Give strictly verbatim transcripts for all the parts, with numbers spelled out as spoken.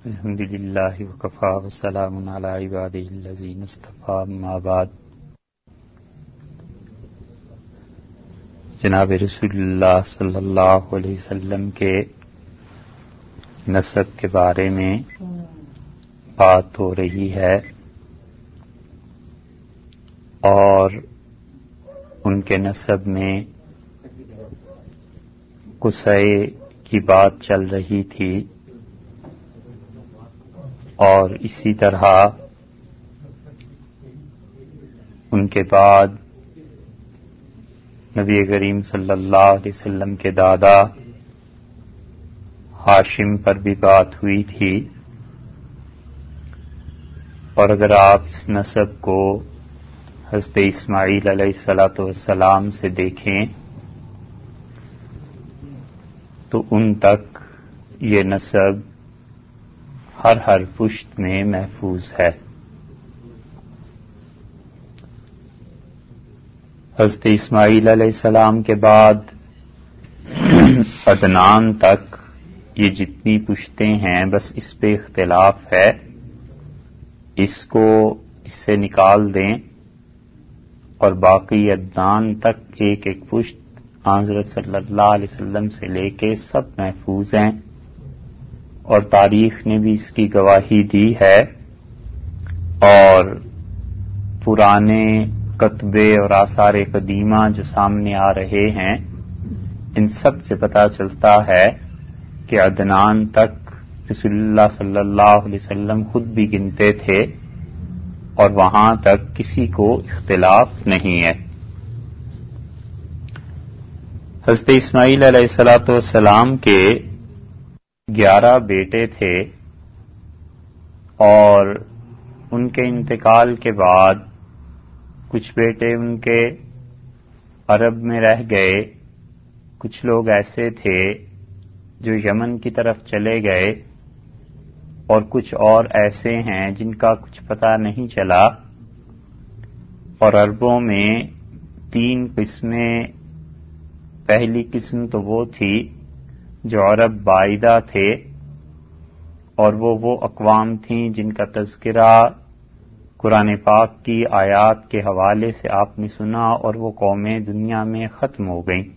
الحمد للہ وکفا وسلام علی عبادہ الذین اصطفیٰ، اما بعد۔ جناب رسول اللہ صلی اللہ علیہ وسلم کے نسب کے بارے میں بات ہو رہی ہے اور ان کے نسب میں قصے کی بات چل رہی تھی، اور اسی طرح ان کے بعد نبی کریم صلی اللہ علیہ وسلم کے دادا ہاشم پر بھی بات ہوئی تھی۔ اور اگر آپ اس نسب کو حضرت اسماعیل علیہ الصلوۃ والسلام سے دیکھیں تو ان تک یہ نسب ہر ہر پشت میں محفوظ ہے۔ حضرت اسماعیل علیہ السلام کے بعد عدنان تک یہ جتنی پشتیں ہیں بس اس پہ اختلاف ہے، اس کو اس سے نکال دیں اور باقی عدنان تک ایک ایک پشت حضرت صلی اللہ علیہ وسلم سے لے کے سب محفوظ ہیں، اور تاریخ نے بھی اس کی گواہی دی ہے، اور پرانے کتبے اور آثار قدیمہ جو سامنے آ رہے ہیں ان سب سے پتہ چلتا ہے کہ عدنان تک رسول اللہ صلی اللہ علیہ وسلم خود بھی گنتے تھے، اور وہاں تک کسی کو اختلاف نہیں ہے۔ حضرت اسماعیل علیہ الصلوۃ والسلام کے گیارہ بیٹے تھے، اور ان کے انتقال کے بعد کچھ بیٹے ان کے عرب میں رہ گئے، کچھ لوگ ایسے تھے جو یمن کی طرف چلے گئے، اور کچھ اور ایسے ہیں جن کا کچھ پتہ نہیں چلا۔ اور عربوں میں تین قسمیں، پہلی قسم تو وہ تھی جو عرب بائدہ تھے، اور وہ وہ اقوام تھیں جن کا تذکرہ قرآن پاک کی آیات کے حوالے سے آپ نے سنا، اور وہ قومیں دنیا میں ختم ہو گئیں۔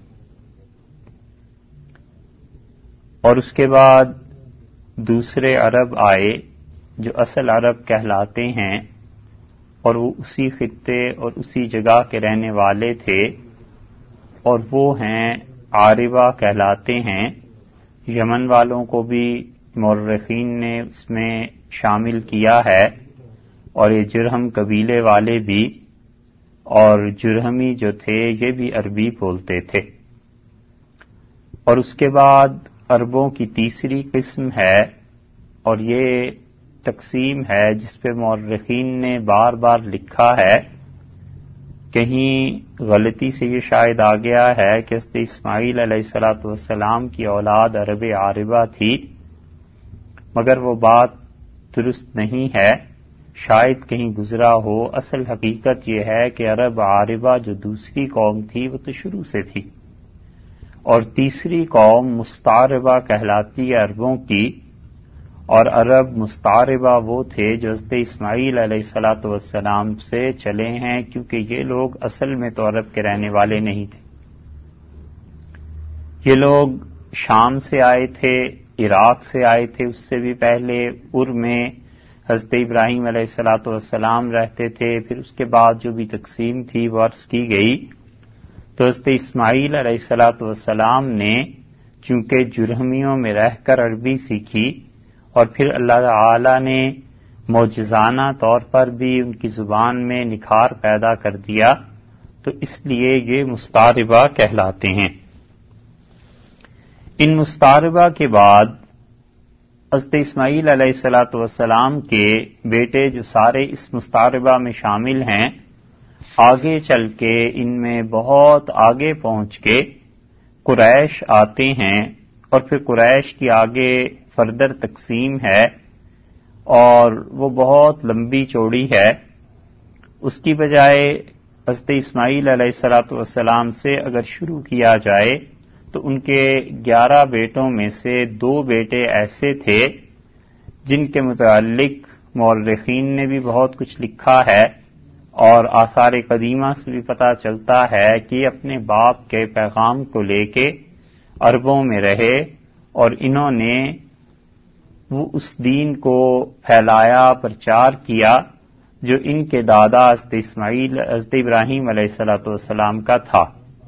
اور اس کے بعد دوسرے عرب آئے جو اصل عرب کہلاتے ہیں، اور وہ اسی خطے اور اسی جگہ کے رہنے والے تھے، اور وہ ہیں عاربہ کہلاتے ہیں۔ یمن والوں کو بھی مورخین نے اس میں شامل کیا ہے، اور یہ جرہم قبیلے والے بھی، اور جرہمی جو تھے یہ بھی عربی بولتے تھے۔ اور اس کے بعد عربوں کی تیسری قسم ہے، اور یہ تقسیم ہے جس پہ مورخین نے بار بار لکھا ہے، کہیں غلطی سے یہ شاید آ گیا ہے کہ حضرت اسماعیل علیہ الصلوۃ والسلام کی اولاد عرب عاربہ تھی، مگر وہ بات درست نہیں ہے، شاید کہیں گزرا ہو۔ اصل حقیقت یہ ہے کہ عرب عاربہ جو دوسری قوم تھی وہ تو شروع سے تھی، اور تیسری قوم مستعربہ کہلاتی ہے عربوں کی، اور عرب مستعربہ وہ تھے جو حضرت اسماعیل علیہ الصلوۃ والسلام سے چلے ہیں، کیونکہ یہ لوگ اصل میں تو عرب کے رہنے والے نہیں تھے، یہ لوگ شام سے آئے تھے، عراق سے آئے تھے، اس سے بھی پہلے ار میں حضرت ابراہیم علیہ الصلوۃ والسلام رہتے تھے، پھر اس کے بعد جو بھی تقسیم تھی وہ عرض کی گئی۔ تو حضرت اسماعیل علیہ الصلوۃ والسلام نے چونکہ جرہمیوں میں رہ کر عربی سیکھی، اور پھر اللہ تعالی نے معجزانہ طور پر بھی ان کی زبان میں نکھار پیدا کر دیا، تو اس لیے یہ مستعربہ کہلاتے ہیں۔ ان مستعربہ کے بعد حضرت اسماعیل علیہ الصلوۃ والسلام کے بیٹے جو سارے اس مستعربہ میں شامل ہیں، آگے چل کے ان میں بہت آگے پہنچ کے قریش آتے ہیں، اور پھر قریش کی آگے فردر تقسیم ہے، اور وہ بہت لمبی چوڑی ہے۔ اس کی بجائے حضرت اسماعیل علیہ الصلوۃ والسلام سے اگر شروع کیا جائے تو ان کے گیارہ بیٹوں میں سے دو بیٹے ایسے تھے جن کے متعلق مورخین نے بھی بہت کچھ لکھا ہے اور آثار قدیمہ سے بھی پتہ چلتا ہے کہ اپنے باپ کے پیغام کو لے کے عربوں میں رہے اور انہوں نے وہ اس دین کو پھیلایا، پرچار کیا جو ان کے دادا حضرت اسماعیل حضرت ابراہیم علیہ الصلوۃ والسلام کا تھا۔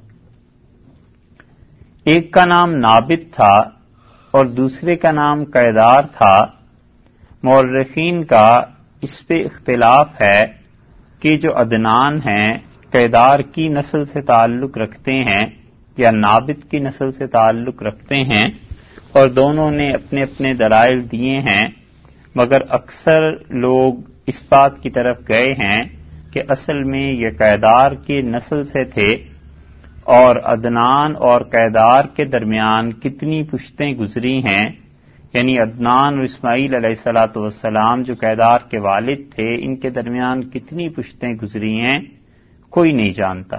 ایک کا نام نابت تھا اور دوسرے کا نام قیدار تھا۔ مورخین کا اس پہ اختلاف ہے کہ جو عدنان ہیں قیدار کی نسل سے تعلق رکھتے ہیں یا نابت کی نسل سے تعلق رکھتے ہیں، اور دونوں نے اپنے اپنے دلائل دیے ہیں، مگر اکثر لوگ اس بات کی طرف گئے ہیں کہ اصل میں یہ قیدار کی نسل سے تھے، اور عدنان اور قیدار کے درمیان کتنی پشتیں گزری ہیں، یعنی عدنان اور اسماعیل علیہ الصلوۃ والسلام جو قیدار کے والد تھے، ان کے درمیان کتنی پشتیں گزری ہیں کوئی نہیں جانتا۔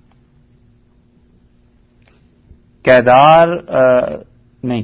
قیدار نہیں،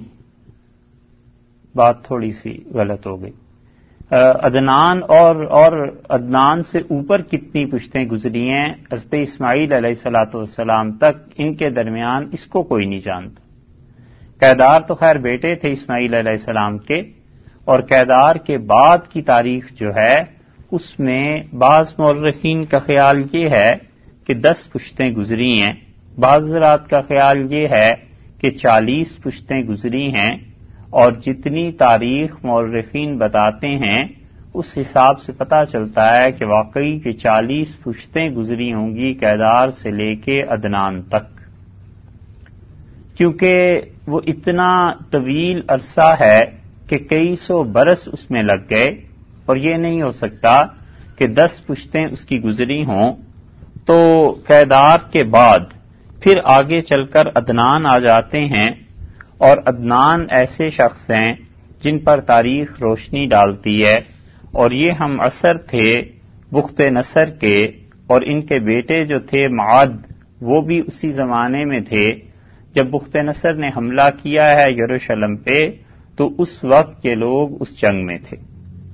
بات تھوڑی سی غلط ہو گئی۔ عدنان اور اور عدنان سے اوپر کتنی پشتیں گزری ہیں حضرت اسماعیل علیہ الصلوۃ والسلام تک، ان کے درمیان اس کو کوئی نہیں جانتا۔ قیدار تو خیر بیٹے تھے اسماعیل علیہ السلام کے، اور قیدار کے بعد کی تاریخ جو ہے اس میں بعض مورخین کا خیال یہ ہے کہ دس پشتیں گزری ہیں، بعض حضرات کا خیال یہ ہے کہ چالیس پشتیں گزری ہیں، اور جتنی تاریخ مورخین بتاتے ہیں اس حساب سے پتہ چلتا ہے کہ واقعی کہ چالیس پشتیں گزری ہوں گی قیدار سے لے کے عدنان تک، کیونکہ وہ اتنا طویل عرصہ ہے کہ کئی سو برس اس میں لگ گئے، اور یہ نہیں ہو سکتا کہ دس پشتیں اس کی گزری ہوں تو قیدار کے بعد پھر آگے چل کر عدنان آ جاتے ہیں، اور عدنان ایسے شخص ہیں جن پر تاریخ روشنی ڈالتی ہے، اور یہ ہم عصر تھے بخت نصر کے، اور ان کے بیٹے جو تھے معد وہ بھی اسی زمانے میں تھے جب بخت نصر نے حملہ کیا ہے یروشلم پہ، تو اس وقت کے لوگ اس جنگ میں تھے۔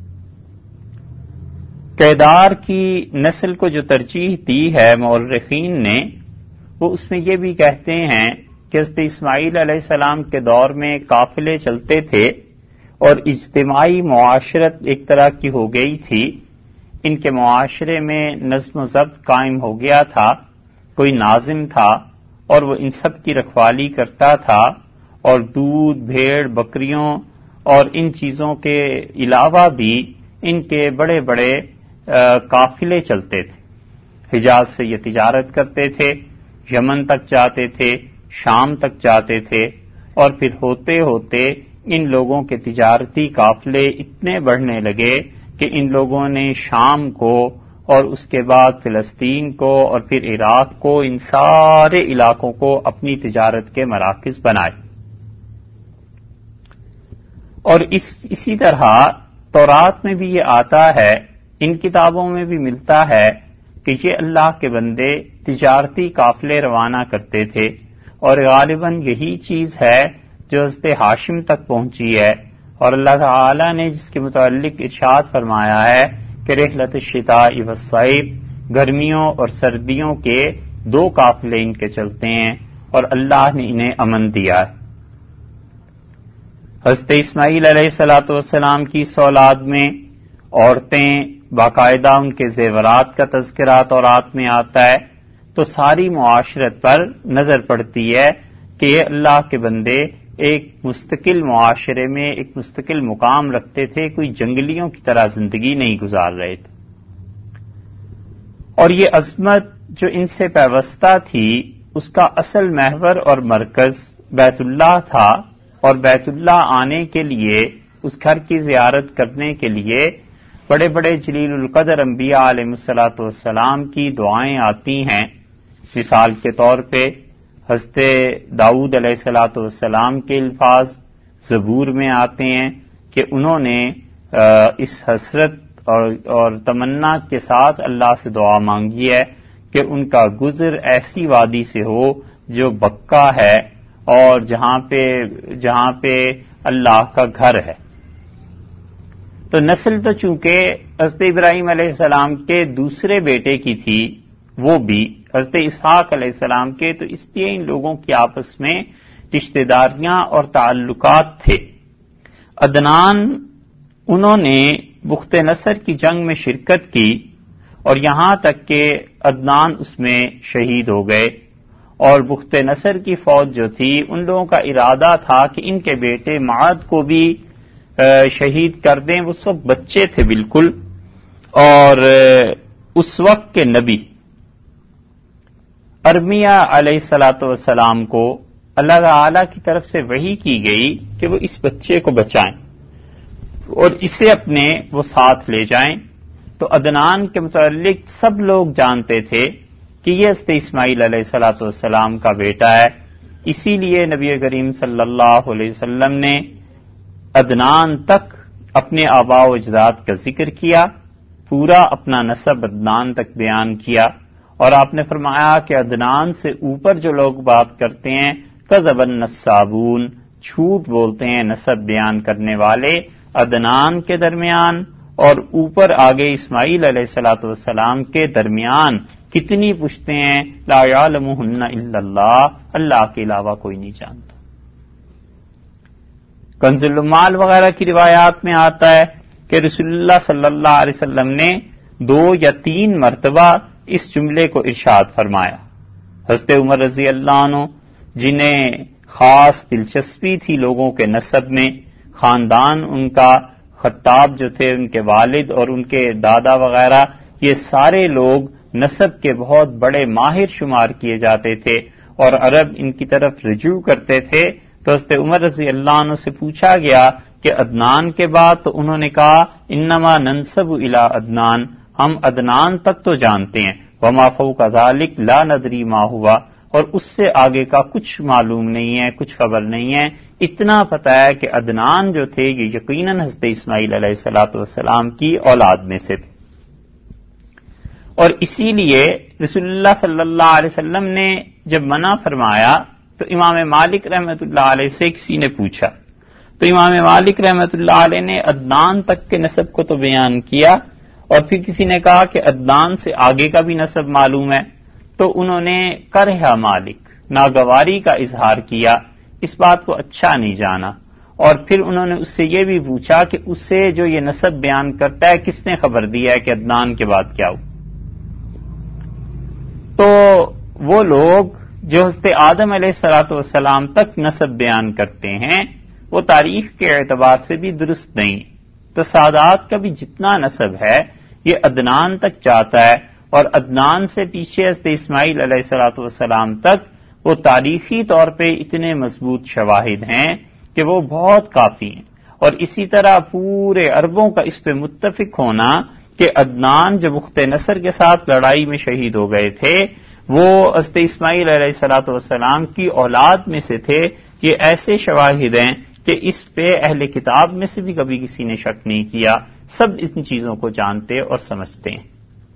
قیدار کی نسل کو جو ترجیح دی ہے مورخین نے، وہ اس میں یہ بھی کہتے ہیں کہ حضرت اسماعیل علیہ السلام کے دور میں قافلے چلتے تھے اور اجتماعی معاشرت ایک طرح کی ہو گئی تھی، ان کے معاشرے میں نظم و ضبط قائم ہو گیا تھا، کوئی ناظم تھا اور وہ ان سب کی رکھوالی کرتا تھا، اور دودھ، بھیڑ، بکریوں اور ان چیزوں کے علاوہ بھی ان کے بڑے بڑے قافلے چلتے تھے۔ حجاز سے یہ تجارت کرتے تھے، یمن تک جاتے تھے، شام تک جاتے تھے، اور پھر ہوتے ہوتے ان لوگوں کے تجارتی قافلے اتنے بڑھنے لگے کہ ان لوگوں نے شام کو اور اس کے بعد فلسطین کو اور پھر عراق کو، ان سارے علاقوں کو اپنی تجارت کے مراکز بنائے۔ اور اس اسی طرح تورات میں بھی یہ آتا ہے، ان کتابوں میں بھی ملتا ہے کہ یہ اللہ کے بندے تجارتی قافلے روانہ کرتے تھے، اور غالباً یہی چیز ہے جو حضرت ہاشم تک پہنچی ہے، اور اللہ تعالی نے جس کے متعلق ارشاد فرمایا ہے کہ رحلۃ الشتاء والصیف، گرمیوں اور سردیوں کے دو قافلے ان کے چلتے ہیں، اور اللہ نے انہیں امن دیا ہے۔ حضرت اسماعیل علیہ الصلوۃ والسلام کی اولاد میں عورتیں، باقاعدہ ان کے زیورات کا تذکرہ تورات میں آتا ہے، تو ساری معاشرت پر نظر پڑتی ہے کہ یہ اللہ کے بندے ایک مستقل معاشرے میں ایک مستقل مقام رکھتے تھے، کوئی جنگلیوں کی طرح زندگی نہیں گزار رہے تھے۔ اور یہ عظمت جو ان سے پیوستہ تھی اس کا اصل محور اور مرکز بیت اللہ تھا، اور بیت اللہ آنے کے لیے، اس گھر کی زیارت کرنے کے لیے بڑے بڑے جلیل القدر انبیاء علیہ الصلوۃ والسلام کی دعائیں آتی ہیں۔ مثال کے طور پہ حضرت داؤد علیہ الصلوۃ والسلام کے الفاظ زبور میں آتے ہیں کہ انہوں نے اس حسرت اور, اور تمنا کے ساتھ اللہ سے دعا مانگی ہے کہ ان کا گزر ایسی وادی سے ہو جو بکا ہے اور جہاں پہ جہاں پہ اللہ کا گھر ہے۔ تو نسل تو چونکہ حضرت ابراہیم علیہ السلام کے دوسرے بیٹے کی تھی، وہ بھی حضرت اسحاق علیہ السلام کے، تو اس لیے ان لوگوں کی آپس میں رشتہ داریاں اور تعلقات تھے۔ عدنان انہوں نے بخت نصر کی جنگ میں شرکت کی اور یہاں تک کہ عدنان اس میں شہید ہو گئے، اور بخت نصر کی فوج جو تھی ان لوگوں کا ارادہ تھا کہ ان کے بیٹے معد کو بھی شہید کر دیں۔ اس وقت بچے تھے بالکل، اور اس وقت کے نبی ارمیہ علیہ الصلاۃ والسلام کو اللہ تعالی کی طرف سے وحی کی گئی کہ وہ اس بچے کو بچائیں اور اسے اپنے وہ ساتھ لے جائیں۔ تو عدنان کے متعلق سب لوگ جانتے تھے کہ یہ حضرت اسماعیل علیہ الصلاۃ والسلام کا بیٹا ہے، اسی لیے نبی کریم صلی اللہ علیہ وسلم نے عدنان تک اپنے آباء و اجداد کا ذکر کیا، پورا اپنا نسب عدنان تک بیان کیا، اور آپ نے فرمایا کہ عدنان سے اوپر جو لوگ بات کرتے ہیں کذب النسابون، جھوٹ بولتے ہیں نسب بیان کرنے والے عدنان کے درمیان اور اوپر آگے اسماعیل علیہ الصلاۃ والسلام کے درمیان کتنی پوچھتے ہیں، لا یعلمہن الا اللہ، اللہ کے علاوہ کوئی نہیں جانتا۔ کنز العمال وغیرہ کی روایات میں آتا ہے کہ رسول اللہ صلی اللہ علیہ وسلم نے دو یا تین مرتبہ اس جملے کو ارشاد فرمایا۔ حضرت عمر رضی اللہ عنہ جنہیں خاص دلچسپی تھی لوگوں کے نسب میں، خاندان ان کا، خطاب جو تھے ان کے والد اور ان کے دادا وغیرہ، یہ سارے لوگ نسب کے بہت بڑے ماہر شمار کیے جاتے تھے اور عرب ان کی طرف رجوع کرتے تھے۔ تو حضرت عمر رضی اللہ عنہ سے پوچھا گیا کہ عدنان کے بعد، تو انہوں نے کہا انما ننسب الی عدنان، ہم عدنان تک تو جانتے ہیں، وما فوق ذلک لا ندری ما ہوا، اور اس سے آگے کا کچھ معلوم نہیں ہے، کچھ خبر نہیں ہے۔ اتنا پتہ ہے کہ عدنان جو تھے یہ یقیناً حضرت اسماعیل علیہ الصلاۃ والسلام کی اولاد میں سے تھے، اور اسی لیے رسول اللہ صلی اللہ علیہ وسلم نے جب منع فرمایا تو امام مالک رحمۃ اللہ علیہ سے کسی نے پوچھا، تو امام مالک رحمۃ اللہ علیہ نے عدنان تک کے نسب کو تو بیان کیا، اور پھر کسی نے کہا کہ عدنان سے آگے کا بھی نسب معلوم ہے، تو انہوں نے کرہ مالک، ناگواری کا اظہار کیا، اس بات کو اچھا نہیں جانا، اور پھر انہوں نے اس سے یہ بھی پوچھا کہ اس سے جو یہ نسب بیان کرتا ہے کس نے خبر دیا ہے کہ عدنان کے بعد کیا ہو۔ تو وہ لوگ جو حضرت آدم علیہ الصلاۃ والسلام تک نسب بیان کرتے ہیں وہ تاریخ کے اعتبار سے بھی درست نہیں، تو سادات کا بھی جتنا نسب ہے یہ عدنان تک جاتا ہے، اور عدنان سے پیچھے حضرت اسماعیل علیہ الصلاۃ والسلام تک وہ تاریخی طور پہ اتنے مضبوط شواہد ہیں کہ وہ بہت کافی ہیں، اور اسی طرح پورے عربوں کا اس پہ متفق ہونا کہ عدنان جو بخت نصر کے ساتھ لڑائی میں شہید ہو گئے تھے وہ حضرت اسماعیل علیہ الصلاۃ والسلام کی اولاد میں سے تھے، یہ ایسے شواہد ہیں کہ اس پہ اہل کتاب میں سے بھی کبھی کسی نے شک نہیں کیا، سب ان چیزوں کو جانتے اور سمجھتے ہیں۔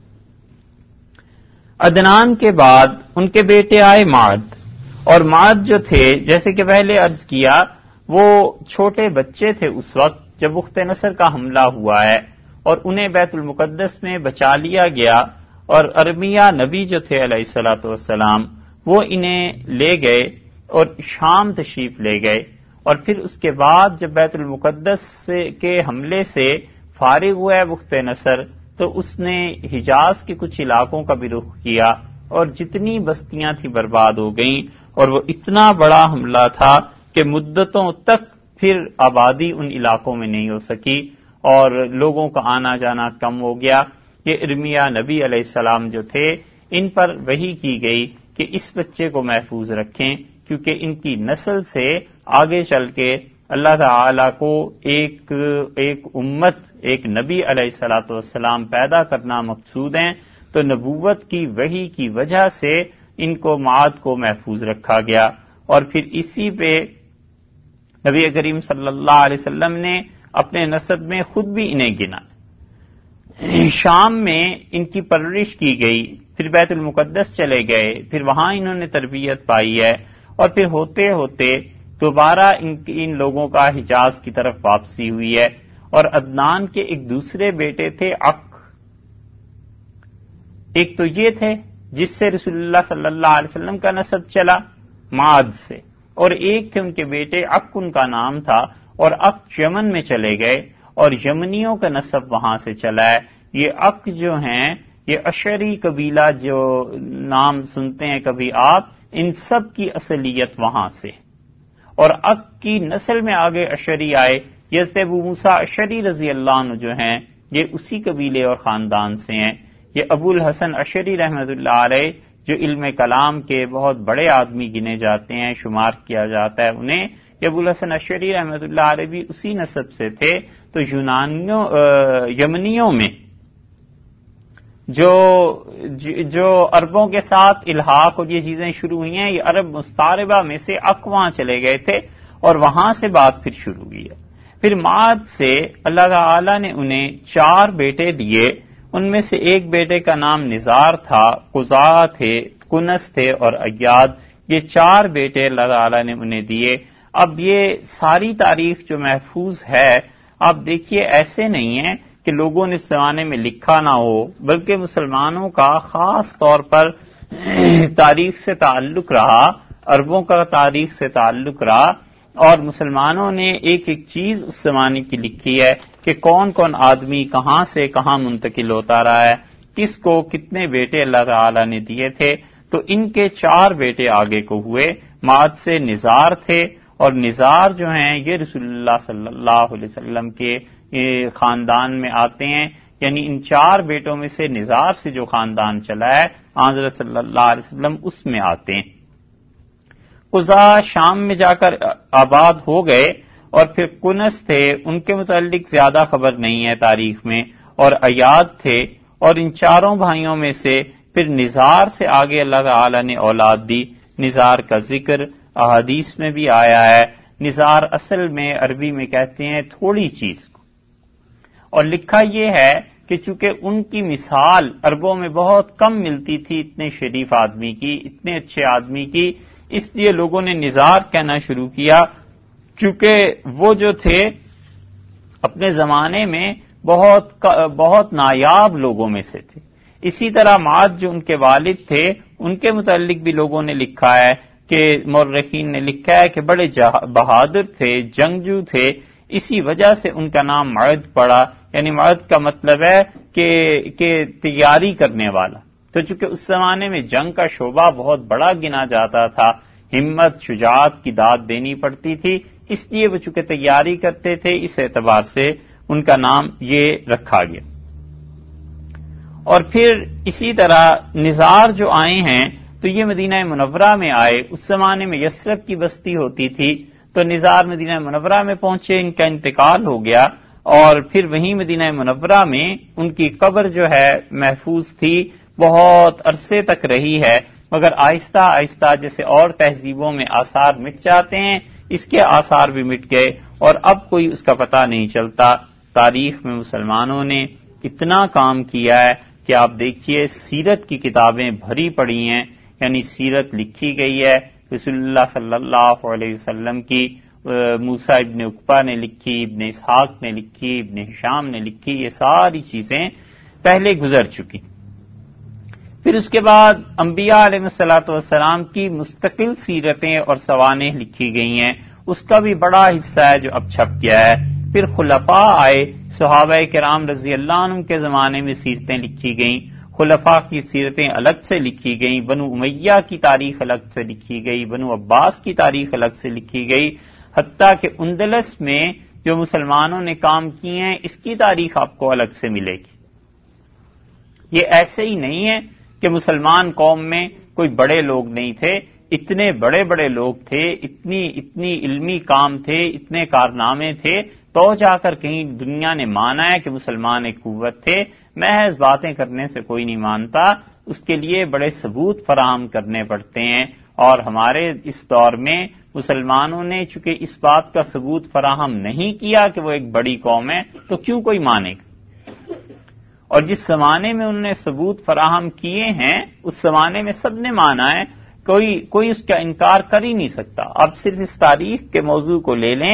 عدنان کے بعد ان کے بیٹے آئے معد، اور معد جو تھے جیسے کہ پہلے عرض کیا وہ چھوٹے بچے تھے اس وقت جب بخت نصر کا حملہ ہوا ہے، اور انہیں بیت المقدس میں بچا لیا گیا، اور ارمیہ نبی جو تھے علیہ الصلاۃ والسلام وہ انہیں لے گئے اور شام تشریف لے گئے، اور پھر اس کے بعد جب بیت المقدس سے کے حملے سے فارغ ہوا ہے بخت نصر تو اس نے حجاز کے کچھ علاقوں کا بھی رخ کیا، اور جتنی بستیاں تھیں برباد ہو گئیں، اور وہ اتنا بڑا حملہ تھا کہ مدتوں تک پھر آبادی ان علاقوں میں نہیں ہو سکی اور لوگوں کا آنا جانا کم ہو گیا۔ کہ ارمیہ نبی علیہ السلام جو تھے ان پر وحی کی گئی کہ اس بچے کو محفوظ رکھیں، کیونکہ ان کی نسل سے آگے چل کے اللہ تعالی کو ایک ایک امت، ایک نبی علیہ الصلاۃ والسلام پیدا کرنا مقصود ہیں، تو نبوت کی وحی کی وجہ سے ان کو معاد کو محفوظ رکھا گیا، اور پھر اسی پہ نبی کریم صلی اللہ علیہ وسلم نے اپنے نسب میں خود بھی انہیں گنا۔ شام میں ان کی پرورش کی گئی، پھر بیت المقدس چلے گئے، پھر وہاں انہوں نے تربیت پائی ہے، اور پھر ہوتے ہوتے دوبارہ ان ان لوگوں کا حجاز کی طرف واپسی ہوئی ہے، اور عدنان کے ایک دوسرے بیٹے تھے عق. ایک تو یہ تھے جس سے رسول اللہ صلی اللہ علیہ وسلم کا نسب چلا معاد سے، اور ایک تھے ان کے بیٹے عق ان کا نام تھا، اور عق یمن میں چلے گئے اور یمنیوں کا نسب وہاں سے چلا ہے. یہ عق جو ہیں یہ اشعری قبیلہ جو نام سنتے ہیں کبھی آپ، ان سب کی اصلیت وہاں سے. اور عق کی نسل میں آگے اشعری آئے. حضرت ابو موسیٰ اشعری رضی اللہ عنہ جو ہیں یہ اسی قبیلے اور خاندان سے ہیں. یہ ابو الحسن اشعری رحمۃ اللہ علیہ جو علم کلام کے بہت بڑے آدمی گنے جاتے ہیں، شمار کیا جاتا ہے انہیں، یہ ابو الحسن اشعری رحمۃ اللہ علیہ بھی اسی نسب سے تھے. تو یونانیوں یمنیوں میں جو جو عربوں کے ساتھ الحاق اور یہ چیزیں شروع ہوئی ہیں، یہ عرب مستعربہ میں سے عق وہاں چلے گئے تھے اور وہاں سے بات پھر شروع ہوئی ہے. پھر معاد سے اللہ تعالی نے انہیں چار بیٹے دیے. ان میں سے ایک بیٹے کا نام نزار تھا، قزا تھے، کنس تھے اور ایاد. یہ چار بیٹے اللہ تعالی نے انہیں دیے. اب یہ ساری تاریخ جو محفوظ ہے، آپ دیکھیے ایسے نہیں ہے کہ لوگوں نے اس زمانے میں لکھا نہ ہو، بلکہ مسلمانوں کا خاص طور پر تاریخ سے تعلق رہا، عربوں کا تاریخ سے تعلق رہا، اور مسلمانوں نے ایک ایک چیز اس زمانے کی لکھی ہے کہ کون کون آدمی کہاں سے کہاں منتقل ہوتا رہا ہے، کس کو کتنے بیٹے اللہ تعالی نے دیے تھے. تو ان کے چار بیٹے آگے کو ہوئے. معاد سے نزار تھے، اور نزار جو ہیں یہ رسول اللہ صلی اللہ علیہ وسلم کے خاندان میں آتے ہیں. یعنی ان چار بیٹوں میں سے نزار سے جو خاندان چلا ہے حضرت صلی اللہ علیہ وسلم اس میں آتے ہیں. قزا شام میں جا کر آباد ہو گئے، اور پھر کنس تھے، ان کے متعلق زیادہ خبر نہیں ہے تاریخ میں، اور ایاد تھے. اور ان چاروں بھائیوں میں سے پھر نزار سے آگے اللہ تعالی نے اولاد دی. نزار کا ذکر احادیث میں بھی آیا ہے. نزار اصل میں عربی میں کہتے ہیں تھوڑی چیز کو، اور لکھا یہ ہے کہ چونکہ ان کی مثال عربوں میں بہت کم ملتی تھی اتنے شریف آدمی کی، اتنے اچھے آدمی کی، اس لیے لوگوں نے نزار کہنا شروع کیا، کیونکہ وہ جو تھے اپنے زمانے میں بہت بہت نایاب لوگوں میں سے تھے. اسی طرح معاد جو ان کے والد تھے ان کے متعلق بھی لوگوں نے لکھا ہے کہ مورخین نے لکھا ہے کہ بڑے بہادر تھے، جنگجو تھے، اسی وجہ سے ان کا نام معد پڑا. یعنی معد کا مطلب ہے کہ کہ تیاری کرنے والا. تو چونکہ اس زمانے میں جنگ کا شعبہ بہت بڑا گنا جاتا تھا، ہمت شجاعت کی داد دینی پڑتی تھی، اس لیے وہ چونکہ تیاری کرتے تھے، اس اعتبار سے ان کا نام یہ رکھا گیا. اور پھر اسی طرح نزار جو آئے ہیں تو یہ مدینہ منورہ میں آئے. اس زمانے میں یثرب کی بستی ہوتی تھی، تو نزار مدینہ منورہ میں پہنچے، ان کا انتقال ہو گیا، اور پھر وہیں مدینہ منورہ میں ان کی قبر جو ہے محفوظ تھی، بہت عرصے تک رہی ہے، مگر آہستہ آہستہ جیسے اور تہذیبوں میں آثار مٹ جاتے ہیں، اس کے آثار بھی مٹ گئے، اور اب کوئی اس کا پتہ نہیں چلتا. تاریخ میں مسلمانوں نے اتنا کام کیا ہے کہ آپ دیکھیے سیرت کی کتابیں بھری پڑی ہیں. یعنی سیرت لکھی گئی ہے رسول اللہ صلی اللہ علیہ وسلم کی، موسیٰ ابن عقبہ نے لکھی، ابن اسحاق نے لکھی، ابن ہشام نے لکھی، یہ ساری چیزیں پہلے گزر چکی. پھر اس کے بعد انبیاء علیہ الصلوۃ والسلام کی مستقل سیرتیں اور سوانح لکھی گئی ہیں، اس کا بھی بڑا حصہ ہے جو اب چھپ گیا ہے. پھر خلفاء آئے، صحابہ کرام رضی اللہ عنہم کے زمانے میں سیرتیں لکھی گئیں، خلفاء کی سیرتیں الگ سے لکھی گئیں، بنو امیہ کی تاریخ الگ سے لکھی گئی، بنو عباس کی تاریخ الگ سے لکھی گئی، حتیٰ کہ اندلس میں جو مسلمانوں نے کام کیے ہیں اس کی تاریخ آپ کو الگ سے ملے گی. یہ ایسے ہی نہیں ہے کہ مسلمان قوم میں کوئی بڑے لوگ نہیں تھے، اتنے بڑے بڑے لوگ تھے، اتنی اتنی علمی کام تھے، اتنے کارنامے تھے، تو جا کر کہیں دنیا نے مانا ہے کہ مسلمان ایک قوت تھے. محض باتیں کرنے سے کوئی نہیں مانتا، اس کے لیے بڑے ثبوت فراہم کرنے پڑتے ہیں. اور ہمارے اس دور میں مسلمانوں نے چونکہ اس بات کا ثبوت فراہم نہیں کیا کہ وہ ایک بڑی قوم ہے، تو کیوں کوئی مانے گا؟ اور جس زمانے میں انہوں نے ثبوت فراہم کیے ہیں اس زمانے میں سب نے مانا ہے، کوئی کوئی اس کا انکار کر ہی نہیں سکتا. اب صرف اس تاریخ کے موضوع کو لے لیں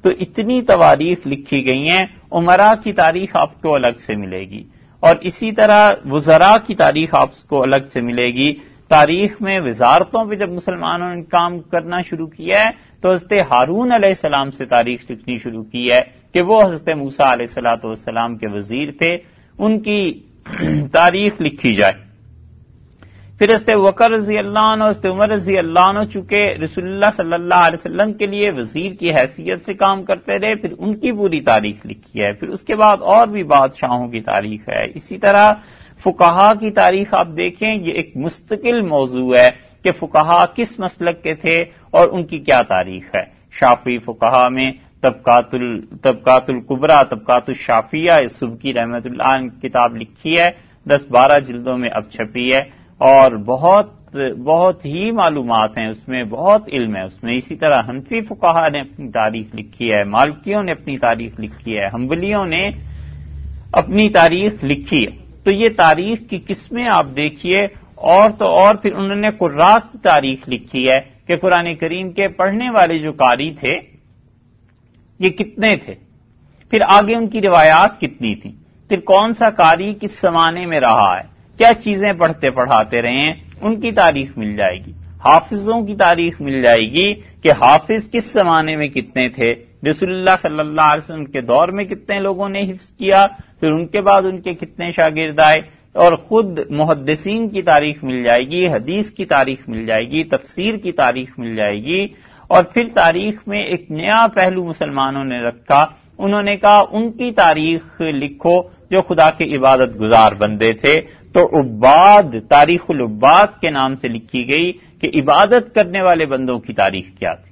تو اتنی تواریخ لکھی گئی ہیں. عمرا کی تاریخ آپ کو الگ سے ملے گی، اور اسی طرح وزراء کی تاریخ آپ کو الگ سے ملے گی. تاریخ میں وزارتوں پہ جب مسلمانوں نے کام کرنا شروع کیا ہے تو حضرت ہارون علیہ السلام سے تاریخ لکھنی شروع کی ہے کہ وہ حضرت موسیٰ علیہ الصلوۃ والسلام کے وزیر تھے، ان کی تاریخ لکھی جائے. پھر حضرت بکر رضی اللہ عنہ، حضرت عمر رضی اللہ عنہ چونکہ رسول اللہ صلی اللہ علیہ وسلم کے لیے وزیر کی حیثیت سے کام کرتے رہے، پھر ان کی پوری تاریخ لکھی ہے. پھر اس کے بعد اور بھی بادشاہوں کی تاریخ ہے. اسی طرح فقہا کی تاریخ آپ دیکھیں، یہ ایک مستقل موضوع ہے کہ فقہا کس مسلک کے تھے اور ان کی کیا تاریخ ہے. شافعی فقہا میں طبقات ال طبقات الکبریٰ، طبقات الشافعیہ، سبکی رحمۃ اللہ نے کتاب لکھی ہے، دس بارہ جلدوں میں اب چھپی ہے، اور بہت بہت ہی معلومات ہیں اس میں، بہت علم ہے اس میں. اسی طرح حنفی فقہا نے اپنی تاریخ لکھی ہے، مالکیوں نے اپنی تاریخ لکھی ہے، حنبلیوں نے اپنی تاریخ لکھی ہے. تو یہ تاریخ کی قسمیں آپ دیکھیے. اور تو اور پھر انہوں نے قراء کی تاریخ لکھی ہے کہ قرآن کریم کے پڑھنے والے جو قاری تھے یہ کتنے تھے، پھر آگے ان کی روایات کتنی تھیں، پھر کون سا قاری کس زمانے میں رہا ہے، کیا چیزیں پڑھتے پڑھاتے رہے ہیں، ان کی تاریخ مل جائے گی. حافظوں کی تاریخ مل جائے گی کہ حافظ کس زمانے میں کتنے تھے، رسول اللہ صلی اللہ علیہ وسلم کے دور میں کتنے لوگوں نے حفظ کیا، پھر ان کے بعد ان کے کتنے شاگرد آئے، اور خود محدثین کی تاریخ مل جائے گی، حدیث کی تاریخ مل جائے گی، تفسیر کی تاریخ مل جائے گی. اور پھر تاریخ میں ایک نیا پہلو مسلمانوں نے رکھا، انہوں نے کہا ان کی تاریخ لکھو جو خدا کے عبادت گزار بندے تھے. تو عباد، تاریخ العباد کے نام سے لکھی گئی کہ عبادت کرنے والے بندوں کی تاریخ کیا تھی.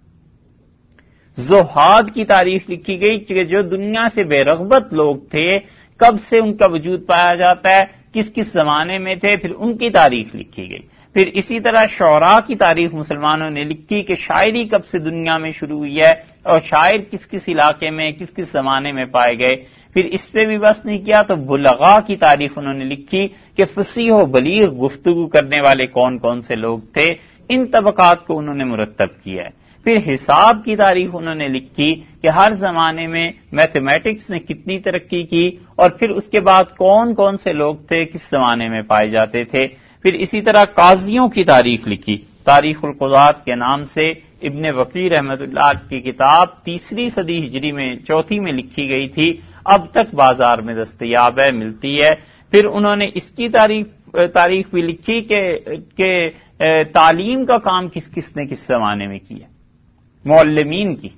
زہاد کی تاریخ لکھی گئی کہ جو دنیا سے بے رغبت لوگ تھے، کب سے ان کا وجود پایا جاتا ہے، کس کس زمانے میں تھے، پھر ان کی تاریخ لکھی گئی. پھر اسی طرح شعراء کی تاریخ مسلمانوں نے لکھی کہ شاعری کب سے دنیا میں شروع ہوئی ہے اور شاعر کس کس علاقے میں کس کس زمانے میں پائے گئے. پھر اس پہ بھی بس نہیں کیا تو بلغاء کی تاریخ انہوں نے لکھی کہ فصیح و بلیغ گفتگو کرنے والے کون کون سے لوگ تھے. ان طبقات کو انہوں نے مرتب کیا ہے. پھر حساب کی تاریخ انہوں نے لکھی کہ ہر زمانے میں میتھمیٹکس نے کتنی ترقی کی، اور پھر اس کے بعد کون کون سے لوگ تھے کس زمانے میں پائے جاتے تھے. پھر اسی طرح قاضیوں کی تاریخ لکھی، تاریخ القضات کے نام سے ابن وقی رحمۃ اللہ کی کتاب تیسری صدی ہجری میں چوتھی میں لکھی گئی تھی، اب تک بازار میں دستیاب ہے، ملتی ہے. پھر انہوں نے اس کی تاریخ تاریخ بھی لکھی کہ کہ تعلیم کا کام کس کس نے کس زمانے میں کیا، معلمین کی،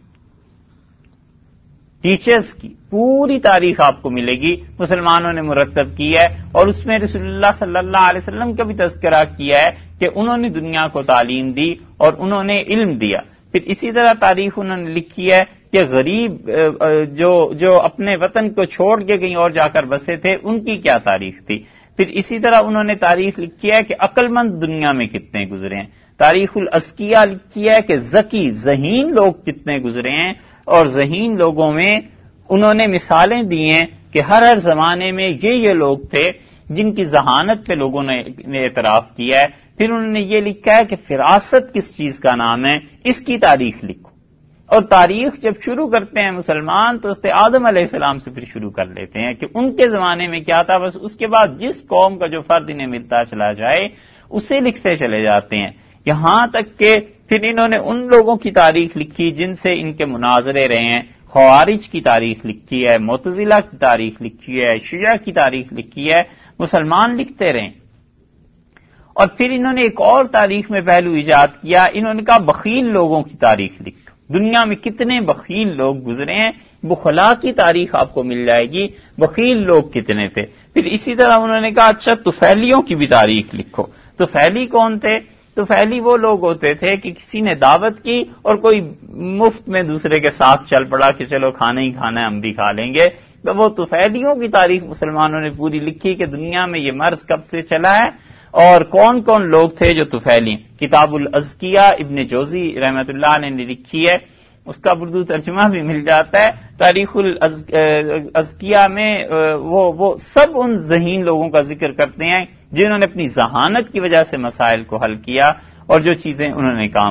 ٹیچرز کی پوری تاریخ آپ کو ملے گی، مسلمانوں نے مرتب کی ہے. اور اس میں رسول اللہ صلی اللہ علیہ وسلم کا بھی تذکرہ کیا ہے کہ انہوں نے دنیا کو تعلیم دی اور انہوں نے علم دیا. پھر اسی طرح تاریخ انہوں نے لکھی ہے کہ غریب جو جو اپنے وطن کو چھوڑ کے کہیں اور جا کر بسے تھے ان کی کیا تاریخ تھی. پھر اسی طرح انہوں نے تاریخ لکھی ہے کہ عقل مند دنیا میں کتنے گزرے ہیں. تاریخ الازکیہ لکھی ہے کہ ذکی ذہین لوگ کتنے گزرے ہیں، اور ذہین لوگوں میں انہوں نے مثالیں دی ہیں کہ ہر ہر زمانے میں یہ یہ لوگ تھے جن کی ذہانت پہ لوگوں نے اعتراف کیا ہے. پھر انہوں نے یہ لکھا ہے کہ فراست کس چیز کا نام ہے، اس کی تاریخ لکھو. اور تاریخ جب شروع کرتے ہیں مسلمان تو حضرت آدم علیہ السلام سے پھر شروع کر لیتے ہیں کہ ان کے زمانے میں کیا تھا، بس اس کے بعد جس قوم کا جو فرد انہیں ملتا چلا جائے اسے لکھتے چلے جاتے ہیں. یہاں تک کہ پھر انہوں نے ان لوگوں کی تاریخ لکھی جن سے ان کے مناظرے رہے ہیں. خوارج کی تاریخ لکھی ہے، معتزلہ کی تاریخ لکھی ہے، شیعہ کی تاریخ لکھی ہے، مسلمان لکھتے رہے. اور پھر انہوں نے ایک اور تاریخ میں پہلو ایجاد کیا، انہوں نے کہا بخیل لوگوں کی تاریخ لکھو، دنیا میں کتنے بخیل لوگ گزرے ہیں، بخلا کی تاریخ آپ کو مل جائے گی، بخیل لوگ کتنے تھے. پھر اسی طرح انہوں نے کہا اچھا طفیلیوں کی بھی تاریخ لکھو. طفیلی کون تھے؟ طفیلی وہ لوگ ہوتے تھے کہ کسی نے دعوت کی اور کوئی مفت میں دوسرے کے ساتھ چل پڑا کہ چلو کھانا ہی کھانا ہے، ہم بھی کھا لیں گے. تو وہ طفیلیوں کی تاریخ مسلمانوں نے پوری لکھی کہ دنیا میں یہ مرض کب سے چلا ہے اور کون کون لوگ تھے جو طفیلی. کتاب الازکیہ ابن جوزی رحمۃ اللہ نے لکھی ہے، اس کا اردو ترجمہ بھی مل جاتا ہے. تاریخ الازکیہ میں وہ وہ سب ان ذہین لوگوں کا ذکر کرتے ہیں جنہوں نے اپنی ذہانت کی وجہ سے مسائل کو حل کیا اور جو چیزیں انہوں نے کام کی.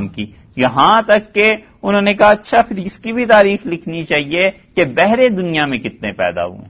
یہاں تک کہ انہوں نے کہا اچھا پھر اس کی بھی تاریخ لکھنی چاہیے کہ بحر دنیا میں کتنے پیدا ہوئے،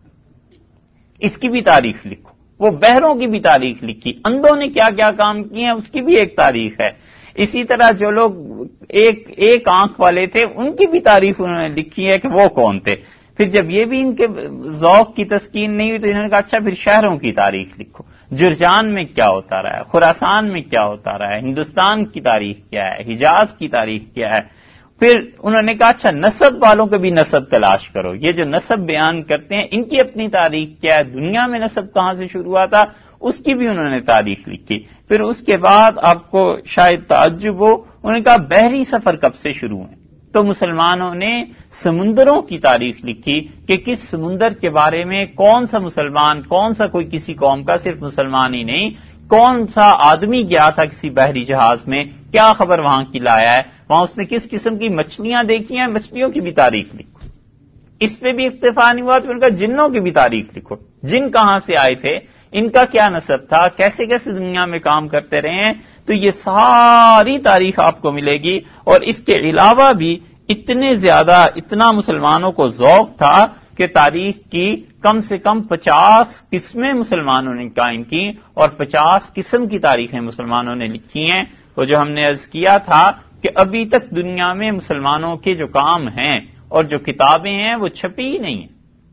اس کی بھی تاریخ لکھو۔ وہ بحروں کی بھی تاریخ لکھی، اندھوں نے کیا کیا کام کیے ہیں اس کی بھی ایک تاریخ ہے۔ اسی طرح جو لوگ ایک ایک آنکھ والے تھے ان کی بھی تاریخ انہوں نے لکھی ہے کہ وہ کون تھے۔ پھر جب یہ بھی ان کے ذوق کی تسکین نہیں ہوئی تو انہوں نے کہا اچھا پھر شہروں کی تاریخ لکھو، جرجان میں کیا ہوتا رہا ہے، خراسان میں کیا ہوتا رہا ہے، ہندوستان کی تاریخ کیا ہے، حجاز کی تاریخ کیا ہے۔ پھر انہوں نے کہا اچھا نسب والوں کے بھی نسب تلاش کرو، یہ جو نسب بیان کرتے ہیں ان کی اپنی تاریخ کیا ہے، دنیا میں نسب کہاں سے شروع ہوا تھا اس کی بھی انہوں نے تاریخ لکھی۔ پھر اس کے بعد آپ کو شاید تعجب ہو، انہوں نے کہا بحری سفر کب سے شروع ہیں، تو مسلمانوں نے سمندروں کی تاریخ لکھی کہ کس سمندر کے بارے میں کون سا مسلمان، کون سا کوئی کسی قوم کا، صرف مسلمان ہی نہیں، کون سا آدمی گیا تھا کسی بحری جہاز میں، کیا خبر وہاں کی لایا ہے، وہاں اس نے کس قسم کی مچھلیاں دیکھی ہیں، مچھلیوں کی بھی تاریخ لکھو۔ اس پہ بھی اکتفا نہیں ہوا تو ان کا جنوں کی بھی تاریخ لکھو، جن کہاں سے آئے تھے، ان کا کیا نسب تھا، کیسے کیسے دنیا میں کام کرتے رہے ہیں، تو یہ ساری تاریخ آپ کو ملے گی۔ اور اس کے علاوہ بھی اتنے زیادہ اتنا مسلمانوں کو ذوق تھا کہ تاریخ کی کم سے کم پچاس قسمیں مسلمانوں نے قائم کی اور پچاس قسم کی تاریخیں مسلمانوں نے لکھی ہیں۔ وہ جو ہم نے عرض کیا تھا کہ ابھی تک دنیا میں مسلمانوں کے جو کام ہیں اور جو کتابیں ہیں وہ چھپی ہی نہیں ہیں،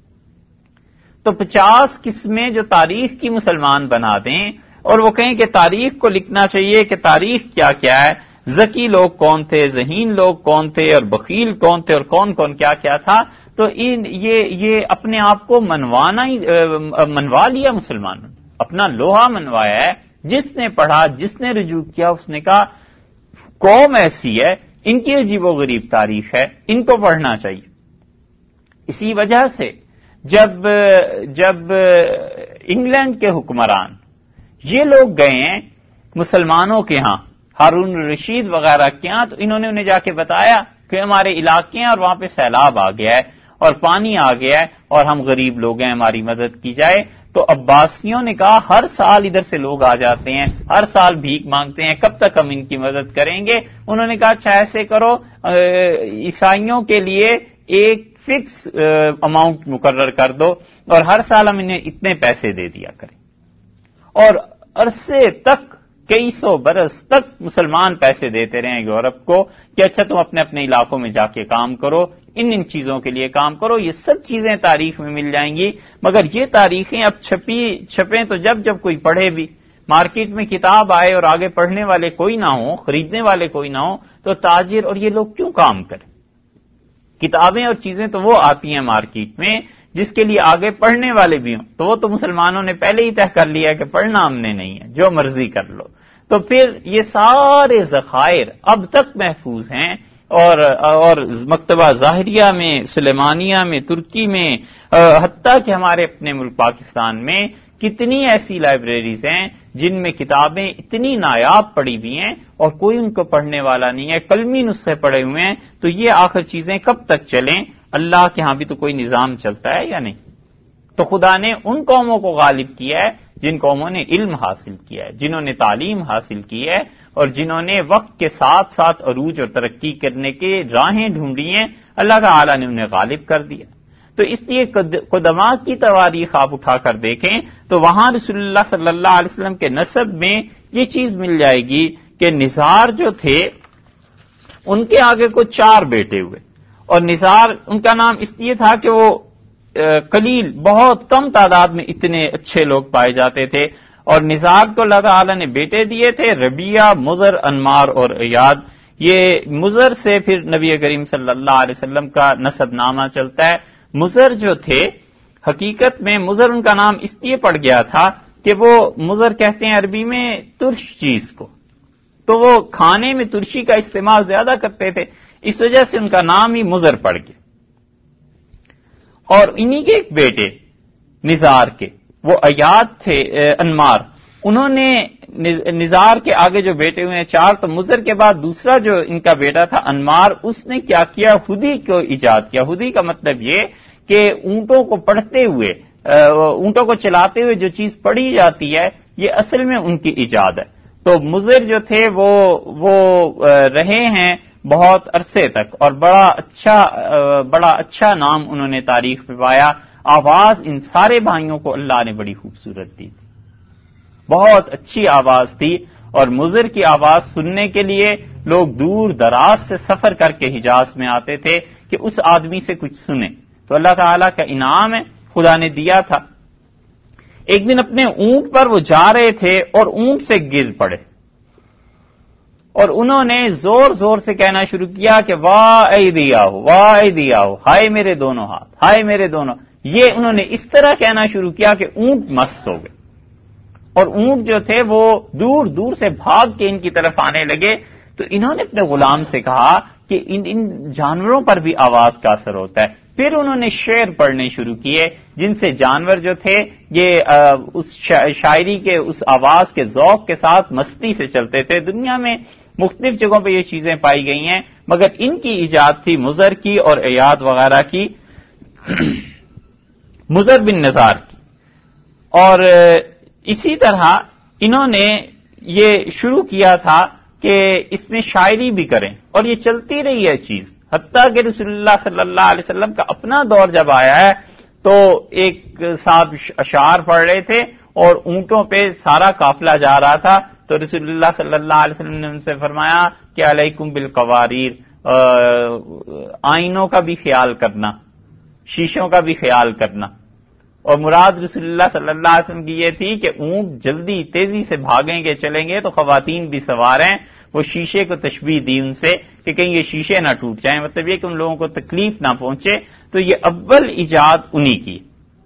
تو پچاس قسمیں جو تاریخ کی مسلمان بنا دیں اور وہ کہیں کہ تاریخ کو لکھنا چاہیے کہ تاریخ کیا کیا ہے، ذکی لوگ کون تھے، ذہین لوگ کون تھے، اور بخیل کون تھے، اور کون کون کیا کیا تھا، تو ان یہ یہ اپنے آپ کو منوانا ہی منوا لیا، مسلمانوں نے اپنا لوہا منوایا ہے۔ جس نے پڑھا، جس نے رجوع کیا، اس نے کہا قوم ایسی ہے، ان کی عجیب و غریب تاریخ ہے، ان کو پڑھنا چاہیے۔ اسی وجہ سے جب جب انگلینڈ کے حکمران یہ لوگ گئے ہیں مسلمانوں کے ہاں، ہارون الرشید وغیرہ کے ہاں، تو انہوں نے انہیں جا کے بتایا کہ ہمارے علاقے ہیں اور وہاں پہ سیلاب آ گیا ہے اور پانی آ گیا ہے اور ہم غریب لوگ ہیں، ہماری مدد کی جائے۔ تو عباسیوں نے کہا ہر سال ادھر سے لوگ آ جاتے ہیں، ہر سال بھیک مانگتے ہیں، کب تک ہم ان کی مدد کریں گے؟ انہوں نے کہا اچھا ایسے کرو، عیسائیوں کے لیے ایک فکس اماؤنٹ مقرر کر دو اور ہر سال ہم انہیں اتنے پیسے دے دیا کریں، اور عرصے تک کئی سو برس تک مسلمان پیسے دیتے رہے یورپ کو کہ اچھا تم اپنے اپنے علاقوں میں جا کے کام کرو، ان ان چیزوں کے لیے کام کرو۔ یہ سب چیزیں تاریخ میں مل جائیں گی، مگر یہ تاریخیں اب چھپی چھپیں تو جب جب کوئی پڑھے بھی، مارکیٹ میں کتاب آئے اور آگے پڑھنے والے کوئی نہ ہوں، خریدنے والے کوئی نہ ہوں، تو تاجر اور یہ لوگ کیوں کام کریں؟ کتابیں اور چیزیں تو وہ آتی ہیں مارکیٹ میں جس کے لیے آگے پڑھنے والے بھی ہوں، تو وہ تو مسلمانوں نے پہلے ہی طے کر لیا کہ پڑھنا ہم نے نہیں ہے، جو مرضی کر لو۔ تو پھر یہ سارے ذخائر اب تک محفوظ ہیں، اور اور مکتبہ ظاہریہ میں، سلیمانیہ میں، ترکی میں، حتیٰ کہ ہمارے اپنے ملک پاکستان میں کتنی ایسی لائبریریز ہیں جن میں کتابیں اتنی نایاب پڑی ہوئی ہیں اور کوئی ان کو پڑھنے والا نہیں ہے، قلمی نسخے پڑے ہوئے ہیں۔ تو یہ آخر چیزیں کب تک چلیں؟ اللہ کے ہاں بھی تو کوئی نظام چلتا ہے یا نہیں؟ تو خدا نے ان قوموں کو غالب کیا ہے جن قوموں نے علم حاصل کیا ہے، جنہوں نے تعلیم حاصل کی ہے، اور جنہوں نے وقت کے ساتھ ساتھ عروج اور ترقی کرنے کے راہیں ڈھونڈی ہیں، اللہ تعالی نے انہیں غالب کر دیا۔ تو اس لیے قدماء کی تواریخ آپ اٹھا کر دیکھیں تو وہاں رسول اللہ صلی اللہ علیہ وسلم کے نسب میں یہ چیز مل جائے گی کہ نزار جو تھے ان کے آگے کو چار بیٹے ہوئے، اور نزار ان کا نام اس لیے تھا کہ وہ قلیل، بہت کم تعداد میں اتنے اچھے لوگ پائے جاتے تھے، اور نزار کو اللہ تعالی نے بیٹے دیے تھے، ربیہ، مضر، انمار اور ایاد۔ یہ مضر سے پھر نبی کریم صلی اللہ علیہ وسلم کا نسب نامہ چلتا ہے۔ مضر جو تھے حقیقت میں مضر ان کا نام اس لیے پڑ گیا تھا کہ وہ مضر کہتے ہیں عربی میں ترش چیز کو، تو وہ کھانے میں ترشی کا استعمال زیادہ کرتے تھے، اس وجہ سے ان کا نام ہی مضر پڑ گیا۔ اور انہی کے ایک بیٹے نزار کے وہ ایاد تھے، انمار، انہوں نے نزار کے آگے جو بیٹے ہوئے ہیں چار، تو مضر کے بعد دوسرا جو ان کا بیٹا تھا انمار، اس نے کیا کیا؟ ہدی کو ایجاد کیا۔ ہدی کا مطلب یہ کہ اونٹوں کو پڑھتے ہوئے، اونٹوں کو چلاتے ہوئے جو چیز پڑھی جاتی ہے، یہ اصل میں ان کی ایجاد ہے۔ تو مضر جو تھے وہ وہ رہے ہیں بہت عرصے تک، اور بڑا اچھا بڑا اچھا نام انہوں نے تاریخ میں پایا. آواز ان سارے بھائیوں کو اللہ نے بڑی خوبصورت دی تھی، بہت اچھی آواز تھی، اور مضر کی آواز سننے کے لیے لوگ دور دراز سے سفر کر کے حجاز میں آتے تھے کہ اس آدمی سے کچھ سنیں. تو اللہ تعالیٰ کا انعام ہے، خدا نے دیا تھا. ایک دن اپنے اونٹ پر وہ جا رہے تھے اور اونٹ سے گر پڑے، اور انہوں نے زور زور سے کہنا شروع کیا کہ واہ اے دیا ہو، واہ اے دیا ہو، ہائے میرے دونوں ہاتھ، ہائے میرے دونوں. یہ انہوں نے اس طرح کہنا شروع کیا کہ اونٹ مست ہو گئے، اور اونٹ جو تھے وہ دور دور سے بھاگ کے ان کی طرف آنے لگے. تو انہوں نے اپنے غلام سے کہا کہ ان ان جانوروں پر بھی آواز کا اثر ہوتا ہے. پھر انہوں نے شعر پڑھنے شروع کیے جن سے جانور جو تھے یہ اس شاعری کے اس آواز کے ذوق کے ساتھ مستی سے چلتے تھے. دنیا میں مختلف جگہوں پہ یہ چیزیں پائی گئی ہیں، مگر ان کی ایجاد تھی مضر کی اور ایاد وغیرہ کی، مضر بن نزار کی. اور اسی طرح انہوں نے یہ شروع کیا تھا کہ اس میں شاعری بھی کریں، اور یہ چلتی رہی ہے چیز، حتیٰ کہ رسول اللہ صلی اللہ علیہ وسلم کا اپنا دور جب آیا ہے تو ایک صاحب اشعار پڑھ رہے تھے اور اونٹوں پہ سارا قافلہ جا رہا تھا. تو رسول اللہ صلی اللہ علیہ وسلم نے ان سے فرمایا کہ علیکم بالقواریر، آئینوں کا بھی خیال کرنا، شیشوں کا بھی خیال کرنا. اور مراد رسول اللہ صلی اللہ علیہ وسلم کی یہ تھی کہ اونٹ جلدی تیزی سے بھاگیں گے چلیں گے تو خواتین بھی سوار ہیں. وہ شیشے کو تشبیہ دی ان سے کہ کہیں یہ شیشے نہ ٹوٹ جائیں، مطلب یہ کہ ان لوگوں کو تکلیف نہ پہنچے. تو یہ اول ایجاد انہی کی.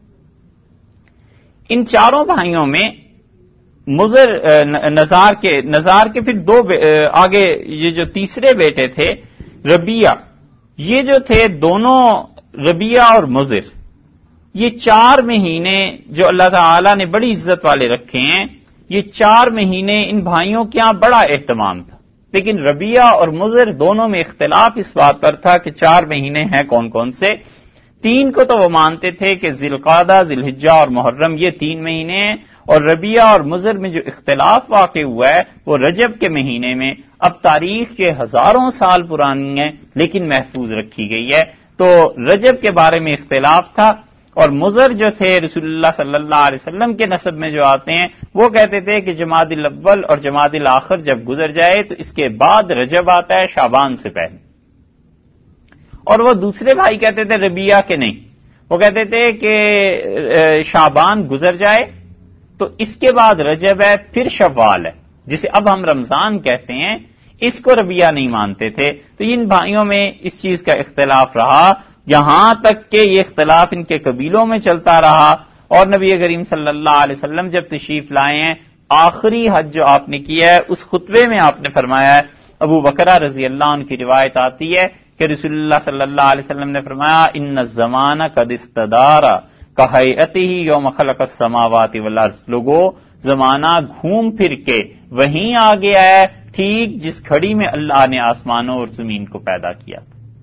ان چاروں بھائیوں میں مضر نزار کے نزار کے پھر دو آگے یہ جو تیسرے بیٹے تھے ربیہ، یہ جو تھے دونوں ربیہ اور مضر، یہ چار مہینے جو اللہ تعالی نے بڑی عزت والے رکھے ہیں، یہ چار مہینے ان بھائیوں کے یہاں بڑا اہتمام تھا. لیکن ربیہ اور مضر دونوں میں اختلاف اس بات پر تھا کہ چار مہینے ہیں کون کون سے. تین کو تو وہ مانتے تھے کہ ذی القعدہ، ذی الحجہ اور محرم یہ تین مہینے ہیں، اور ربیہ اور مضر میں جو اختلاف واقع ہوا ہے وہ رجب کے مہینے میں. اب تاریخ کے ہزاروں سال پرانی ہے لیکن محفوظ رکھی گئی ہے. تو رجب کے بارے میں اختلاف تھا، اور مضر جو تھے رسول اللہ صلی اللہ علیہ وسلم کے نسب میں جو آتے ہیں وہ کہتے تھے کہ جمادی الاول اور جمادی الاخر جب گزر جائے تو اس کے بعد رجب آتا ہے، شعبان سے پہلے. اور وہ دوسرے بھائی کہتے تھے ربیہ کے نہیں، وہ کہتے تھے کہ شعبان گزر جائے تو اس کے بعد رجب ہے، پھر شوال ہے جسے اب ہم رمضان کہتے ہیں، اس کو ربیہ نہیں مانتے تھے. تو ان بھائیوں میں اس چیز کا اختلاف رہا، یہاں تک کہ یہ اختلاف ان کے قبیلوں میں چلتا رہا. اور نبی کریم صلی اللہ علیہ وسلم جب تشریف لائے ہیں، آخری حج جو آپ نے کیا ہے اس خطبے میں آپ نے فرمایا ہے، ابو بکرہ رضی اللہ عنہ کی روایت آتی ہے کہ رسول اللہ صلی اللہ علیہ وسلم نے فرمایا ان الزمان قد استدار کہیئتہ یوم خلق السماوات والارض. لوگوں زمانہ گھوم پھر کے وہیں آ گیا ہے ٹھیک جس گھڑی میں اللہ نے آسمانوں اور زمین کو پیدا کیا.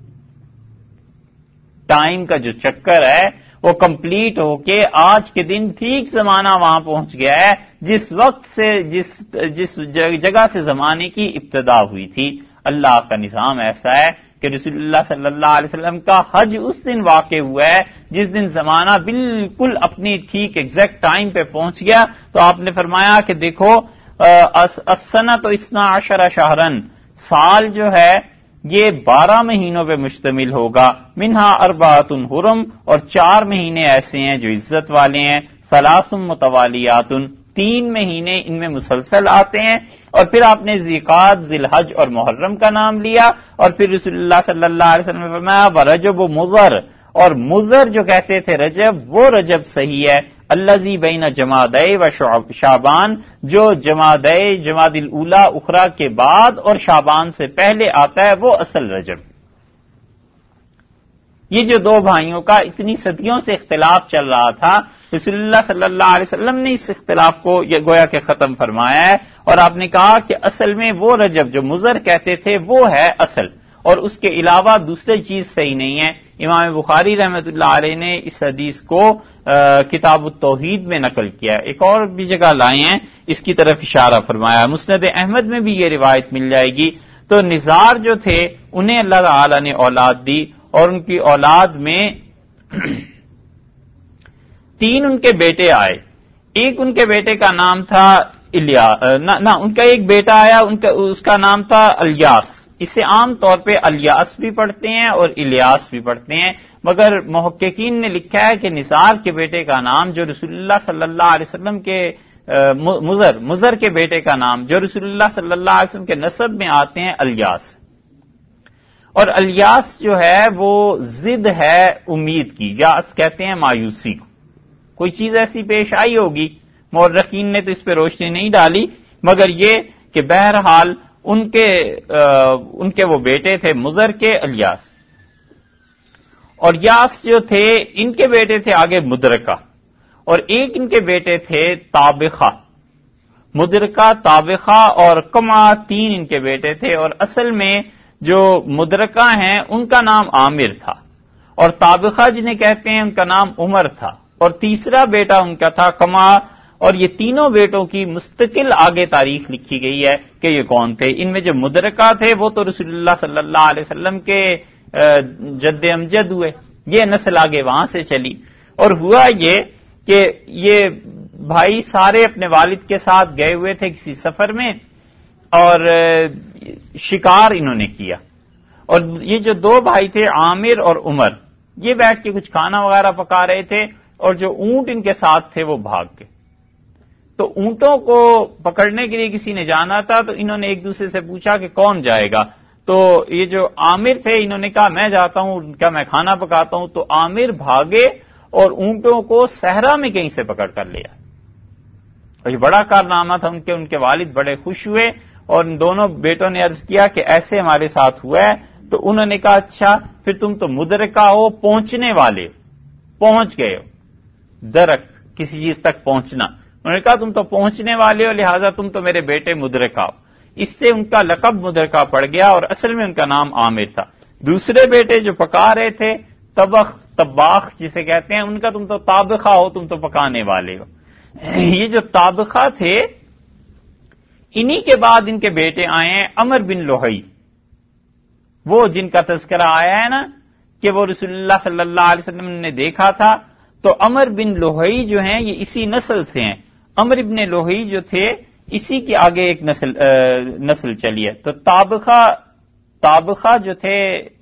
ٹائم کا جو چکر ہے وہ کمپلیٹ ہو کے آج کے دن ٹھیک زمانہ وہاں پہنچ گیا ہے جس وقت سے جس جس جگہ سے زمانے کی ابتدا ہوئی تھی. اللہ کا نظام ایسا ہے کہ رسول اللہ صلی اللہ علیہ وسلم کا حج اس دن واقع ہوا ہے جس دن زمانہ بالکل اپنی ٹھیک ایگزیکٹ ٹائم پہ پہنچ گیا. تو آپ نے فرمایا کہ دیکھو السنۃ اثنا عشر شہرن، سال جو ہے یہ بارہ مہینوں پہ مشتمل ہوگا. منہا اربعۃ حرم، اور چار مہینے ایسے ہیں جو عزت والے ہیں. ثلاث متوالیات، تین مہینے ان میں مسلسل آتے ہیں. اور پھر آپ نے ذیقعد، ذی الحج اور محرم کا نام لیا، اور پھر رسول اللہ صلی اللہ علیہ وسلم نے فرمایا ورجب و مضر، اور مضر جو کہتے تھے رجب وہ رجب صحیح ہے. الذی بین جمادی و شعبان، جو جمادی جمادی الاولی اخری کے بعد اور شعبان سے پہلے آتا ہے وہ اصل رجب. یہ جو دو بھائیوں کا اتنی صدیوں سے اختلاف چل رہا تھا، رسول اللہ صلی اللہ علیہ وسلم نے اس اختلاف کو یہ گویا کہ ختم فرمایا ہے. اور آپ نے کہا کہ اصل میں وہ رجب جو مضر کہتے تھے وہ ہے اصل، اور اس کے علاوہ دوسری چیز صحیح نہیں ہے. امام بخاری رحمۃ اللہ علیہ نے اس حدیث کو کتاب التوحید میں نقل کیا ہے، ایک اور بھی جگہ لائے ہیں، اس کی طرف اشارہ فرمایا، مسند احمد میں بھی یہ روایت مل جائے گی۔ تو نزار جو تھے انہیں اللہ تعالی نے اولاد دی، اور ان کی اولاد میں تین ان کے بیٹے آئے۔ ایک ان کے بیٹے کا نام تھا الیا نہ ان کا ایک بیٹا آیا، ان کا اس کا نام تھا الیاس۔ اسے عام طور پہ الیاس بھی پڑھتے ہیں اور الیاس بھی پڑھتے ہیں، مگر محققین نے لکھا ہے کہ نزار کے بیٹے کا نام جو رسول اللہ صلی اللہ علیہ وسلم کے مزر مزر کے بیٹے کا نام جو رسول اللہ صلی اللہ علیہ وسلم کے نسب میں آتے ہیں الیاس، اور الیاس جو ہے وہ ضد ہے امید کی، یاس کہتے ہیں مایوسی کو، کوئی چیز ایسی پیش آئی ہوگی، مورخین نے تو اس پہ روشنی نہیں ڈالی، مگر یہ کہ بہرحال ان کے ان کے وہ بیٹے تھے مزر کے الیاس، اور یاس جو تھے ان کے بیٹے تھے آگے مدرکہ، اور ایک ان کے بیٹے تھے تابخہ۔ مدرکہ، تابخہ اور کما تین ان کے بیٹے تھے، اور اصل میں جو مدرکہ ہیں ان کا نام عامر تھا، اور تابخہ جنہیں کہتے ہیں ان کا نام عمر تھا، اور تیسرا بیٹا ان کا تھا کما، اور یہ تینوں بیٹوں کی مستقل آگے تاریخ لکھی گئی ہے کہ یہ کون تھے۔ ان میں جو مدرکہ تھے وہ تو رسول اللہ صلی اللہ علیہ وسلم کے جد امجد ہوئے، یہ نسل آگے وہاں سے چلی، اور ہوا یہ کہ یہ بھائی سارے اپنے والد کے ساتھ گئے ہوئے تھے کسی سفر میں، اور شکار انہوں نے کیا، اور یہ جو دو بھائی تھے عامر اور عمر، یہ بیٹھ کے کچھ کھانا وغیرہ پکا رہے تھے، اور جو اونٹ ان کے ساتھ تھے وہ بھاگ گئے۔ تو اونٹوں کو پکڑنے کے لیے کسی نے جانا تھا، تو انہوں نے ایک دوسرے سے پوچھا کہ کون جائے گا، تو یہ جو عامر تھے انہوں نے کہا میں جاتا ہوں، کیا میں کھانا پکاتا ہوں، تو عامر بھاگے اور اونٹوں کو صحرا میں کہیں سے پکڑ کر لیا، اور یہ بڑا کارنامہ تھا ان کے ان کے والد بڑے خوش ہوئے، اور ان دونوں بیٹوں نے عرض کیا کہ ایسے ہمارے ساتھ ہوا ہے، تو انہوں نے کہا اچھا پھر تم تو مدرکہ ہو، پہنچنے والے، پہنچ گئے ہو، درک کسی چیز تک پہنچنا، انہوں نے کہا تم تو پہنچنے والے ہو، لہذا تم تو میرے بیٹے مدرکہ ہو۔ اس سے ان کا لقب مدرکہ پڑ گیا، اور اصل میں ان کا نام عامر تھا۔ دوسرے بیٹے جو پکا رہے تھے طبخ طباخ جسے کہتے ہیں، ان کا تم تو طابخہ ہو، تم تو پکانے والے ہو۔ یہ جو طابخہ تھے انہی کے بعد ان کے بیٹے آئے ہیں عمر بن لوہی، وہ جن کا تذکرہ آیا ہے نا کہ وہ رسول اللہ صلی اللہ علیہ وسلم نے دیکھا تھا، تو عمر بن لوہی جو ہیں یہ اسی نسل سے ہیں۔ عمر بن لوہی جو تھے اسی کے آگے ایک نسل نسل چلی ہے۔ تو طابخہ طابخہ جو تھے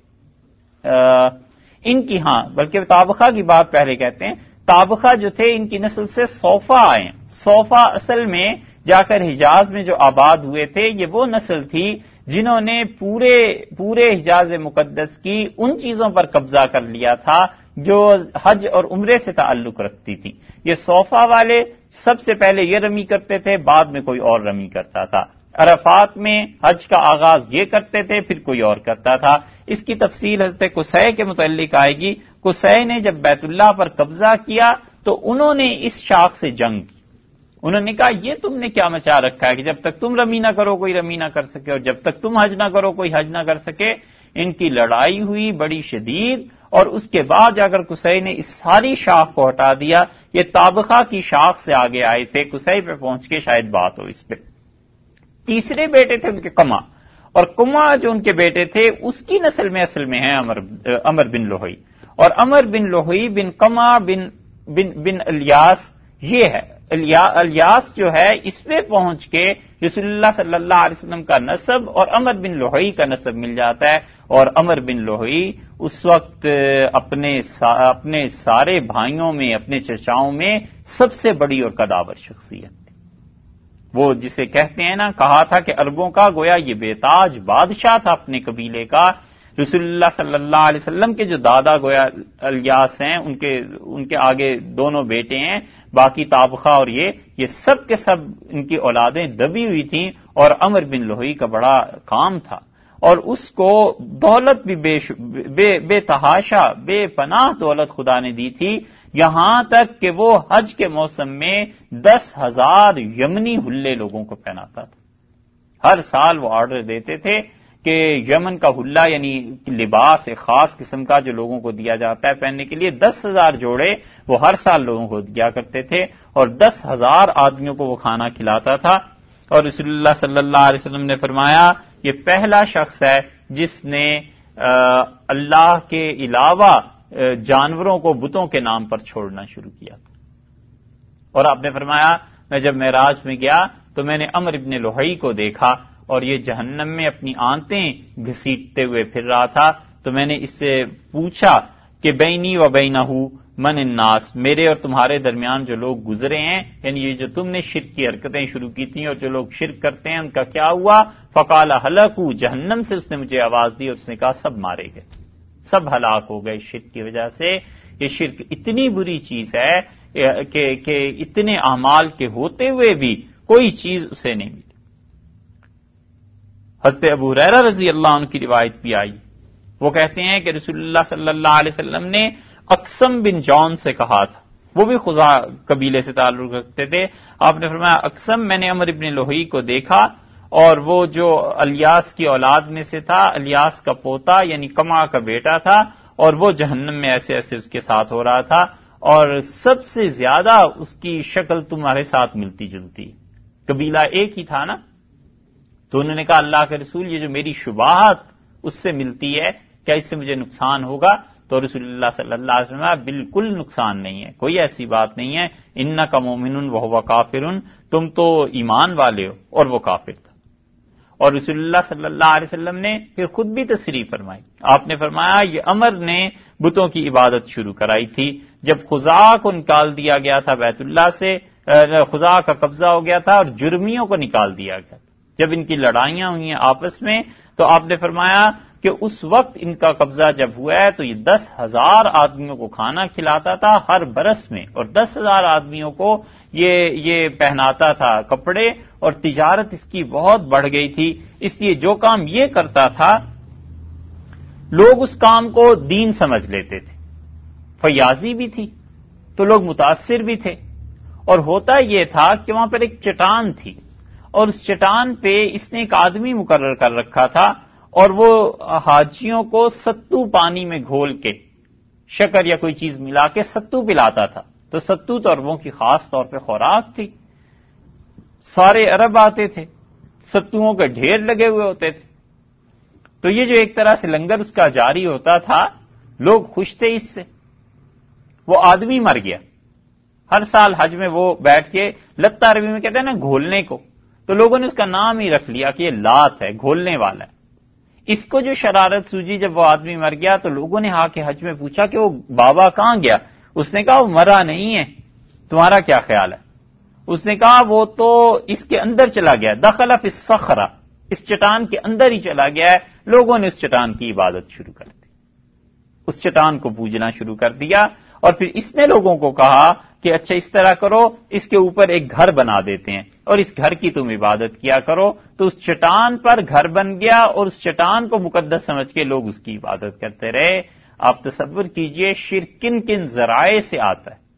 ان کی، ہاں بلکہ طابخہ کی بات پہلے کہتے ہیں، طابخہ جو تھے ان کی نسل سے صوفہ آئے ہیں۔ صوفہ اصل میں جا کر حجاز میں جو آباد ہوئے تھے، یہ وہ نسل تھی جنہوں نے پورے پورے حجاز مقدس کی ان چیزوں پر قبضہ کر لیا تھا جو حج اور عمرے سے تعلق رکھتی تھی۔ یہ صوفہ والے سب سے پہلے یہ رمی کرتے تھے، بعد میں کوئی اور رمی کرتا تھا۔ عرفات میں حج کا آغاز یہ کرتے تھے، پھر کوئی اور کرتا تھا۔ اس کی تفصیل حضرت قصی کے متعلق آئے گی۔ قصی نے جب بیت اللہ پر قبضہ کیا تو انہوں نے اس شاخ سے جنگ کی، انہوں نے کہا یہ تم نے کیا مچا رکھا ہے کہ جب تک تم رمی نہ کرو کوئی رمی نہ کر سکے، اور جب تک تم حج نہ کرو کوئی حج نہ کر سکے۔ ان کی لڑائی ہوئی بڑی شدید، اور اس کے بعد جا کر قصی نے اس ساری شاخ کو ہٹا دیا۔ یہ طابخہ کی شاخ سے آگے آئے تھے، قصی پہ پہنچ کے شاید بات ہو اس پہ۔ تیسرے بیٹے تھے ان کے کما، اور کما جو ان کے بیٹے تھے اس کی نسل میں اصل میں ہے عمر عمر بن لوہی، اور عمر بن لوہی بن کما بن بن بن الیاس یہ ہے۔ الیاس جو ہے اس پہ پہنچ کے رسول اللہ صلی اللہ علیہ وسلم کا نسب اور عمر بن لوہی کا نسب مل جاتا ہے، اور عمر بن لوہی اس وقت اپنے اپنے سارے بھائیوں میں، اپنے چچاؤں میں سب سے بڑی اور قداور شخصیت تھی۔ وہ جسے کہتے ہیں نا، کہا تھا کہ عربوں کا گویا یہ بے تاج بادشاہ تھا اپنے قبیلے کا۔ رسول اللہ صلی اللہ علیہ وسلم کے جو دادا گویا الیاس ہیں، ان کے ان کے آگے دونوں بیٹے ہیں، باقی طابخہ اور یہ یہ سب کے سب ان کی اولادیں دبی ہوئی تھیں، اور عمر بن لوہی کا بڑا کام تھا، اور اس کو دولت بھی بے بے, بے تحاشا بے پناہ دولت خدا نے دی تھی، یہاں تک کہ وہ حج کے موسم میں دس ہزار یمنی حلے لوگوں کو پہناتا تھا۔ ہر سال وہ آرڈر دیتے تھے کہ یمن کا حلہ یعنی لباس ایک خاص قسم کا جو لوگوں کو دیا جاتا ہے پہننے کے لیے، دس ہزار جوڑے وہ ہر سال لوگوں کو دیا کرتے تھے اور دس ہزار آدمیوں کو وہ کھانا کھلاتا تھا. اور رسول اللہ صلی اللہ علیہ وسلم نے فرمایا یہ پہلا شخص ہے جس نے اللہ کے علاوہ جانوروں کو بتوں کے نام پر چھوڑنا شروع کیا تھا. اور آپ نے فرمایا میں جب معراج میں گیا تو میں نے عمر ابن لوہی کو دیکھا اور یہ جہنم میں اپنی آنتیں گھسیٹتے ہوئے پھر رہا تھا، تو میں نے اس سے پوچھا کہ بینی و بینہ من الناس، میرے اور تمہارے درمیان جو لوگ گزرے ہیں، یعنی یہ جو تم نے شرک کی حرکتیں شروع کی تھیں اور جو لوگ شرک کرتے ہیں ان کا کیا ہوا؟ فقال ہلکوا، جہنم سے اس نے مجھے آواز دی اور اس نے کہا سب مارے گئے، سب ہلاک ہو گئے شرک کی وجہ سے. یہ شرک اتنی بری چیز ہے کہ کہ اتنے اعمال کے ہوتے ہوئے بھی کوئی چیز اسے نہیں ملی. حضرت ابو ہریرہ رضی اللہ عنہ کی روایت بھی آئی، وہ کہتے ہیں کہ رسول اللہ صلی اللہ علیہ وسلم نے اقسم بن جون سے کہا تھا، وہ بھی خزاع قبیلے سے تعلق رکھتے تھے. آپ نے فرمایا اقسم میں نے عمر ابن لوہی کو دیکھا اور وہ جو الیاس کی اولاد میں سے تھا، الیاس کا پوتا یعنی کما کا بیٹا تھا، اور وہ جہنم میں ایسے ایسے اس کے ساتھ ہو رہا تھا، اور سب سے زیادہ اس کی شکل تمہارے ساتھ ملتی جلتی، قبیلہ ایک ہی تھا نا. تو انہوں نے کہا اللہ کے رسول یہ جو میری شبہات اس سے ملتی ہے کیا اس سے مجھے نقصان ہوگا؟ تو رسول اللہ صلی اللہ علیہ وسلم بالکل نقصان نہیں ہے، کوئی ایسی بات نہیں ہے. انک مومن وہو کافر، تم تو ایمان والے ہو اور وہ کافر تھا. اور رسول اللہ صلی اللہ علیہ وسلم نے پھر خود بھی تصریح فرمائی، آپ نے فرمایا یہ عمر نے بتوں کی عبادت شروع کرائی تھی. جب خزاع کو نکال دیا گیا تھا بیت اللہ سے، خزاع کا قبضہ ہو گیا تھا اور جرمیوں کو نکال دیا گیا، جب ان کی لڑائیاں ہوئی ہیں آپس میں، تو آپ نے فرمایا کہ اس وقت ان کا قبضہ جب ہوا ہے تو یہ دس ہزار آدمیوں کو کھانا کھلاتا تھا ہر برس میں، اور دس ہزار آدمیوں کو یہ یہ پہناتا تھا کپڑے، اور تجارت اس کی بہت بڑھ گئی تھی. اس لیے جو کام یہ کرتا تھا لوگ اس کام کو دین سمجھ لیتے تھے، فیاضی بھی تھی تو لوگ متاثر بھی تھے. اور ہوتا یہ تھا کہ وہاں پر ایک چٹان تھی اور اس چٹان پہ اس نے ایک آدمی مقرر کر رکھا تھا، اور وہ حاجیوں کو ستو پانی میں گھول کے شکر یا کوئی چیز ملا کے ستو پلاتا تھا. تو ستو تو عربوں کی خاص طور پہ خوراک تھی، سارے عرب آتے تھے، ستوؤں کے ڈھیر لگے ہوئے ہوتے تھے. تو یہ جو ایک طرح سے لنگر اس کا جاری ہوتا تھا، لوگ خوش تھے اس سے. وہ آدمی مر گیا، ہر سال حج میں وہ بیٹھ کے لتا عربی میں کہتے ہیں نا گھولنے کو، تو لوگوں نے اس کا نام ہی رکھ لیا کہ یہ لات ہے، گھولنے والا ہے. اس کو جو شرارت سوجی جب وہ آدمی مر گیا تو لوگوں نے آ کے حج میں پوچھا کہ وہ بابا کہاں گیا؟ اس نے کہا وہ مرا نہیں ہے، تمہارا کیا خیال ہے؟ اس نے کہا وہ تو اس کے اندر چلا گیا، دخل فی الصخرہ، اس چٹان کے اندر ہی چلا گیا ہے. لوگوں نے اس چٹان کی عبادت شروع کر دی، اس چٹان کو پوجنا شروع کر دیا. اور پھر اس نے لوگوں کو کہا کہ اچھا اس طرح کرو، اس کے اوپر ایک گھر بنا دیتے ہیں اور اس گھر کی تم عبادت کیا کرو. تو اس چٹان پر گھر بن گیا اور اس چٹان کو مقدس سمجھ کے لوگ اس کی عبادت کرتے رہے. آپ تصور کیجئے شرک کن کن ذرائع سے آتا ہے.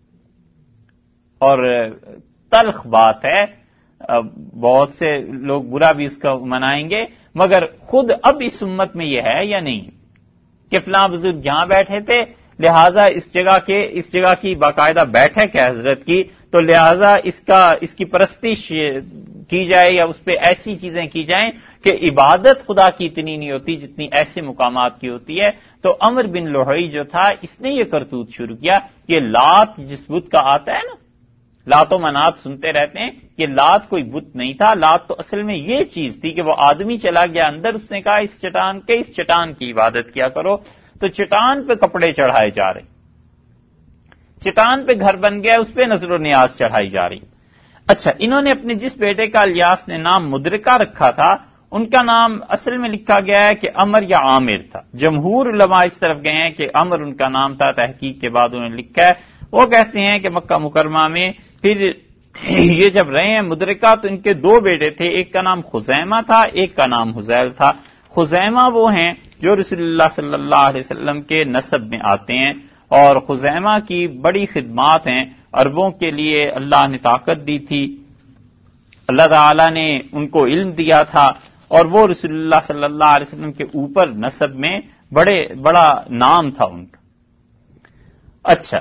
اور تلخ بات ہے، بہت سے لوگ برا بھی اس کا منائیں گے، مگر خود اب اس امت میں یہ ہے یا نہیں کہ فلاں بزرگ یہاں بیٹھے تھے لہذا اس جگہ کے اس جگہ کی باقاعدہ بیٹھک ہے حضرت کی، تو لہذا اس کا اس کی پرستش کی جائے یا اس پہ ایسی چیزیں کی جائیں کہ عبادت خدا کی اتنی نہیں ہوتی جتنی ایسے مقامات کی ہوتی ہے. تو عمر بن لوہی جو تھا اس نے یہ کرتوت شروع کیا. یہ لات جس بت کا آتا ہے نا، لات و منات سنتے رہتے ہیں، یہ لات کوئی بت نہیں تھا. لات تو اصل میں یہ چیز تھی کہ وہ آدمی چلا گیا اندر، اس نے کہا اس چٹان کے اس چٹان کی عبادت کیا کرو. تو چٹان پہ کپڑے چڑھائے جا رہے، چٹان پہ گھر بن گیا، اس پہ نظر و نیاز چڑھائی جا رہی. اچھا انہوں نے اپنے جس بیٹے کا الیاس نے نام مدرکہ رکھا تھا، ان کا نام اصل میں لکھا گیا ہے کہ عمر یا عامر تھا. جمہور علماء اس طرف گئے ہیں کہ عمر ان کا نام تھا، تحقیق کے بعد انہوں نے لکھا ہے. وہ کہتے ہیں کہ مکہ مکرمہ میں پھر یہ جب رہے ہیں مدرکہ تو ان کے دو بیٹے تھے، ایک کا نام خزیمہ تھا، ایک کا نام حذیل تھا. خزیمہ وہ ہیں جو رسول اللہ صلی اللہ علیہ وسلم کے نسب میں آتے ہیں، اور خزیمہ کی بڑی خدمات ہیں. عربوں کے لیے اللہ نے طاقت دی تھی، اللہ تعالی نے ان کو علم دیا تھا، اور وہ رسول اللہ صلی اللہ علیہ وسلم کے اوپر نسب میں بڑے بڑا نام تھا ان کا. اچھا،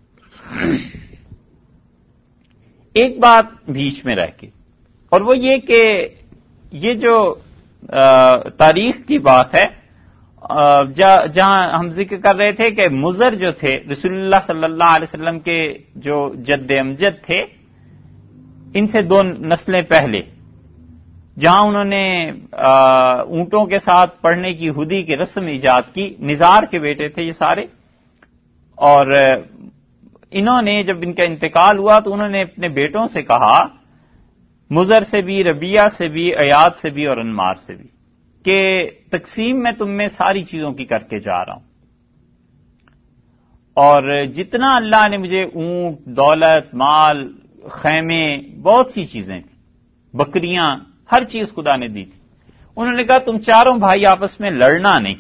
ایک بات بیچ میں رہ کے، اور وہ یہ کہ یہ جو تاریخ کی بات ہے، جہاں ہم ذکر کر رہے تھے کہ مضر جو تھے رسول اللہ صلی اللہ علیہ وسلم کے جو جد امجد تھے، ان سے دو نسلیں پہلے، جہاں انہوں نے اونٹوں کے ساتھ پڑھنے کی ہدی کی رسم ایجاد کی، نزار کے بیٹے تھے یہ سارے. اور انہوں نے جب ان کا انتقال ہوا تو انہوں نے اپنے بیٹوں سے کہا، مضر سے بھی، ربیہ سے بھی، ایاد سے بھی اور انمار سے بھی، کہ تقسیم میں تم میں ساری چیزوں کی کر کے جا رہا ہوں، اور جتنا اللہ نے مجھے اونٹ، دولت، مال، خیمے، بہت سی چیزیں تھیں، بکریاں، ہر چیز خدا نے دی تھی. انہوں نے کہا تم چاروں بھائی آپس میں لڑنا نہیں،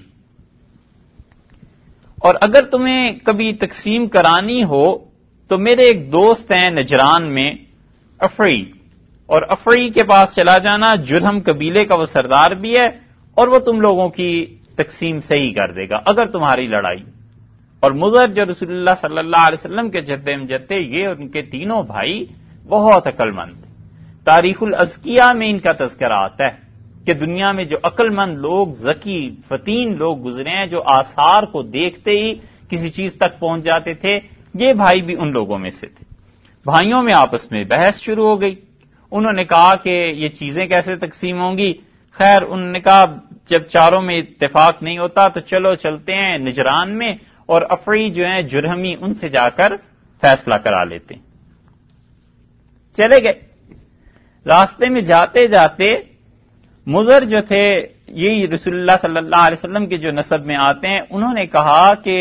اور اگر تمہیں کبھی تقسیم کرانی ہو تو میرے ایک دوست ہیں نجران میں، افری، اور افری کے پاس چلا جانا، جرہم قبیلے کا وہ سردار بھی ہے، اور وہ تم لوگوں کی تقسیم صحیح کر دے گا اگر تمہاری لڑائی. اور مضر جو رسول اللہ صلی اللہ علیہ وسلم کے جد امجد تھے، یہ ان کے تینوں بھائی بہت عقل مند تھے. تاریخ الازکیہ میں ان کا تذکرہ آتا ہے کہ دنیا میں جو عقل مند لوگ، ذکی فطین لوگ گزرے ہیں، جو آثار کو دیکھتے ہی کسی چیز تک پہنچ جاتے تھے، یہ بھائی بھی ان لوگوں میں سے تھے. بھائیوں میں آپس میں بحث شروع ہو گئی. انہوں نے کہا کہ یہ چیزیں کیسے تقسیم ہوں گی. خیر انہوں نے کہا جب چاروں میں اتفاق نہیں ہوتا تو چلو چلتے ہیں نجران میں، اور افری جو ہیں جرہمی، ان سے جا کر فیصلہ کرا لیتے ہیں. چلے گئے. راستے میں جاتے جاتے مضر جو تھے، یہی رسول اللہ صلی اللہ علیہ وسلم کے جو نسب میں آتے ہیں، انہوں نے کہا کہ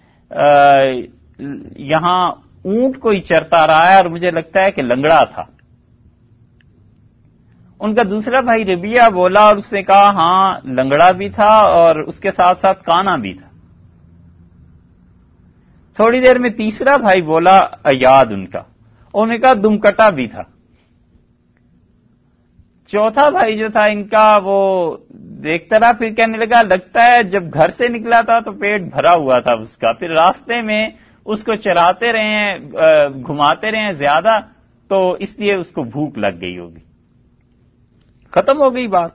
یہاں اونٹ کوئی چرتا رہا ہے اور مجھے لگتا ہے کہ لنگڑا تھا. ان کا دوسرا بھائی ربیہ بولا اور اس نے کہا ہاں لنگڑا بھی تھا اور اس کے ساتھ ساتھ کانا بھی تھا. تھوڑی دیر میں تیسرا بھائی بولا، ایاد ان کا، انہوں نے کہا دم کٹا بھی تھا. چوتھا بھائی جو تھا ان کا، وہ دیکھتا رہا، پھر کہنے لگا لگتا ہے جب گھر سے نکلا تھا تو پیٹ بھرا ہوا تھا اس کا، پھر راستے میں اس کو چراتے رہے ہیں، گھماتے رہے ہیں زیادہ، تو اس لیے اس کو بھوک لگ گئی ہوگی. ختم ہو گئی بات.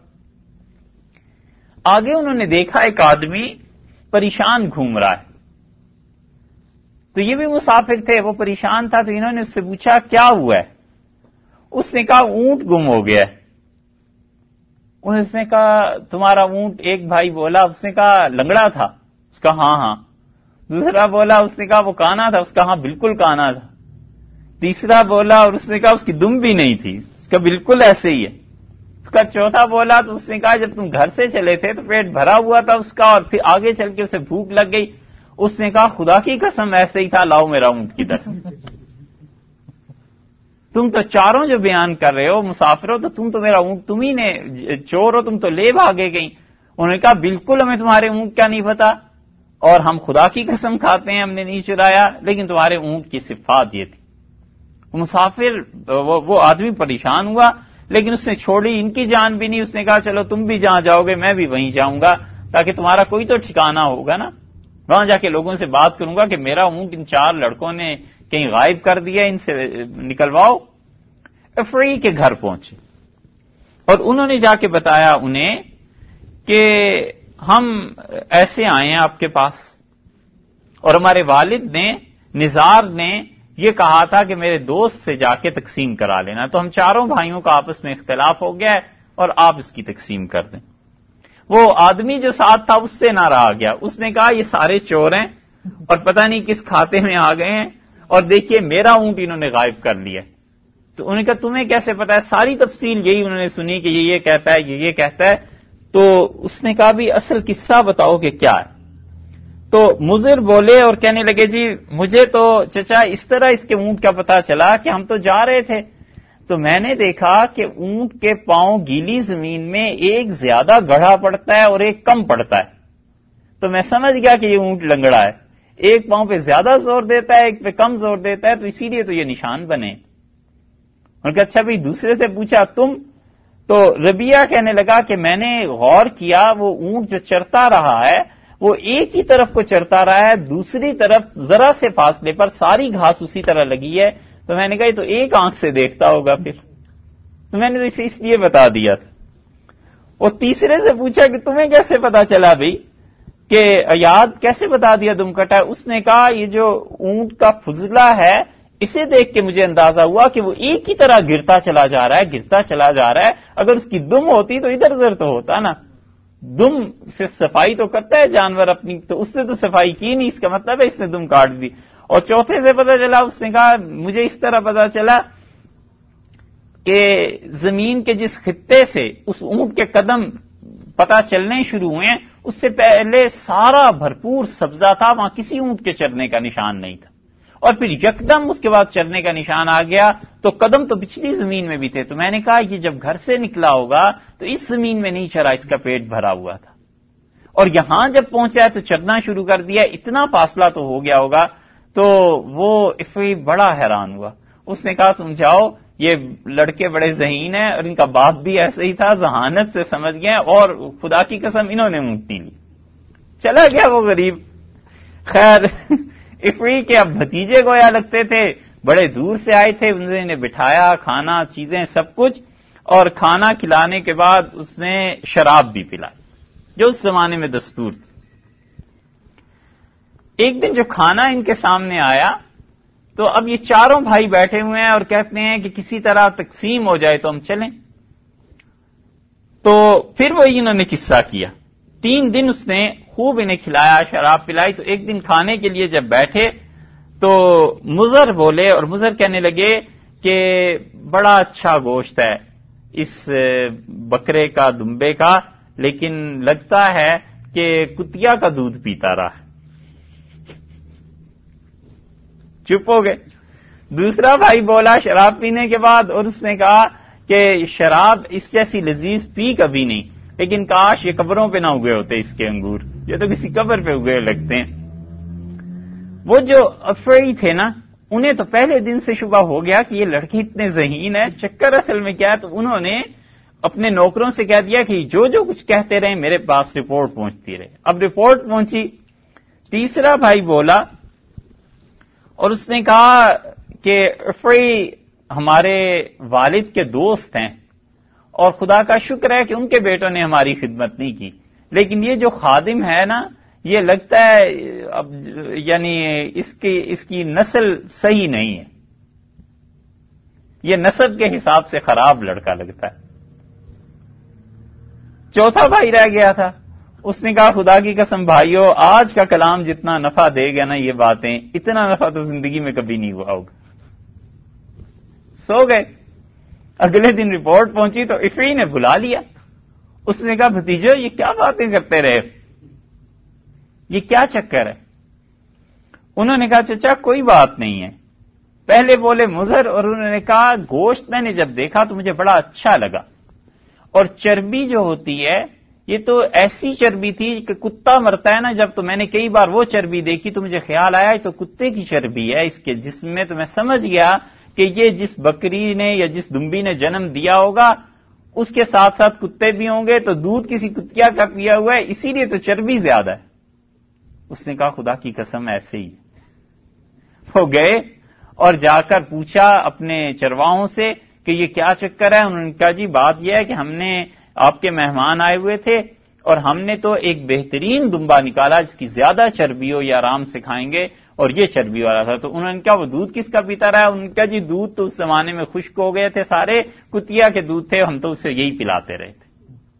آگے انہوں نے دیکھا ایک آدمی پریشان گھوم رہا ہے، تو یہ بھی مسافر تھے، وہ پریشان تھا، تو انہوں نے اس سے پوچھا کیا ہوا ہے. اس نے کہا اونٹ گم ہو گیا ہے. اس نے کہا تمہارا اونٹ؟ ایک بھائی بولا، اس نے کہا لنگڑا تھا، اس کا ہاں ہاں. دوسرا بولا، اس نے کہا وہ کانا تھا، اس کا ہاں بالکل کانا تھا. تیسرا بولا اور اس نے کہا اس کی دم بھی نہیں تھی، اس کا بالکل ایسے ہی ہے. اس کا چوتھا بولا تو اس نے کہا جب تم گھر سے چلے تھے تو پیٹ بھرا ہوا تھا اس کا، اور پھر آگے چل کے اسے بھوک لگ گئی. اس نے کہا خدا کی قسم ایسے ہی تھا، لاؤ میرا اونٹ کدھر. تم تو چاروں جو بیان کر رہے ہو مسافر ہو، تو تم تو میرا اونٹ تم ہی نے، چور ہو تم تو لے بھاگے گئی. انہوں نے کہا بالکل ہمیں تمہارے اونٹ کا نہیں پتا، اور ہم خدا کی قسم کھاتے ہیں ہم نے نہیں چرایا، لیکن تمہارے اونٹ کی صفات یہ تھی. مسافر وہ, وہ آدمی پریشان ہوا، لیکن اس نے چھوڑی ان کی جان بھی نہیں. اس نے کہا چلو تم بھی جہاں جاؤ گے میں بھی وہیں جاؤں گا، تاکہ تمہارا کوئی تو ٹھکانہ ہوگا نا. وہاں جا کے لوگوں سے بات کروں گا کہ میرا اونٹ ان چار لڑکوں نے کہیں غائب کر دیا، ان سے نکلواؤ. افری کے گھر پہنچے اور انہوں نے جا کے بتایا انہیں کہ ہم ایسے آئے ہیں آپ کے پاس، اور ہمارے والد نے، نزار نے یہ کہا تھا کہ میرے دوست سے جا کے تقسیم کرا لینا، تو ہم چاروں بھائیوں کا آپس میں اختلاف ہو گیا ہے اور آپ اس کی تقسیم کر دیں. وہ آدمی جو ساتھ تھا اس سے نہ رہا گیا، اس نے کہا یہ سارے چور ہیں اور پتہ نہیں کس کھاتے میں آ گئے ہیں، اور دیکھیے میرا اونٹ انہوں نے غائب کر لیا. تو انہوں نے کہا تمہیں کیسے پتا ہے؟ ساری تفصیل یہی انہوں نے سنی کہ یہ یہ کہتا ہے، یہ یہ کہتا ہے. تو اس نے کہا بھی اصل قصہ بتاؤ کہ کیا ہے. تو مضر بولے اور کہنے لگے جی مجھے تو چچا اس طرح اس کے اونٹ کا پتا چلا کہ ہم تو جا رہے تھے، تو میں نے دیکھا کہ اونٹ کے پاؤں گیلی زمین میں ایک زیادہ گڑھا پڑتا ہے اور ایک کم پڑتا ہے، تو میں سمجھ گیا کہ یہ اونٹ لنگڑا ہے، ایک پاؤں پہ زیادہ زور دیتا ہے ایک پہ کم زور دیتا ہے، تو اسی لیے تو یہ نشان بنے. انہوں نے کہا اچھا بھائی دوسرے سے پوچھا تم؟ تو ربیہ کہنے لگا کہ میں نے غور کیا وہ اونٹ جو چرتا رہا ہے وہ ایک ہی طرف کو چرتا رہا ہے، دوسری طرف ذرا سے فاصلے پر ساری گھاس اسی طرح لگی ہے. تو میں نے کہا یہ تو ایک آنکھ سے دیکھتا ہوگا پھر. تو میں نے تو اسے اس لیے بتا دیا تھا. اور تیسرے سے پوچھا کہ تمہیں کیسے پتا چلا بھائی کہ یاد کیسے بتا دیا دم کٹا؟ اس نے کہا یہ جو اونٹ کا فضلہ ہے اسے دیکھ کے مجھے اندازہ ہوا کہ وہ ایک ہی طرح گرتا چلا جا رہا ہے گرتا چلا جا رہا ہے. اگر اس کی دم ہوتی تو ادھر ادھر تو ہوتا نا. دم سے صفائی تو کرتا ہے جانور اپنی، تو اس نے تو صفائی کی نہیں، اس کا مطلب ہے اس نے دم کاٹ دی. اور چوتھے سے پتا چلا، اس نے کہا مجھے اس طرح پتا چلا کہ زمین کے جس خطے سے اس اونٹ کے قدم پتا چلنے شروع ہوئے ہیں اس سے پہلے سارا بھرپور سبزہ تھا، وہاں کسی اونٹ کے چرنے کا نشان نہیں تھا. اور پھر یکدم اس کے بعد چرنے کا نشان آ گیا تو قدم تو پچھلی زمین میں بھی تھے. تو میں نے کہا یہ جب گھر سے نکلا ہوگا تو اس زمین میں نہیں چرا، اس کا پیٹ بھرا ہوا تھا. اور یہاں جب پہنچا تو چرنا شروع کر دیا، اتنا فاصلہ تو ہو گیا ہوگا. تو وہ افری بڑا حیران ہوا. اس نے کہا تم جاؤ، یہ لڑکے بڑے ذہین ہیں اور ان کا باپ بھی ایسے ہی تھا، ذہانت سے سمجھ گئے اور خدا کی قسم انہوں نے اونٹنی لی. چلا گیا وہ غریب. خیر افری کے اب بھتیجے گویا لگتے تھے، بڑے دور سے آئے تھے، انہوں نے بٹھایا، کھانا چیزیں سب کچھ، اور کھانا کھلانے کے بعد اس نے شراب بھی پلائی جو اس زمانے میں دستور تھی. ایک دن جو کھانا ان کے سامنے آیا تو اب یہ چاروں بھائی بیٹھے ہوئے ہیں اور کہتے ہیں کہ کسی طرح تقسیم ہو جائے تو ہم چلیں. تو پھر وہ انہوں نے قصہ کیا. تین دن اس نے خوب انہیں کھلایا، شراب پلائی. تو ایک دن کھانے کے لیے جب بیٹھے تو مضر بولے، اور مضر کہنے لگے کہ بڑا اچھا گوشت ہے اس بکرے کا، دمبے کا، لیکن لگتا ہے کہ کتیا کا دودھ پیتا رہا. چپ ہو گئے. دوسرا بھائی بولا شراب پینے کے بعد، اور اس نے کہا کہ شراب اس جیسی لذیذ پی کبھی نہیں، لیکن کاش یہ قبروں پہ نہ اگے ہوتے اس کے انگور، یہ تو کسی قبر پہ اگے لگتے ہیں. وہ جو افری تھے نا، انہیں تو پہلے دن سے شبہ ہو گیا کہ یہ لڑکی اتنے ذہین ہے. چکر اصل میں کیا ہے، تو انہوں نے اپنے نوکروں سے کہہ دیا کہ جو جو کچھ کہتے رہے میرے پاس رپورٹ پہنچتی رہے. اب رپورٹ پہنچی. تیسرا بھائی بولا اور اس نے کہا کہ افری ہمارے والد کے دوست ہیں اور خدا کا شکر ہے کہ ان کے بیٹوں نے ہماری خدمت نہیں کی، لیکن یہ جو خادم ہے نا، یہ لگتا ہے اب یعنی اس کی اس کی نسل صحیح نہیں ہے، یہ نسب کے حساب سے خراب لڑکا لگتا ہے. چوتھا بھائی رہ گیا تھا. اس نے کہا خدا کی قسم بھائیو، آج کا کلام جتنا نفع دے گا نا یہ باتیں، اتنا نفع تو زندگی میں کبھی نہیں ہوا ہوگا. سو گئے. اگلے دن رپورٹ پہنچی تو افری نے بلا لیا. اس نے کہا بھتیجو یہ کیا باتیں کرتے رہے، یہ کیا چکر ہے؟ انہوں نے کہا چچا کوئی بات نہیں ہے. پہلے بولے مضر، اور انہوں نے کہا گوشت میں نے جب دیکھا تو مجھے بڑا اچھا لگا، اور چربی جو ہوتی ہے یہ تو ایسی چربی تھی کہ کتا مرتا ہے نا جب، تو میں نے کئی بار وہ چربی دیکھی تو مجھے خیال آیا تو کتے کی چربی ہے اس کے جسم میں. تو میں سمجھ گیا کہ یہ جس بکری نے یا جس دمبی نے جنم دیا ہوگا اس کے ساتھ ساتھ کتے بھی ہوں گے، تو دودھ کسی کتیا کا پیا ہوا ہے، اسی لیے تو چربی زیادہ ہے. اس نے کہا خدا کی قسم ایسے ہی. وہ گئے اور جا کر پوچھا اپنے چرواہوں سے کہ یہ کیا چکر ہے. انہوں نے کہا جی بات یہ ہے کہ ہم نے آپ کے مہمان آئے ہوئے تھے اور ہم نے تو ایک بہترین دمبا نکالا جس کی زیادہ چربی ہو، یہ آرام سے کھائیں گے، اور یہ چربی والا تھا. تو انہوں نے کہا وہ دودھ کس کا پیتا رہا؟ انہوں نے کہا جی دودھ تو اس زمانے میں خشک ہو گئے تھے سارے، کتیا کے دودھ تھے، ہم تو اسے یہی پلاتے رہے تھے.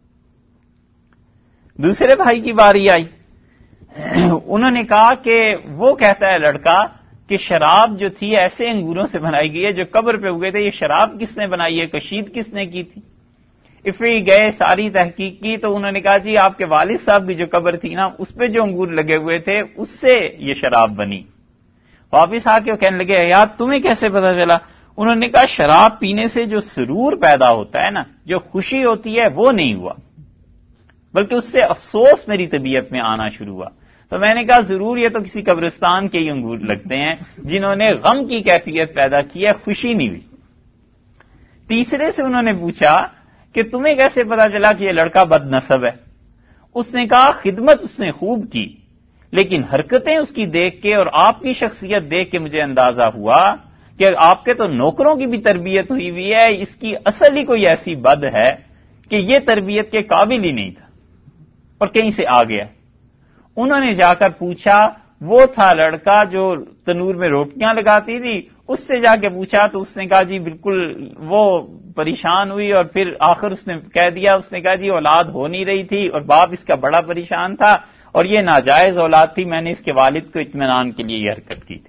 دوسرے بھائی کی باری آئی. انہوں نے کہا کہ وہ کہتا ہے لڑکا کہ شراب جو تھی ایسے انگوروں سے بنائی گئی ہے جو قبر پہ اگے تھے، یہ شراب کس نے بنائی ہے، کشید کس نے کی تھی؟ افری گئے، ساری تحقیق کی تو انہوں نے کہا جی آپ کے والد صاحب کی جو قبر تھی نا اس پہ جو انگور لگے ہوئے تھے اس سے یہ شراب بنی. واپس آ کے وہ کہنے لگے یار تمہیں کیسے پتا چلا؟ انہوں نے کہا شراب پینے سے جو سرور پیدا ہوتا ہے نا، جو خوشی ہوتی ہے وہ نہیں ہوا، بلکہ اس سے افسوس میری طبیعت میں آنا شروع ہوا. تو میں نے کہا ضرور یہ تو کسی قبرستان کے ہی انگور لگتے ہیں جنہوں نے غم کی کیفیت پیدا کی ہے، خوشی نہیں ہوئی. تیسرے سے انہوں نے پوچھا کہ تمہیں کیسے پتا چلا کہ یہ لڑکا بد نسب ہے؟ اس نے کہا خدمت اس نے خوب کی، لیکن حرکتیں اس کی دیکھ کے اور آپ کی شخصیت دیکھ کے مجھے اندازہ ہوا کہ آپ کے تو نوکروں کی بھی تربیت ہوئی ہوئی ہے، اس کی اصل ہی کوئی ایسی بد ہے کہ یہ تربیت کے قابل ہی نہیں تھا اور کہیں سے آ گیا۔ انہوں نے جا کر پوچھا، وہ تھا لڑکا جو تنور میں روٹیاں لگاتی تھی، اس سے جا کے پوچھا تو اس نے کہا جی بالکل، وہ پریشان ہوئی اور پھر آخر اس نے کہہ دیا، اس نے کہا جی اولاد ہو نہیں رہی تھی اور باپ اس کا بڑا پریشان تھا اور یہ ناجائز اولاد تھی، میں نے اس کے والد کو اطمینان کے لیے یہ حرکت کی تھی۔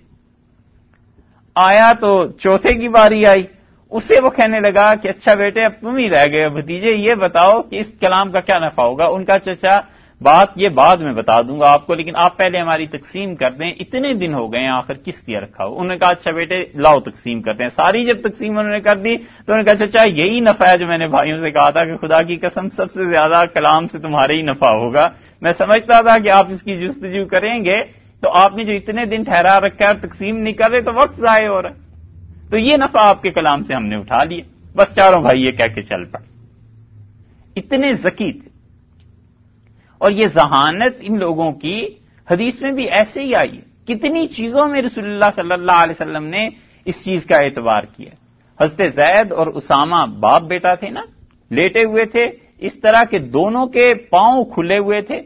آیا تو چوتھے کی باری آئی، اسے وہ کہنے لگا کہ اچھا بیٹے اب تم ہی رہ گئے بھتیجے، یہ بتاؤ کہ اس کلام کا کیا نفع ہوگا؟ ان کا چچا بات یہ بعد میں بتا دوں گا آپ کو، لیکن آپ پہلے ہماری تقسیم کر دیں، اتنے دن ہو گئے ہیں آخر کس دیا رکھا ہو؟ انہوں نے کہا اچھا بیٹے لاؤ تقسیم کرتے ہیں۔ ساری جب تقسیم انہوں نے کر دی تو انہوں نے کہا چچا یہی نفع ہے جو میں نے بھائیوں سے کہا تھا کہ خدا کی قسم سب سے زیادہ کلام سے تمہارے ہی نفع ہوگا، میں سمجھتا تھا کہ آپ اس کی جستجو کریں گے، تو آپ نے جو اتنے دن ٹھہرا رکھا ہے اور تقسیم نہیں کر رہے تو وقت ضائع ہو رہا ہے، تو یہ نفع آپ کے کلام سے ہم نے اٹھا لیا۔ بس چاروں بھائی یہ کہہ کے چل پڑے، اتنے ذکی تھے۔ اور یہ ذہانت ان لوگوں کی حدیث میں بھی ایسے ہی آئی ہے، کتنی چیزوں میں رسول اللہ صلی اللہ علیہ وسلم نے اس چیز کا اعتبار کیا۔ حضرت زید اور اسامہ باپ بیٹا تھے نا، لیٹے ہوئے تھے اس طرح کہ دونوں کے پاؤں کھلے ہوئے تھے،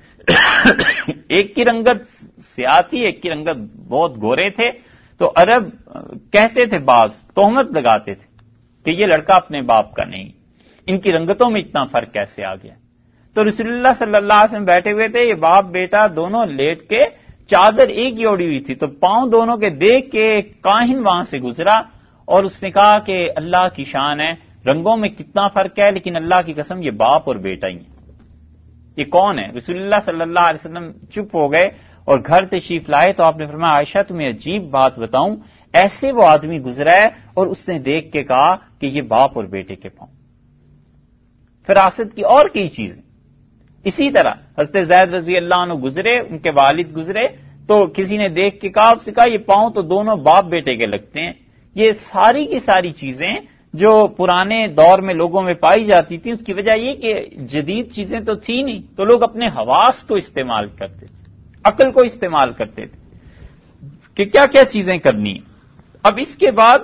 ایک کی رنگت سیاہ تھی، ایک کی رنگت بہت گورے تھے، تو عرب کہتے تھے، بعض تہمت لگاتے تھے کہ یہ لڑکا اپنے باپ کا نہیں، ان کی رنگتوں میں اتنا فرق کیسے آ گیا؟ تو رسول اللہ صلی اللہ علیہ وسلم بیٹھے ہوئے تھے، یہ باپ بیٹا دونوں لیٹ کے، چادر ایک ہی اوڑی ہوئی تھی، تو پاؤں دونوں کے دیکھ کے کاہن وہاں سے گزرا اور اس نے کہا کہ اللہ کی شان ہے، رنگوں میں کتنا فرق ہے لیکن اللہ کی قسم یہ باپ اور بیٹا ہی ہے، یہ کون ہے؟ رسول اللہ صلی اللہ علیہ وسلم چپ ہو گئے اور گھر تشریف لائے تو آپ نے فرمایا عائشہ تمہیں عجیب بات بتاؤں، ایسے وہ آدمی گزرا ہے اور اس نے دیکھ کے کہا کہ یہ باپ اور بیٹے کے پاؤں۔ فراست کی اور کئی چیزیں اسی طرح حضرت زید رضی اللہ عنہ گزرے، ان کے والد گزرے تو کسی نے دیکھ کے کہا، اس نے کہا یہ پاؤں تو دونوں باپ بیٹے کے لگتے ہیں۔ یہ ساری کی ساری چیزیں جو پرانے دور میں لوگوں میں پائی جاتی تھی، اس کی وجہ یہ کہ جدید چیزیں تو تھی نہیں، تو لوگ اپنے حواس کو استعمال کرتے تھے، عقل کو استعمال کرتے تھے کہ کیا کیا چیزیں کرنی ہیں۔ اب اس کے بعد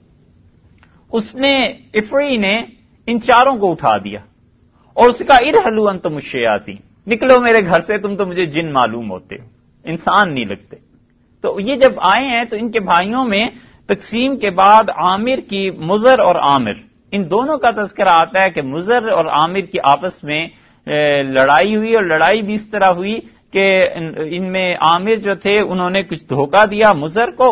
اس نے افری نے ان چاروں کو اٹھا دیا اور اس کا ارحلوا انتم الشیاطین، نکلو میرے گھر سے، تم تو مجھے جن معلوم ہوتے ہو، انسان نہیں لگتے۔ تو یہ جب آئے ہیں تو ان کے بھائیوں میں تقسیم کے بعد عامر کی، مضر اور عامر، ان دونوں کا تذکرہ آتا ہے کہ مضر اور عامر کی آپس میں لڑائی ہوئی، اور لڑائی بھی اس طرح ہوئی کہ ان میں عامر جو تھے انہوں نے کچھ دھوکہ دیا مضر کو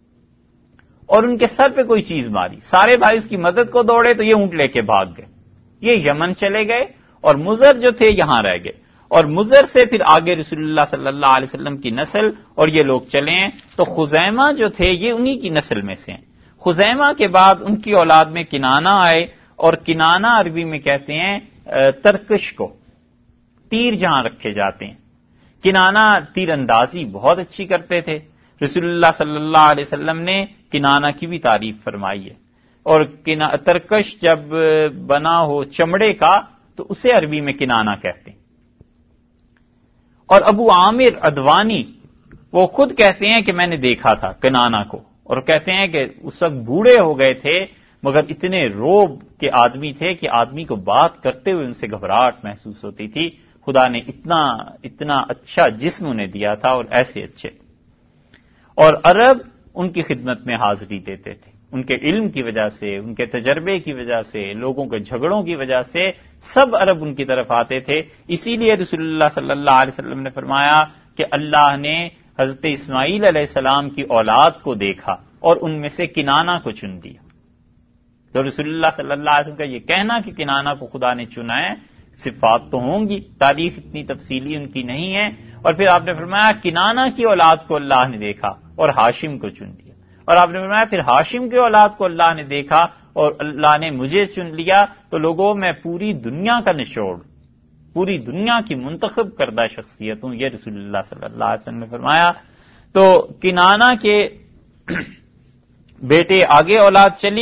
اور ان کے سر پہ کوئی چیز ماری، سارے بھائی اس کی مدد کو دوڑے تو یہ اونٹ لے کے بھاگ گئے، یہ یمن چلے گئے اور مضر جو تھے یہاں رہ گئے، اور مضر سے پھر آگے رسول اللہ صلی اللہ علیہ وسلم کی نسل اور یہ لوگ چلے ہیں۔ تو خزیمہ جو تھے یہ انہی کی نسل میں سے ہیں۔ خزیمہ کے بعد ان کی اولاد میں کنانہ آئے، اور کنانہ عربی میں کہتے ہیں ترکش کو، تیر جہاں رکھے جاتے ہیں۔ کنانہ تیر اندازی بہت اچھی کرتے تھے، رسول اللہ صلی اللہ علیہ وسلم نے کنانہ کی بھی تعریف فرمائی ہے۔ اور ترکش جب بنا ہو چمڑے کا تو اسے عربی میں کنانہ کہتے ہیں۔ اور ابو عامر ادوانی وہ خود کہتے ہیں کہ میں نے دیکھا تھا کنانہ کو، اور کہتے ہیں کہ اس وقت بوڑھے ہو گئے تھے مگر اتنے روب کے آدمی تھے کہ آدمی کو بات کرتے ہوئے ان سے گھبراہٹ محسوس ہوتی تھی۔ خدا نے اتنا اتنا اچھا جسم انہیں دیا تھا اور ایسے اچھے، اور عرب ان کی خدمت میں حاضری دیتے تھے، ان کے علم کی وجہ سے، ان کے تجربے کی وجہ سے، لوگوں کے جھگڑوں کی وجہ سے سب عرب ان کی طرف آتے تھے۔ اسی لیے رسول اللہ صلی اللہ علیہ وسلم نے فرمایا کہ اللہ نے حضرت اسماعیل علیہ السلام کی اولاد کو دیکھا اور ان میں سے کنانہ کو چن دیا۔ تو رسول اللہ صلی اللہ علیہ وسلم کا یہ کہنا کہ کنانہ کو خدا نے چنا ہے، صفات تو ہوں گی، تاریخ اتنی تفصیلی ان کی نہیں ہے۔ اور پھر آپ نے فرمایا کنانہ کی اولاد کو اللہ نے دیکھا اور ہاشم کو چن دیا، اور آپ نے فرمایا پھر ہاشم کی اولاد کو اللہ نے دیکھا اور اللہ نے مجھے چن لیا۔ تو لوگوں میں پوری دنیا کا نچوڑ، پوری دنیا کی منتخب کردہ شخصیت ہوں، یہ رسول اللہ صلی اللہ علیہ وسلم نے فرمایا۔ تو کنانہ کے بیٹے آگے اولاد چلی،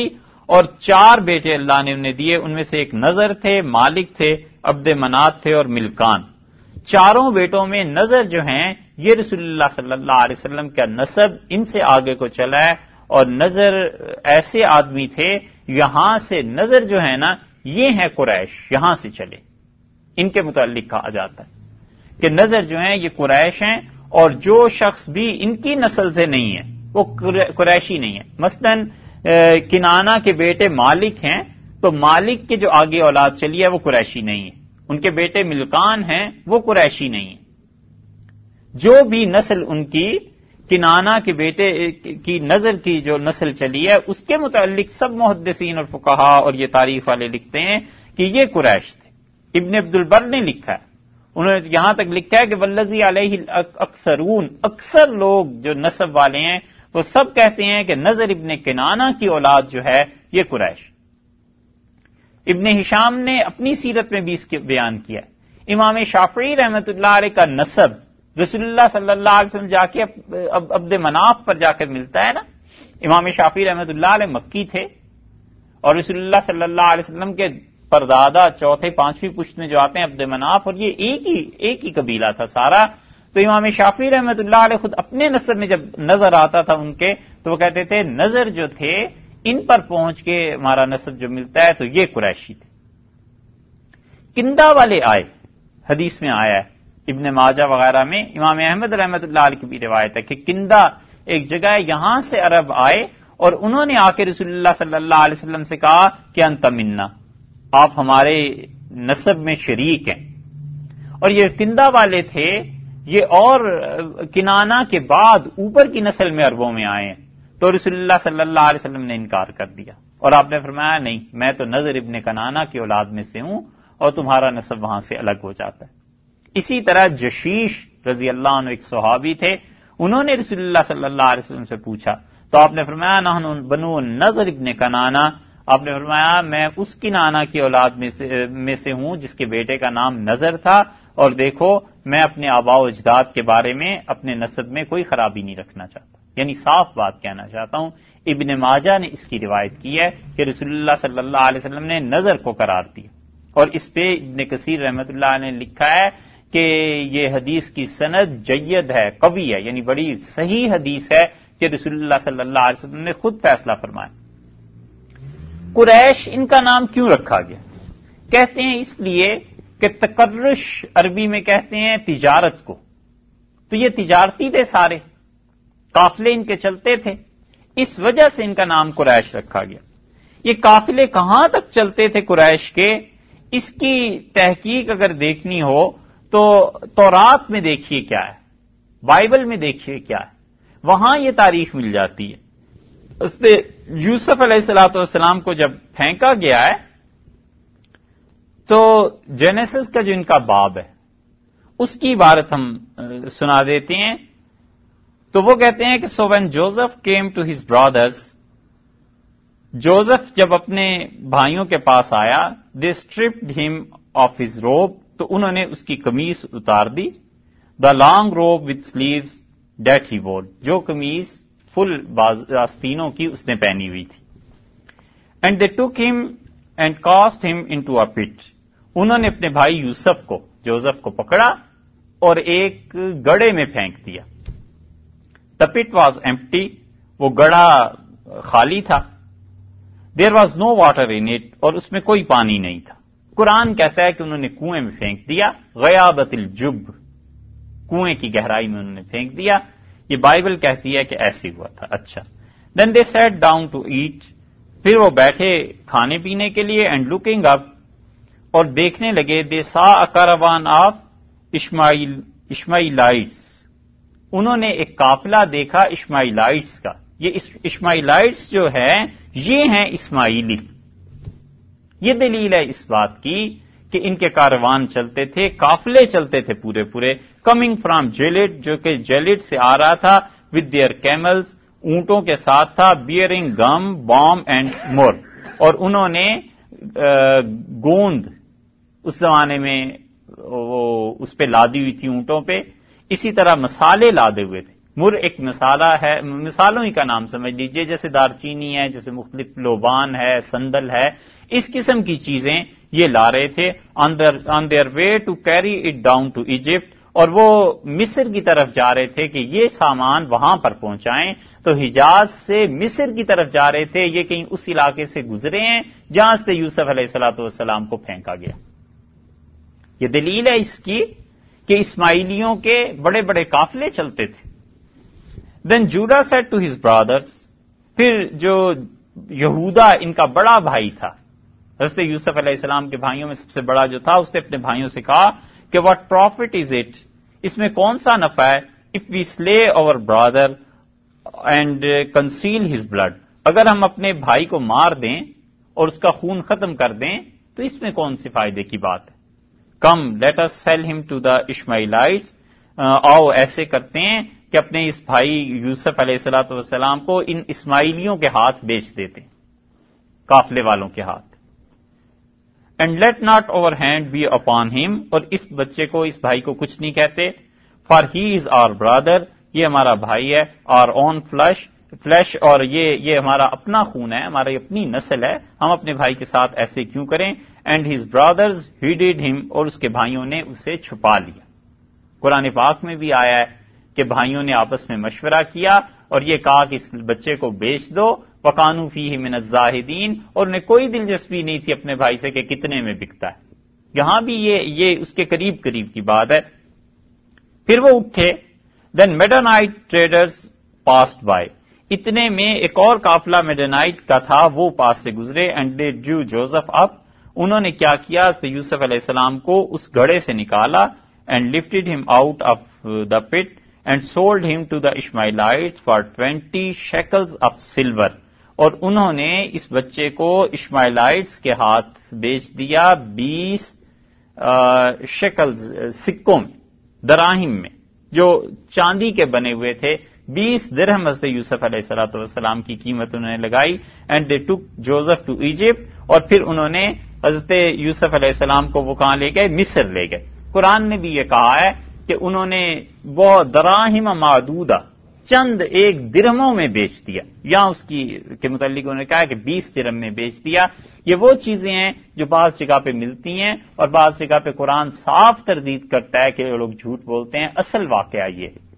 اور چار بیٹے اللہ نے انہیں دیے، ان میں سے ایک نظر تھے، مالک تھے، عبد منات تھے اور ملکان۔ چاروں بیٹوں میں نظر جو ہیں یہ رسول اللہ صلی اللہ علیہ وسلم کا نسب ان سے آگے کو چلا ہے، اور نظر ایسے آدمی تھے، یہاں سے نظر جو ہے نا یہ ہیں قریش، یہاں سے چلے، ان کے متعلق کہا جاتا ہے کہ نظر جو ہیں یہ قریش ہیں، اور جو شخص بھی ان کی نسل سے نہیں ہے وہ قریشی نہیں ہے۔ مثلاً کنانہ کے بیٹے مالک ہیں تو مالک کے جو آگے اولاد چلی ہے وہ قریشی نہیں ہے، ان کے بیٹے ملکان ہیں وہ قریشی نہیں ہیں۔ جو بھی نسل ان کی کنانہ کے بیٹے کی نظر کی جو نسل چلی ہے اس کے متعلق سب محدثین اور فقہا اور یہ تاریخ والے لکھتے ہیں کہ یہ قریش تھے۔ ابن عبد البر نے لکھا ہے، انہوں نے یہاں تک لکھا ہے کہ والذی علیہ اکثرون، اکثر لوگ جو نسب والے ہیں وہ سب کہتے ہیں کہ نظر ابن کنانہ کی اولاد جو ہے یہ قریش۔ ابن ہشام نے اپنی سیرت میں بھی اس کے بیان کیا ہے۔ امام شافعی رحمۃ اللہ علیہ کا نسب رسول اللہ صلی اللہ علیہ وسلم جا کے عبد مناف پر جا کر ملتا ہے نا۔ امام شافعی رحمۃ اللہ علیہ مکی تھے، اور رسول اللہ صلی اللہ علیہ وسلم کے پردادا چوتھے پانچویں پشت میں جو آتے ہیں عبد مناف، اور یہ ایک ہی ایک ہی قبیلہ تھا سارا۔ تو امام شافعی رحمۃ اللہ علیہ خود اپنے نسب میں جب نظر آتا تھا ان کے تو وہ کہتے تھے نظر جو تھے ان پر پہنچ کے ہمارا نسب جو ملتا ہے تو یہ قریشی تھے۔ کندا والے آئے، حدیث میں آیا ہے ابن ماجہ وغیرہ میں، امام احمد رحمۃ اللہ علیہ کی بھی روایت ہے کہ کندا ایک جگہ ہے، یہاں سے عرب آئے اور انہوں نے آ کے رسول اللہ صلی اللہ علیہ وسلم سے کہا کہ انت منا، آپ ہمارے نسب میں شریک ہیں۔ اور یہ کندا والے تھے، یہ اور کنانہ کے بعد اوپر کی نسل میں عربوں میں آئے ہیں، تو رسول اللہ صلی اللہ علیہ وسلم نے انکار کر دیا، اور آپ نے فرمایا نہیں، میں تو نظر ابن کنانہ کی اولاد میں سے ہوں، اور تمہارا نسب وہاں سے الگ ہو جاتا ہے۔ اسی طرح جشیش رضی اللہ عنہ ایک صحابی تھے، انہوں نے رسول اللہ صلی اللہ علیہ وسلم سے پوچھا تو آپ نے فرمایا نحن بنو نظر ابن کنانہ، آپ نے فرمایا میں اس کنانہ کی اولاد میں سے میں سے ہوں جس کے بیٹے کا نام نظر تھا، اور دیکھو میں اپنے آباء و اجداد کے بارے میں اپنے نسب میں کوئی خرابی نہیں رکھنا چاہتا، یعنی صاف بات کہنا چاہتا ہوں۔ ابن ماجہ نے اس کی روایت کی ہے کہ رسول اللہ صلی اللہ علیہ وسلم نے نظر کو قرار دیا، اور اس پہ ابن کثیر رحمۃ اللہ نے لکھا ہے کہ یہ حدیث کی سند جید ہے، قوی ہے، یعنی بڑی صحیح حدیث ہے کہ رسول اللہ صلی اللہ علیہ وسلم نے خود فیصلہ فرمایا۔ قریش ان کا نام کیوں رکھا گیا؟ کہتے ہیں اس لیے کہ تقرش عربی میں کہتے ہیں تجارت کو، تو یہ تجارتی تھے سارے، قافلے ان کے چلتے تھے، اس وجہ سے ان کا نام قریش رکھا گیا۔ یہ قافلے کہاں تک چلتے تھے قریش کے، اس کی تحقیق اگر دیکھنی ہو تو تورات میں دیکھیے کیا ہے، بائبل میں دیکھیے کیا ہے، وہاں یہ تاریخ مل جاتی ہے۔ اس نے یوسف علیہ الصلوۃ والسلام کو جب پھینکا گیا ہے تو جینیسس کا جو ان کا باب ہے اس کی عبارت ہم سنا دیتے ہیں۔ تو وہ کہتے ہیں کہ so when Joseph came to his brothers, Joseph جب اپنے بھائیوں کے پاس آیا، دے اسٹرپڈ ہم آف ہز روب، تو انہوں نے اس کی قمیص اتار دی، the long robe with sleeves that he wore, جو قمیص فل آستینوں کی اس نے پہنی ہوئی تھی، and they took him and cast him into a pit, انہوں نے اپنے بھائی یوسف کو، جوزف کو پکڑا اور ایک گڑھے میں پھینک دیا۔ دا پٹ واز ایمپٹی، وہ گڑھا خالی تھا، there was no water in it, اور اس میں کوئی پانی نہیں تھا۔ قرآن کہتا ہے کہ انہوں نے کنویں میں پھینک دیا، غیابت الجب، کنویں کی گہرائی میں انہوں نے پھینک دیا، یہ بائبل کہتی ہے کہ ایسے ہوا تھا۔ اچھا، then they sat down to eat, پھر وہ بیٹھے کھانے پینے کے لیے، اینڈ لوکنگ اپ، اور دیکھنے لگے، دے سا اے کاروان آف اشماعیل اشماعیلائٹس، انہوں نے ایک قافلہ دیکھا اشماعیلائٹس کا۔ یہ اشماعیلائٹس جو ہے یہ ہیں اسماعیلی۔ یہ دلیل ہے اس بات کی کہ ان کے کاروان چلتے تھے، قافلے چلتے تھے پورے پورے، کمنگ فرام جیلڈ، جو کہ جیلڈ سے آ رہا تھا، ود دیئر کیملز، اونٹوں کے ساتھ تھا، بیئرنگ گم بام اینڈ مور، اور انہوں نے گوند اس زمانے میں وہ اس پہ لادی ہوئی تھی اونٹوں پہ، اسی طرح مسالے لادے ہوئے تھے، مر ایک مثالہ ہے، مثالوں ہی کا نام سمجھ لیجئے، جیسے دار چینی ہے، جیسے مختلف لوبان ہے، سندل ہے، اس قسم کی چیزیں یہ لا رہے تھے on their way to carry it down to Egypt, اور وہ مصر کی طرف جا رہے تھے کہ یہ سامان وہاں پر پہنچائیں. تو حجاز سے مصر کی طرف جا رہے تھے، یہ کہیں اس علاقے سے گزرے ہیں جہاں سے یوسف علیہ الصلوۃ والسلام کو پھینکا گیا. یہ دلیل ہے اس کی کہ اسماعیلیوں کے بڑے بڑے قافلے چلتے تھے. Then Judah said to his brothers, پھر جو یہودا ان کا بڑا بھائی تھا، حضرت یوسف علیہ السلام کے بھائیوں میں سب سے بڑا جو تھا، اس نے اپنے بھائیوں سے کہا کہ واٹ پروفٹ از اٹ، اس میں کون سا نفع ہے، if we slay our brother and conceal his blood, اگر ہم اپنے بھائی کو مار دیں اور اس کا خون ختم کر دیں تو اس میں کون سی فائدے کی بات ہے. Come let us sell him to the Ishmaelites, آؤ ایسے کرتے ہیں کہ اپنے اس بھائی یوسف علیہ الصلوۃ والسلام کو ان اسماعیلیوں کے ہاتھ بیچ دیتے ہیں، قافلے والوں کے ہاتھ. And let not our hand be upon him, اور اس بچے کو، اس بھائی کو کچھ نہیں کہتے، فار ہی از آور برادر، یہ ہمارا بھائی ہے، آر اون فلش فلیش اور یہ یہ ہمارا اپنا خون ہے، ہماری اپنی نسل ہے، ہم اپنے بھائی کے ساتھ ایسے کیوں کریں. اینڈ ہز برادرز ہیڈڈ ہم، اور اس کے بھائیوں نے اسے چھپا لیا. قرآن پاک میں بھی آیا ہے کہ بھائیوں نے آپس میں مشورہ کیا اور یہ کہا کہ اس بچے کو بیچ دو، وَقَانُوا فِيهِ مِنَ الزَّاهِدِينَ، اور انہیں کوئی دلچسپی نہیں تھی اپنے بھائی سے کہ کتنے میں بکتا ہے. یہاں بھی یہ یہ اس کے قریب قریب کی بات ہے. پھر وہ اٹھے، then Midianite traders passed by, اتنے میں ایک اور قافلہ میڈانائٹ کا تھا، وہ پاس سے گزرے. And they drew Joseph up, انہوں نے کیا کیا، یوسف علیہ السلام کو اس گڑھے سے نکالا. And lifted him out of the pit and sold him to the Ishmaelites for twenty shekels of silver, اور انہوں نے اس بچے کو اشمائیلائٹس کے ہاتھ بیچ دیا بیس شیکلز، سکوں میں، دراہم میں، جو چاندی کے بنے ہوئے تھے. بیس درہم حضرت یوسف علیہ الصلوۃ والسلام کی قیمت انہوں نے لگائی. And they took Joseph to Egypt, اور پھر انہوں نے حضرت یوسف علیہ السلام کو وہ کہاں لے گئے، مصر لے گئے. قرآن نے بھی یہ کہا ہے کہ انہوں نے وہ دراہم معدودہ، چند ایک درہموں میں بیچ دیا. یہاں اس کی کے متعلق انہوں نے کہا کہ بیس درہم میں بیچ دیا. یہ وہ چیزیں ہیں جو بعض جگہ پہ ملتی ہیں اور بعض جگہ پہ قرآن صاف تردید کرتا ہے کہ لوگ جھوٹ بولتے ہیں. اصل واقعہ یہ ہے.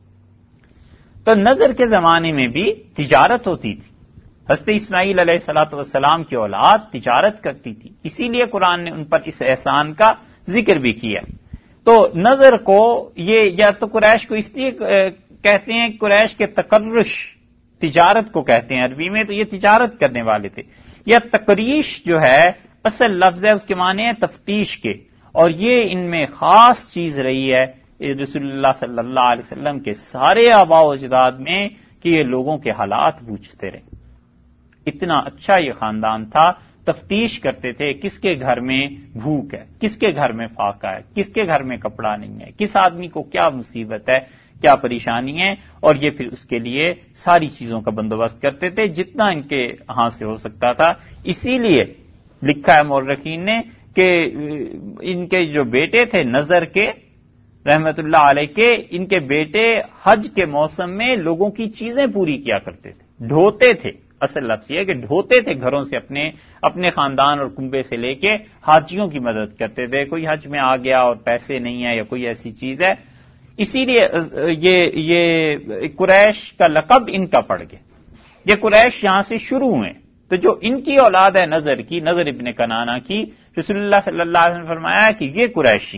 تو نظر کے زمانے میں بھی تجارت ہوتی تھی. حضرت اسماعیل علیہ الصلوۃ والسلام کی اولاد تجارت کرتی تھی، اسی لیے قرآن نے ان پر اس احسان کا ذکر بھی کیا. تو نظر کو یہ یا تو قریش کو اس لیے کہتے ہیں، قریش کے تقرش تجارت کو کہتے ہیں عربی میں، تو یہ تجارت کرنے والے تھے. یا تقریش جو ہے اصل لفظ ہے، اس کے معنی ہے تفتیش کے، اور یہ ان میں خاص چیز رہی ہے رسول اللہ صلی اللہ علیہ وسلم کے سارے آباء و اجداد میں کہ یہ لوگوں کے حالات پوچھتے رہے. اتنا اچھا یہ خاندان تھا، تفتیش کرتے تھے کس کے گھر میں بھوک ہے، کس کے گھر میں فاقہ ہے، کس کے گھر میں کپڑا نہیں ہے، کس آدمی کو کیا مصیبت ہے، کیا پریشانی ہے، اور یہ پھر اس کے لیے ساری چیزوں کا بندوبست کرتے تھے جتنا ان کے ہاں سے ہو سکتا تھا. اسی لیے لکھا ہے مورخین نے کہ ان کے جو بیٹے تھے نظر کے رحمت اللہ علیہ کے، ان کے بیٹے حج کے موسم میں لوگوں کی چیزیں پوری کیا کرتے تھے، ڈھوتے تھے. اصل لفظ یہ ہے کہ ڈھوتے تھے گھروں سے، اپنے اپنے خاندان اور کنبے سے لے کے حاجیوں کی مدد کرتے تھے. کوئی حج میں آ گیا اور پیسے نہیں ہیں یا کوئی ایسی چیز ہے، اسی لیے یہ یہ قریش کا لقب ان کا پڑ گیا. یہ قریش یہاں سے شروع ہوئے. تو جو ان کی اولاد ہے نظر کی، نظر ابن کنانہ کی، رسول اللہ صلی اللہ علیہ وسلم نے فرمایا کہ یہ قریشی.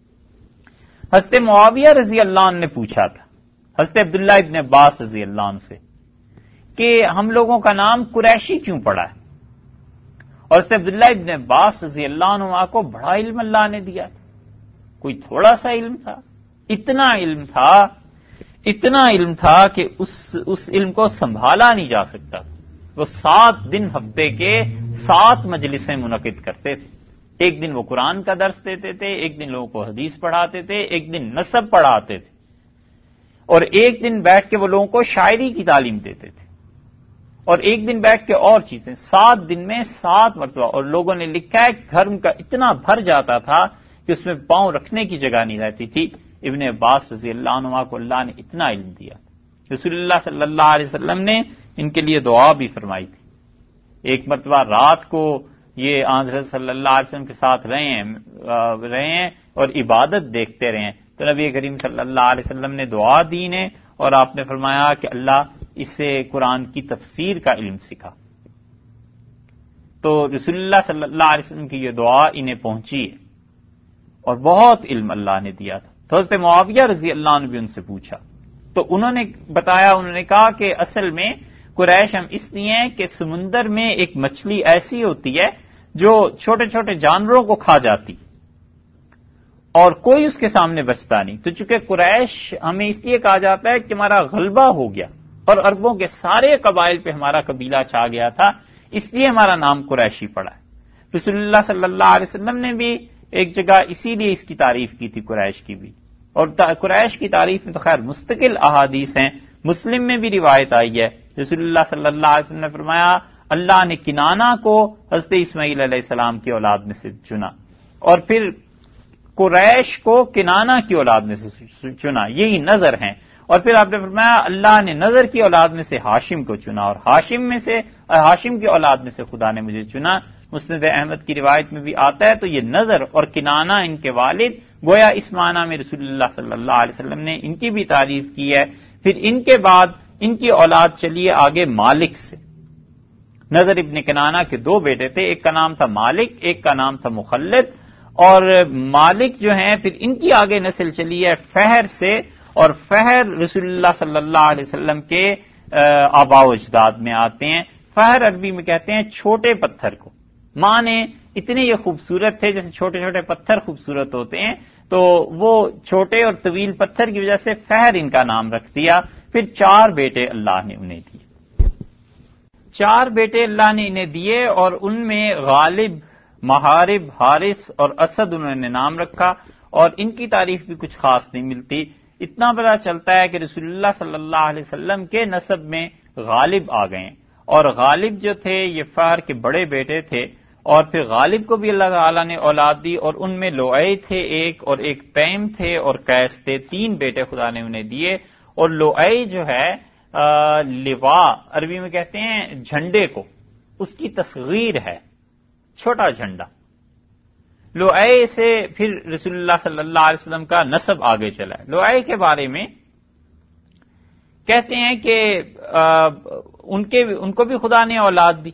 حضرت معاویہ رضی اللہ عنہ نے پوچھا تھا حضرت عبداللہ ابن عباس رضی اللہ عنہ سے کہ ہم لوگوں کا نام قریشی کیوں پڑا ہے، اور حضرت عبداللہ ابن عباس رضی اللہ عنہ کو بڑا علم اللہ نے دیا تھا. کوئی تھوڑا سا علم تھا، اتنا علم تھا اتنا علم تھا کہ اس اس علم کو سنبھالا نہیں جا سکتا. وہ سات دن ہفتے کے سات مجلسیں منعقد کرتے تھے. ایک دن وہ قرآن کا درس دیتے تھے، ایک دن لوگوں کو حدیث پڑھاتے تھے، ایک دن نسب پڑھاتے تھے، اور ایک دن بیٹھ کے وہ لوگوں کو شاعری کی تعلیم دیتے تھے، اور ایک دن بیٹھ کے اور چیزیں. سات دن میں سات مرتبہ. اور لوگوں نے لکھا ہے گھر ان کا اتنا بھر جاتا تھا کہ اس میں پاؤں رکھنے کی جگہ نہیں رہتی تھی. ابن عباس رضی اللہ عنہ کو اللہ نے اتنا علم دیا. رسول اللہ صلی اللہ علیہ وسلم نے ان کے لیے دعا بھی فرمائی تھی. ایک مرتبہ رات کو یہ حضرت صلی اللہ علیہ وسلم کے ساتھ رہے ہیں رہے ہیں اور عبادت دیکھتے رہے ہیں تو نبی کریم صلی اللہ علیہ وسلم نے دعا دی نے اور آپ نے فرمایا کہ اللہ اس سے قرآن کی تفسیر کا علم سکھا. تو رسول اللہ صلی اللہ علیہ وسلم کی یہ دعا انہیں پہنچی ہے اور بہت علم اللہ نے دیا تھا. تو حضرت معاویہ رضی اللہ عنہ بھی ان سے پوچھا تو انہوں نے بتایا، انہوں نے کہا کہ اصل میں قریش ہم اس لیے ہیں کہ سمندر میں ایک مچھلی ایسی ہوتی ہے جو چھوٹے چھوٹے جانوروں کو کھا جاتی اور کوئی اس کے سامنے بچتا نہیں. تو چونکہ قریش ہمیں اس لیے کہا جاتا ہے کہ ہمارا غلبہ ہو گیا اور عربوں کے سارے قبائل پہ ہمارا قبیلہ چھا گیا تھا، اس لیے ہمارا نام قریشی پڑا ہے. رسول اللہ صلی اللہ علیہ وسلم نے بھی ایک جگہ اسی لیے اس کی تعریف کی تھی قریش کی بھی، اور قریش کی تعریف میں تو خیر مستقل احادیث ہیں. مسلم میں بھی روایت آئی ہے، رسول اللہ صلی اللہ علیہ وسلم نے فرمایا اللہ نے کنانہ کو حضرت اسماعیل علیہ السلام کی اولاد میں سے چنا اور پھر قریش کو کنانہ کی اولاد میں سے چنا، یہی نظر ہیں. اور پھر آپ نے فرمایا اللہ نے نظر کی اولاد میں سے ہاشم کو چنا اور ہاشم میں سے ہاشم کی اولاد میں سے خدا نے مجھے چنا. مسند احمد کی روایت میں بھی آتا ہے. تو یہ نظر اور کنانہ ان کے والد گویا اس معنی میں رسول اللہ صلی اللہ علیہ وسلم نے ان کی بھی تعریف کی ہے. پھر ان کے بعد ان کی اولاد چلیے آگے مالک سے. نظر ابن کنانہ کے دو بیٹے تھے، ایک کا نام تھا مالک، ایک کا نام تھا مخلد. اور مالک جو ہیں پھر ان کی آگے نسل چلی ہے فہر سے، اور فہر رسول اللہ صلی اللہ علیہ وسلم کے آباء و اجداد میں آتے ہیں. فہر عربی میں کہتے ہیں چھوٹے پتھر کو، مانے اتنے یہ خوبصورت تھے جیسے چھوٹے چھوٹے پتھر خوبصورت ہوتے ہیں، تو وہ چھوٹے اور طویل پتھر کی وجہ سے فہر ان کا نام رکھ دیا. پھر چار بیٹے اللہ نے انہیں دیے، چار بیٹے اللہ نے انہیں دیے اور ان میں غالب، محارب، حارث اور اسد انہوں نے نام رکھا. اور ان کی تعریف بھی کچھ خاص نہیں ملتی. اتنا پتہ چلتا ہے کہ رسول اللہ صلی اللہ علیہ وسلم کے نسب میں غالب آ گئے ہیں، اور غالب جو تھے یہ فہر کے بڑے بیٹے تھے. اور پھر غالب کو بھی اللہ تعالیٰ نے اولاد دی اور ان میں لوعی تھے ایک، اور ایک تیم تھے اور قیس تھے. تین بیٹے خدا نے انہیں دیے. اور لوعی جو ہے لوا عربی میں کہتے ہیں جھنڈے کو، اس کی تصغیر ہے، چھوٹا جھنڈا. لوعی سے پھر رسول اللہ صلی اللہ علیہ وسلم کا نسب آگے چلا ہے. لوعی کے بارے میں کہتے ہیں کہ ان کے ان کو بھی خدا نے اولاد دی،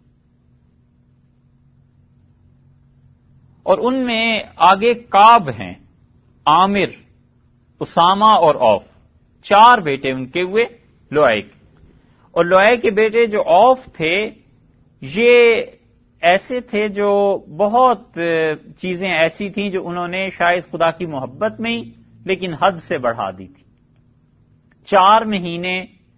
اور ان میں آگے کعب ہیں، عامر، اسامہ اور اوف. چار بیٹے ان کے ہوئے لوعی کے. اور لوعی کے بیٹے جو اوف تھے یہ ایسے تھے جو بہت چیزیں ایسی تھیں جو انہوں نے شاید خدا کی محبت میں ہی لیکن حد سے بڑھا دی تھی. چار مہینے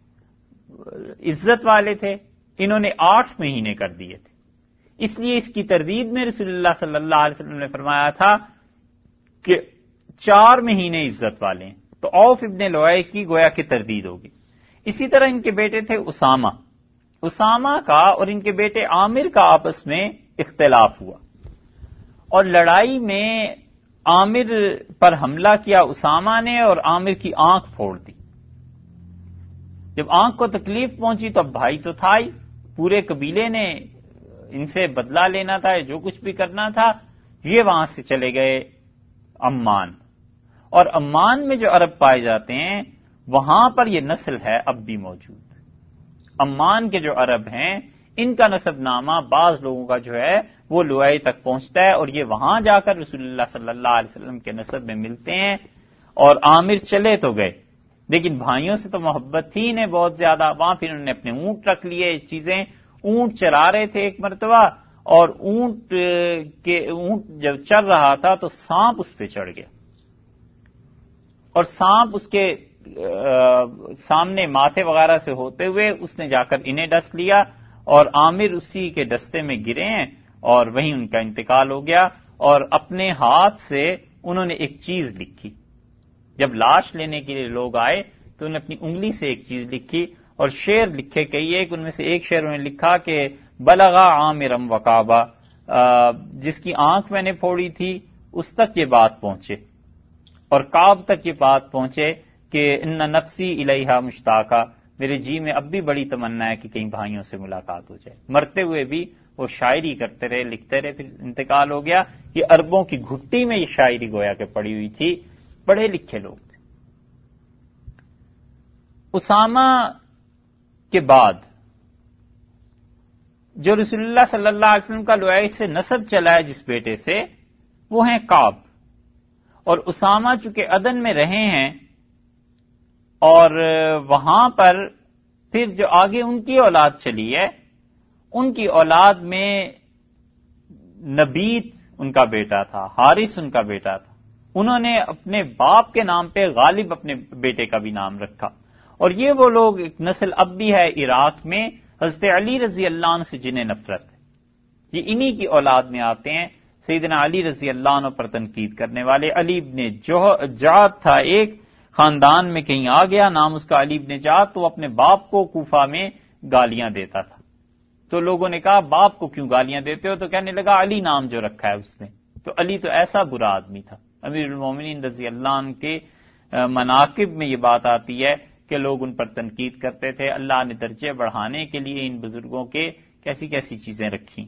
عزت والے تھے، انہوں نے آٹھ مہینے کر دیے تھے. اس لیے اس کی تردید میں رسول اللہ صلی اللہ علیہ وسلم نے فرمایا تھا کہ چار مہینے عزت والے ہیں. تو اوف ابن لوعی کی گویا کی تردید ہوگی. اسی طرح ان کے بیٹے تھے اسامہ. اسامہ کا اور ان کے بیٹے عامر کا آپس میں اختلاف ہوا اور لڑائی میں عامر پر حملہ کیا اسامہ نے اور عامر کی آنکھ پھوڑ دی. جب آنکھ کو تکلیف پہنچی تو اب بھائی تو تھا ہی، پورے قبیلے نے ان سے بدلہ لینا تھا، جو کچھ بھی کرنا تھا. یہ وہاں سے چلے گئے عمان، اور عمان میں جو عرب پائے جاتے ہیں وہاں پر یہ نسل ہے اب بھی موجود. عمان کے جو عرب ہیں ان کا نسب نامہ بعض لوگوں کا جو ہے وہ لوعی تک پہنچتا ہے، اور یہ وہاں جا کر رسول اللہ صلی اللہ علیہ وسلم کے نسب میں ملتے ہیں. اور عامر چلے تو گئے لیکن بھائیوں سے تو محبت تھی انہیں بہت زیادہ. وہاں پھر انہوں نے اپنے اونٹ رکھ لیے چیزیں. اونٹ چلا رہے تھے ایک مرتبہ، اور اونٹ کے اونٹ جب چل رہا تھا تو سانپ اس پہ چڑھ گیا، اور سانپ اس کے سامنے ماتھے وغیرہ سے ہوتے ہوئے اس نے جا کر انہیں ڈس لیا، اور عامر اسی کے دستے میں گرے ہیں اور وہیں ان کا انتقال ہو گیا. اور اپنے ہاتھ سے انہوں نے ایک چیز لکھی. جب لاش لینے کے لیے لوگ آئے تو انہوں نے اپنی انگلی سے ایک چیز لکھی اور شعر لکھے کئی. ایک ان میں سے ایک شعر انہوں نے لکھا کہ بلغا عامرم وقابا، جس کی آنکھ میں نے پھوڑی تھی اس تک یہ بات پہنچے، اور کعب تک یہ بات پہنچے کہ ان نفسی الیہا مشتاقہ، میرے جی میں اب بھی بڑی تمنا ہے کہ کہیں بھائیوں سے ملاقات ہو جائے۔ مرتے ہوئے بھی وہ شاعری کرتے رہے، لکھتے رہے، پھر انتقال ہو گیا۔ یہ عربوں کی گھٹی میں یہ شاعری گویا کہ پڑی ہوئی تھی، بڑے لکھے لوگ تھے۔ اسامہ کے بعد جو رسول اللہ صلی اللہ علیہ وسلم کا لوعی سے نسب چلا ہے جس بیٹے سے، وہ ہیں کعب۔ اور اسامہ چونکہ عدن میں رہے ہیں اور وہاں پر پھر جو آگے ان کی اولاد چلی ہے، ان کی اولاد میں نبیت ان کا بیٹا تھا، حارث ان کا بیٹا تھا۔ انہوں نے اپنے باپ کے نام پہ غالب اپنے بیٹے کا بھی نام رکھا۔ اور یہ وہ لوگ، ایک نسل اب بھی ہے عراق میں حضرت علی رضی اللہ عنہ سے جنہیں نفرت ہے، یہ انہی کی اولاد میں آتے ہیں۔ سیدنا علی رضی اللہ عنہ پر تنقید کرنے والے، علی ابن جعد تھا ایک خاندان میں، کہیں آ گیا نام اس کا علی ابن جعد، تو وہ اپنے باپ کو کوفہ میں گالیاں دیتا تھا۔ تو لوگوں نے کہا باپ کو کیوں گالیاں دیتے ہو؟ تو کہنے لگا علی نام جو رکھا ہے اس نے۔ تو علی تو ایسا برا آدمی تھا۔ امیر المومنین رضی اللہ عنہ کے مناقب میں یہ بات آتی ہے کہ لوگ ان پر تنقید کرتے تھے۔ اللہ نے درجے بڑھانے کے لیے ان بزرگوں کے کیسی کیسی چیزیں رکھی۔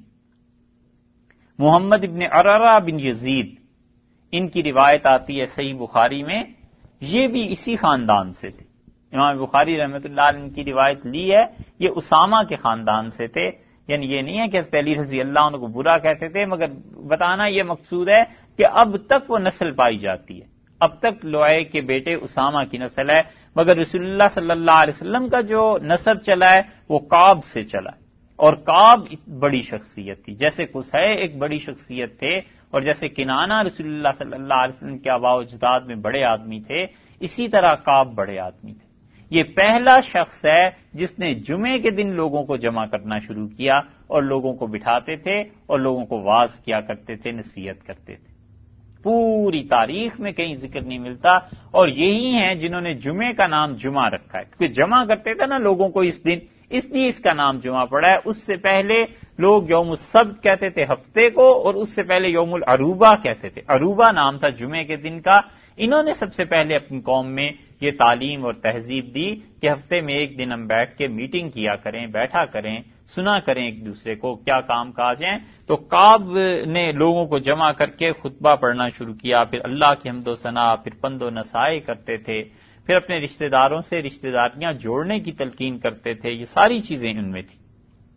محمد ابن عرارہ بن یزید، ان کی روایت آتی ہے صحیح بخاری میں، یہ بھی اسی خاندان سے تھے۔ امام بخاری رحمۃ اللہ علیہ نے کی روایت لی ہے، یہ اسامہ کے خاندان سے تھے۔ یعنی یہ نہیں ہے کہ حضرت علی رضی اللہ عنہ کو برا کہتے تھے، مگر بتانا یہ مقصود ہے کہ اب تک وہ نسل پائی جاتی ہے، اب تک لوعی کے بیٹے اسامہ کی نسل ہے، مگر رسول اللہ صلی اللہ علیہ وسلم کا جو نسب چلا ہے وہ کعب سے چلا ہے۔ اور کعب بڑی شخصیت تھی، جیسے قصی ایک بڑی شخصیت تھے، اور جیسے کنانہ رسول اللہ صلی اللہ علیہ وسلم کے آباء و اجداد میں بڑے آدمی تھے، اسی طرح کعب بڑے آدمی تھے۔ یہ پہلا شخص ہے جس نے جمعے کے دن لوگوں کو جمع کرنا شروع کیا اور لوگوں کو بٹھاتے تھے اور لوگوں کو واعظ کیا کرتے تھے، نصیحت کرتے تھے۔ پوری تاریخ میں کہیں ذکر نہیں ملتا، اور یہی ہیں جنہوں نے جمعے کا نام جمعہ رکھا ہے، کیونکہ جمع کرتے تھے نا لوگوں کو اس دن، اس لیے اس کا نام جمعہ پڑا ہے۔ اس سے پہلے لوگ یوم السبت کہتے تھے ہفتے کو، اور اس سے پہلے یوم العروبہ کہتے تھے، عروبہ نام تھا جمعے کے دن کا۔ انہوں نے سب سے پہلے اپنی قوم میں یہ تعلیم اور تہذیب دی کہ ہفتے میں ایک دن ہم بیٹھ کے میٹنگ کیا کریں، بیٹھا کریں، سنا کریں ایک دوسرے کو کیا کام کاج ہیں۔ تو کعب نے لوگوں کو جمع کر کے خطبہ پڑھنا شروع کیا، پھر اللہ کی حمد و ثنا، پھر پند و نصائح کرتے تھے، پھر اپنے رشتہ داروں سے رشتہ داریاں جوڑنے کی تلقین کرتے تھے۔ یہ ساری چیزیں ان میں تھیں۔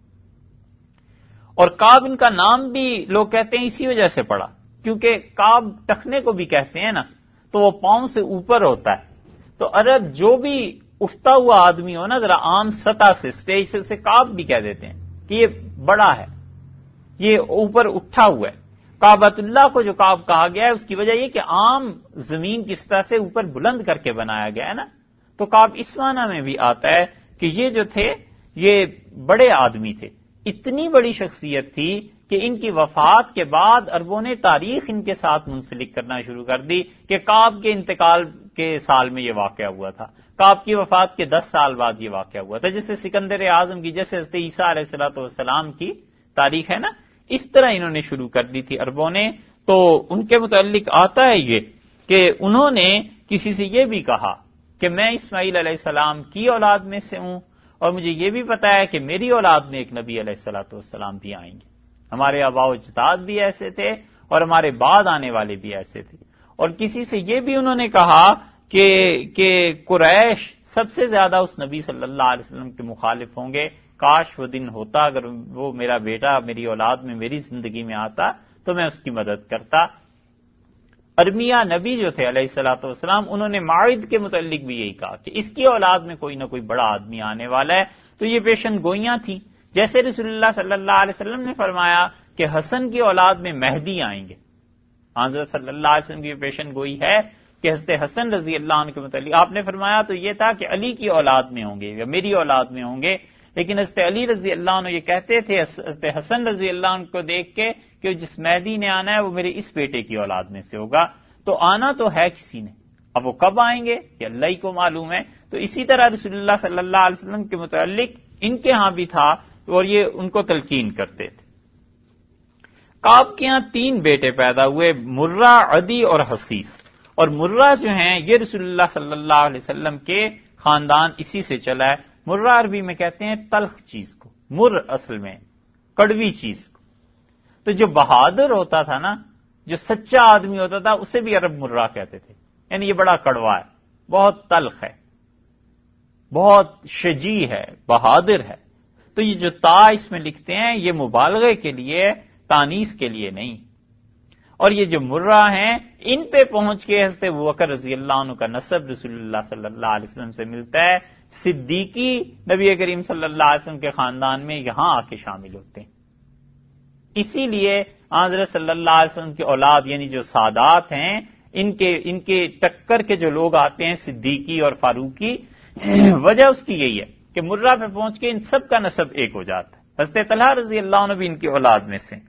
اور کعب ان کا نام بھی لوگ کہتے ہیں اسی وجہ سے پڑا، کیونکہ کعب ٹخنے کو بھی کہتے ہیں نا، تو وہ پاؤں سے اوپر ہوتا ہے۔ تو عرب جو بھی اٹھتا ہوا آدمی ہو نا ذرا عام سطح سے، سٹیج سے، اسے کعب بھی کہہ دیتے ہیں کہ یہ بڑا ہے، یہ اوپر اٹھا ہوا ہے۔ کعبۃ اللہ کو جو کعب کہا گیا ہے اس کی وجہ یہ کہ عام زمین کی سطح سے اوپر بلند کر کے بنایا گیا ہے نا، تو کعب اس معنی میں بھی آتا ہے کہ یہ جو تھے یہ بڑے آدمی تھے، اتنی بڑی شخصیت تھی کہ ان کی وفات کے بعد عربوں نے تاریخ ان کے ساتھ منسلک کرنا شروع کر دی کہ کعب کے انتقال کے سال میں یہ واقعہ ہوا تھا، کعب کی وفات کے دس سال بعد یہ واقعہ ہوا تھا، جیسے سکندر اعظم کی، جیسے حضرت عیسیٰ علیہ الصلوۃ والسلام کی تاریخ ہے نا، اس طرح انہوں نے شروع کر دی تھی عربوں نے۔ تو ان کے متعلق آتا ہے یہ کہ انہوں نے کسی سے یہ بھی کہا کہ میں اسماعیل علیہ السلام کی اولاد میں سے ہوں، اور مجھے یہ بھی پتا ہے کہ میری اولاد میں ایک نبی علیہ الصلوۃ والسلام بھی آئیں گے، ہمارے آباء و اجداد بھی ایسے تھے اور ہمارے بعد آنے والے بھی ایسے تھے۔ اور کسی سے یہ بھی انہوں نے کہا کہ کہ قریش سب سے زیادہ اس نبی صلی اللہ علیہ وسلم کے مخالف ہوں گے، کاش وہ دن ہوتا، اگر وہ میرا بیٹا میری اولاد میں میری زندگی میں آتا تو میں اس کی مدد کرتا۔ ارمیہ نبی جو تھے علیہ الصلوۃ والسلام، انہوں نے معید کے متعلق بھی یہی کہا کہ اس کی اولاد میں کوئی نہ کوئی بڑا آدمی آنے والا ہے۔ تو یہ پیشن گوئیاں تھیں، جیسے رسول اللہ صلی اللہ علیہ وسلم نے فرمایا کہ حسن کی اولاد میں مہدی آئیں گے، حضرت صلی اللہ علیہ وسلم کی پیشن گوئی ہے کہ حضرت حسن رضی اللہ عنہ کے متعلق آپ نے فرمایا تو یہ تھا کہ علی کی اولاد میں ہوں گے یا میری اولاد میں ہوں گے، لیکن حضرت علی رضی اللہ عنہ یہ کہتے تھے حضرت حسن رضی اللہ عنہ کو دیکھ کے کہ جس مہدی نے آنا ہے وہ میرے اس بیٹے کی اولاد میں سے ہوگا۔ تو آنا تو ہے کسی نے، اب وہ کب آئیں گے یہ اللہ ہی کو معلوم ہے۔ تو اسی طرح رسول اللہ صلی اللہ علیہ وسلم کے متعلق ان کے ہاں بھی تھا اور یہ ان کو تلقین کرتے تھے۔ کعب کے ہاں تین بیٹے پیدا ہوئے، مرہ، عدی اور حسیس، اور مرہ جو ہیں یہ رسول اللہ صلی اللہ علیہ وسلم کے خاندان اسی سے چلا ہے. مرہ عربی میں کہتے ہیں تلخ چیز کو، مر اصل میں کڑوی چیز کو. تو جو بہادر ہوتا تھا نا، جو سچا آدمی ہوتا تھا، اسے بھی عرب مرہ کہتے تھے، یعنی یہ بڑا کڑوا ہے، بہت تلخ ہے، بہت شجیع ہے، بہادر ہے. تو یہ جو تا اس میں لکھتے ہیں یہ مبالغے کے لیے، تانیث کے لیے نہیں. اور یہ جو مرہ ہیں ان پہ پہنچ کے حضرت ابوبکر رضی اللہ عنہ کا نسب رسول اللہ صلی اللہ علیہ وسلم سے ملتا ہے. صدیقی نبی کریم صلی اللہ علیہ وسلم کے خاندان میں یہاں آ کے شامل ہوتے ہیں. اسی لیے حضرت صلی اللہ علیہ وسلم کی اولاد یعنی جو سادات ہیں، ان کے ان کے ٹکر کے جو لوگ آتے ہیں صدیقی اور فاروقی، وجہ اس کی یہی ہے کہ مرہ پہ پہنچ کے ان سب کا نسب ایک ہو جاتا ہے. حضرت طلحہ رضی اللہ عنہ بھی ان کی اولاد میں سے.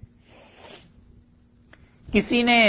کسی نے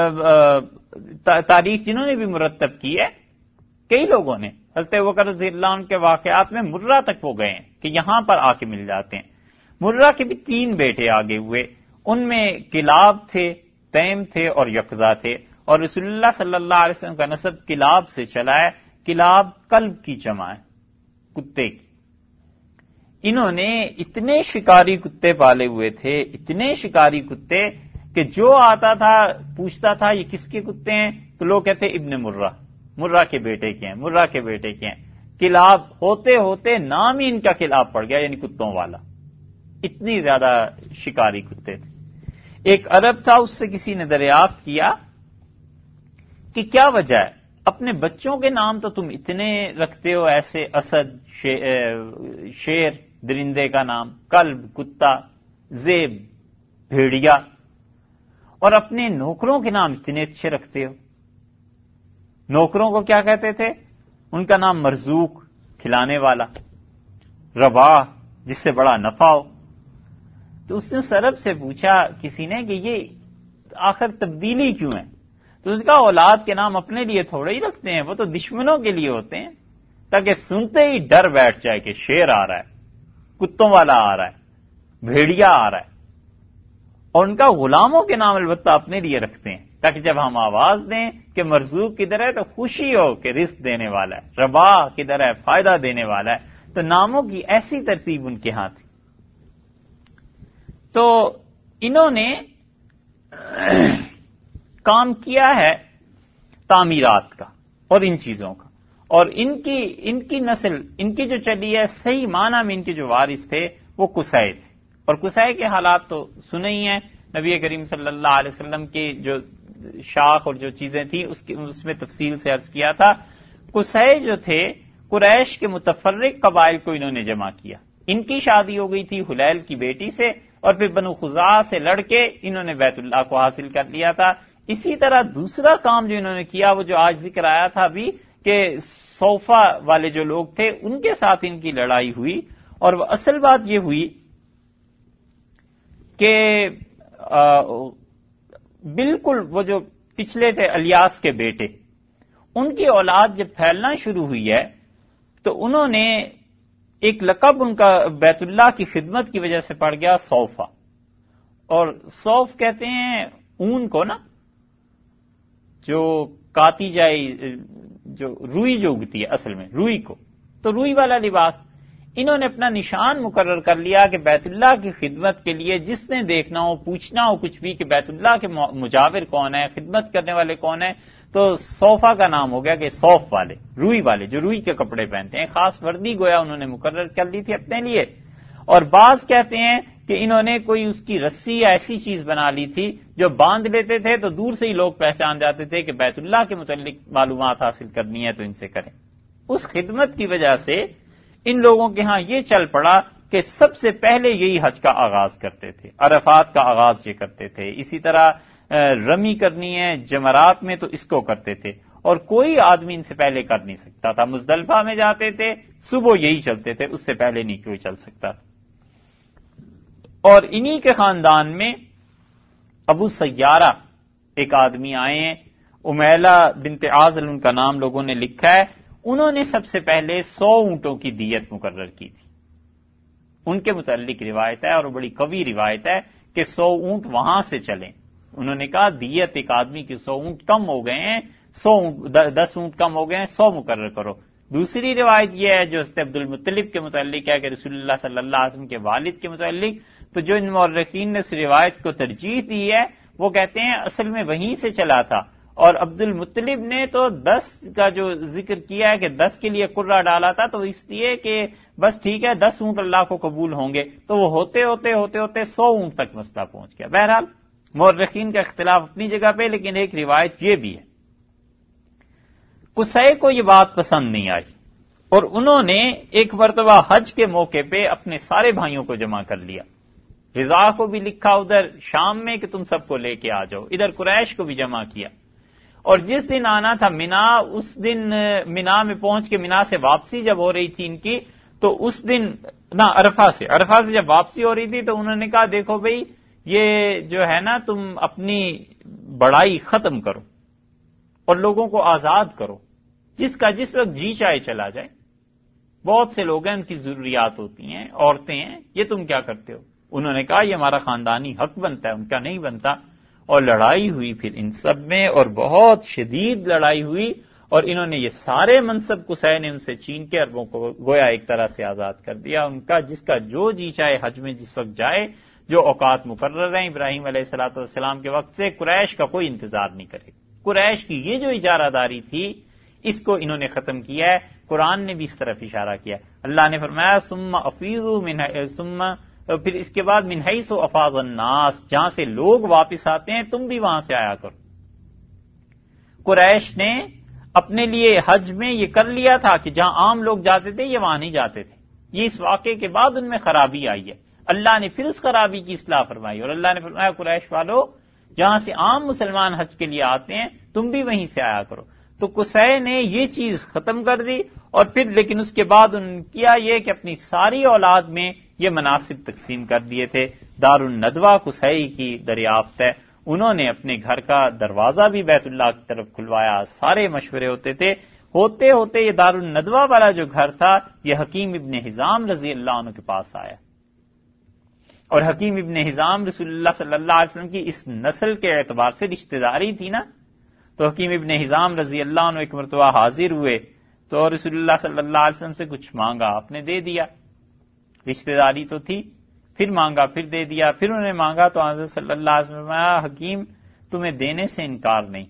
تاریخ جنہوں نے بھی مرتب کی ہے، کئی لوگوں نے حضرت ابوبکر رضی اللہ عنہ کے واقعات میں مرہ تک وہ گئے ہیں کہ یہاں پر آ کے مل جاتے ہیں. مرہ کے بھی تین بیٹے آگے ہوئے، ان میں کلاب تھے، تیم تھے اور یقظہ تھے. اور رسول اللہ صلی اللہ علیہ وسلم کا نسب کلاب سے چلا ہے. کلاب کلب کی جمع ہے، کتے کی. انہوں نے اتنے شکاری کتے پالے ہوئے تھے، اتنے شکاری کتے کہ جو آتا تھا پوچھتا تھا یہ کس کے کتے ہیں، تو لوگ کہتے ابن مرہ، مرہ کے بیٹے کے ہیں، مرہ کے بیٹے کے ہیں. کلاب ہوتے ہوتے نام ہی ان کا کلاب پڑ گیا، یعنی کتوں والا. اتنی زیادہ شکاری کتے تھے. ایک عرب تھا، اس سے کسی نے دریافت کیا کہ کیا وجہ ہے اپنے بچوں کے نام تو تم اتنے رکھتے ہو، ایسے اسد، شیر درندے کا نام، کلب کتا، زیب بھیڑیا، اور اپنے نوکروں کے نام اتنے اچھے رکھتے ہو. نوکروں کو کیا کہتے تھے؟ ان کا نام مرزوق، کھلانے والا، رباح، جس سے بڑا نفع ہو. تو اس نے اس عرب سے پوچھا کسی نے کہ یہ آخر تبدیلی کیوں ہے؟ تو اس کا اولاد کے نام اپنے لیے تھوڑے ہی رکھتے ہیں، وہ تو دشمنوں کے لیے ہوتے ہیں، تاکہ سنتے ہی ڈر بیٹھ جائے کہ شیر آ رہا ہے، کتوں والا آ رہا ہے، بھیڑیا آ رہا ہے. اور ان کا غلاموں کے نام البتہ اپنے لیے رکھتے ہیں تاکہ جب ہم آواز دیں کہ مرزوق کدھر ہے تو خوشی ہو کہ رزق دینے والا ہے، رباح کدھر ہے فائدہ دینے والا ہے. تو ناموں کی ایسی ترتیب ان کے ہاں تھی. تو انہوں نے کام کیا ہے تعمیرات کا اور ان چیزوں کا، اور ان کی ان کی نسل ان کی جو چلی ہے صحیح معنی میں ان کے جو وارث تھے وہ قصے تھے. اور قصے کے حالات تو سنے ہی ہیں، نبی کریم صلی اللہ علیہ وسلم کی جو شاخ اور جو چیزیں تھیں اس کی اس میں تفصیل سے عرض کیا تھا. قصے جو تھے قریش کے متفرق قبائل کو انہوں نے جمع کیا. ان کی شادی ہو گئی تھی حلیل کی بیٹی سے، اور پھر بنو خزاعہ سے لڑ کے انہوں نے بیت اللہ کو حاصل کر لیا تھا. اسی طرح دوسرا کام جو انہوں نے کیا وہ جو آج ذکر آیا تھا ابھی کہ صوفہ والے جو لوگ تھے ان کے ساتھ ان کی لڑائی ہوئی. اور وہ اصل بات یہ ہوئی کہ بالکل وہ جو پچھلے تھے الیاس کے بیٹے، ان کی اولاد جب پھیلنا شروع ہوئی ہے تو انہوں نے ایک لقب ان کا بیت اللہ کی خدمت کی وجہ سے پڑ گیا صوفہ. اور صوف کہتے ہیں اون کو نا، جو کاتی جائے، جو روئی جو اگتی ہے اصل میں روئی کو، تو روئی والا لباس. انہوں نے اپنا نشان مقرر کر لیا کہ بیت اللہ کی خدمت کے لیے جس نے دیکھنا ہو پوچھنا ہو کچھ بھی کہ بیت اللہ کے مجاور کون ہے، خدمت کرنے والے کون ہیں، تو صوفہ کا نام ہو گیا کہ صوف والے، روئی والے جو روئی کے کپڑے پہنتے ہیں. خاص وردی گویا انہوں نے مقرر کر لی تھی اپنے لیے. اور بعض کہتے ہیں کہ انہوں نے کوئی اس کی رسی یا ایسی چیز بنا لی تھی جو باندھ لیتے تھے تو دور سے ہی لوگ پہچان جاتے تھے کہ بیت اللہ کے متعلق معلومات حاصل کرنی ہے تو ان سے کریں. اس خدمت کی وجہ سے ان لوگوں کے ہاں یہ چل پڑا کہ سب سے پہلے یہی حج کا آغاز کرتے تھے، عرفات کا آغاز یہ کرتے تھے. اسی طرح رمی کرنی ہے جمرات میں تو اس کو کرتے تھے، اور کوئی آدمی ان سے پہلے کر نہیں سکتا تھا. مزدلفہ میں جاتے تھے صبح یہی چلتے تھے، اس سے پہلے نہیں کوئی چل سکتا تھا. اور انہی کے خاندان میں ابو سیارہ ایک آدمی آئے ہیں، امیلہ بنت عازل ان کا نام لوگوں نے لکھا ہے. انہوں نے سب سے پہلے سو اونٹوں کی دیت مقرر کی تھی. ان کے متعلق روایت ہے اور بڑی قوی روایت ہے کہ سو اونٹ وہاں سے چلیں. انہوں نے کہا دیت ایک آدمی کے سو اونٹ کم ہو گئے ہیں، سو دس اونٹ کم ہو گئے ہیں، سو مقرر کرو۔ دوسری روایت یہ ہے جو حضرت عبد المطلب کے متعلق ہے کہ رسول اللہ صلی اللہ علیہ وسلم کے والد کے متعلق، تو جو ان مورخین نے اس روایت کو ترجیح دی ہے وہ کہتے ہیں اصل میں وہیں سے چلا تھا، اور عبد المطلب نے تو دس کا جو ذکر کیا ہے کہ دس کے لیے قرہ ڈالا تھا، تو اس لیے کہ بس ٹھیک ہے دس اونٹ اللہ کو قبول ہوں گے، تو وہ ہوتے ہوتے ہوتے ہوتے سو اونٹ تک مسئلہ پہنچ گیا۔ بہرحال مورخین کا اختلاف اپنی جگہ پہ، لیکن ایک روایت یہ بھی ہے۔ قصی کو یہ بات پسند نہیں آئی، اور انہوں نے ایک مرتبہ حج کے موقع پہ اپنے سارے بھائیوں کو جمع کر لیا، رضا کو بھی لکھا ادھر شام میں کہ تم سب کو لے کے آ جاؤ، ادھر قریش کو بھی جمع کیا، اور جس دن آنا تھا منا، اس دن منا میں پہنچ کے منا سے واپسی جب ہو رہی تھی ان کی، تو اس دن نہ عرفہ سے عرفہ سے جب واپسی ہو رہی تھی تو انہوں نے کہا دیکھو بھئی یہ جو ہے نا تم اپنی بڑائی ختم کرو اور لوگوں کو آزاد کرو، جس کا جس وقت جی چاہے چلا جائے، بہت سے لوگ ہیں ان کی ضروریات ہوتی ہیں، عورتیں ہیں، یہ تم کیا کرتے ہو؟ انہوں نے کہا یہ ہمارا خاندانی حق بنتا ہے، ان کا نہیں بنتا، اور لڑائی ہوئی پھر ان سب میں، اور بہت شدید لڑائی ہوئی، اور انہوں نے یہ سارے منصب قصی نے ان سے چھین کے عربوں کو گویا ایک طرح سے آزاد کر دیا۔ ان کا جس کا جو جی چاہے حج میں جس وقت جائے، جو اوقات مقرر ہیں ابراہیم علیہ الصلوۃ والسلام کے وقت سے، قریش کا کوئی انتظار نہیں کرے۔ قریش کی یہ جو اجارہ داری تھی اس کو انہوں نے ختم کیا ہے، قرآن نے بھی اس طرف اشارہ کیا، اللہ نے فرمایا ثم افیضوا من ثم پھر اس کے بعد من حیث افاض الناس، جہاں سے لوگ واپس آتے ہیں تم بھی وہاں سے آیا کرو۔ قریش نے اپنے لیے حج میں یہ کر لیا تھا کہ جہاں عام لوگ جاتے تھے یہ وہاں نہیں جاتے تھے، یہ اس واقعے کے بعد ان میں خرابی آئی ہے، اللہ نے پھر اس خرابی کی اصلاح فرمائی، اور اللہ نے فرمایا قریش والو جہاں سے عام مسلمان حج کے لیے آتے ہیں تم بھی وہیں سے آیا کرو۔ تو قصی نے یہ چیز ختم کر دی، اور پھر لیکن اس کے بعد انہوں نے کیا یہ کہ اپنی ساری اولاد میں یہ مناسب تقسیم کر دیے تھے۔ دار الندوہ قصی کی دریافت ہے، انہوں نے اپنے گھر کا دروازہ بھی بیت اللہ کی طرف کھلوایا، سارے مشورے ہوتے تھے، ہوتے ہوتے یہ دار الندوہ والا جو گھر تھا یہ حکیم ابن حزام رضی اللہ عنہ کے پاس آیا، اور حکیم ابن حزام رسول اللہ صلی اللہ علیہ وسلم کی اس نسل کے اعتبار سے رشتہ داری تھی نا، تو حکیم ابن حزام رضی اللہ عنہ ایک مرتبہ حاضر ہوئے تو رسول اللہ صلی اللہ علیہ وسلم سے کچھ مانگا، آپ نے دے دیا، رشتہ داری تو تھی، پھر مانگا پھر دے دیا، پھر انہوں نے مانگا تو حضرت صلی اللہ علیہ وسلم نے حکیم تمہیں دینے سے انکار نہیں،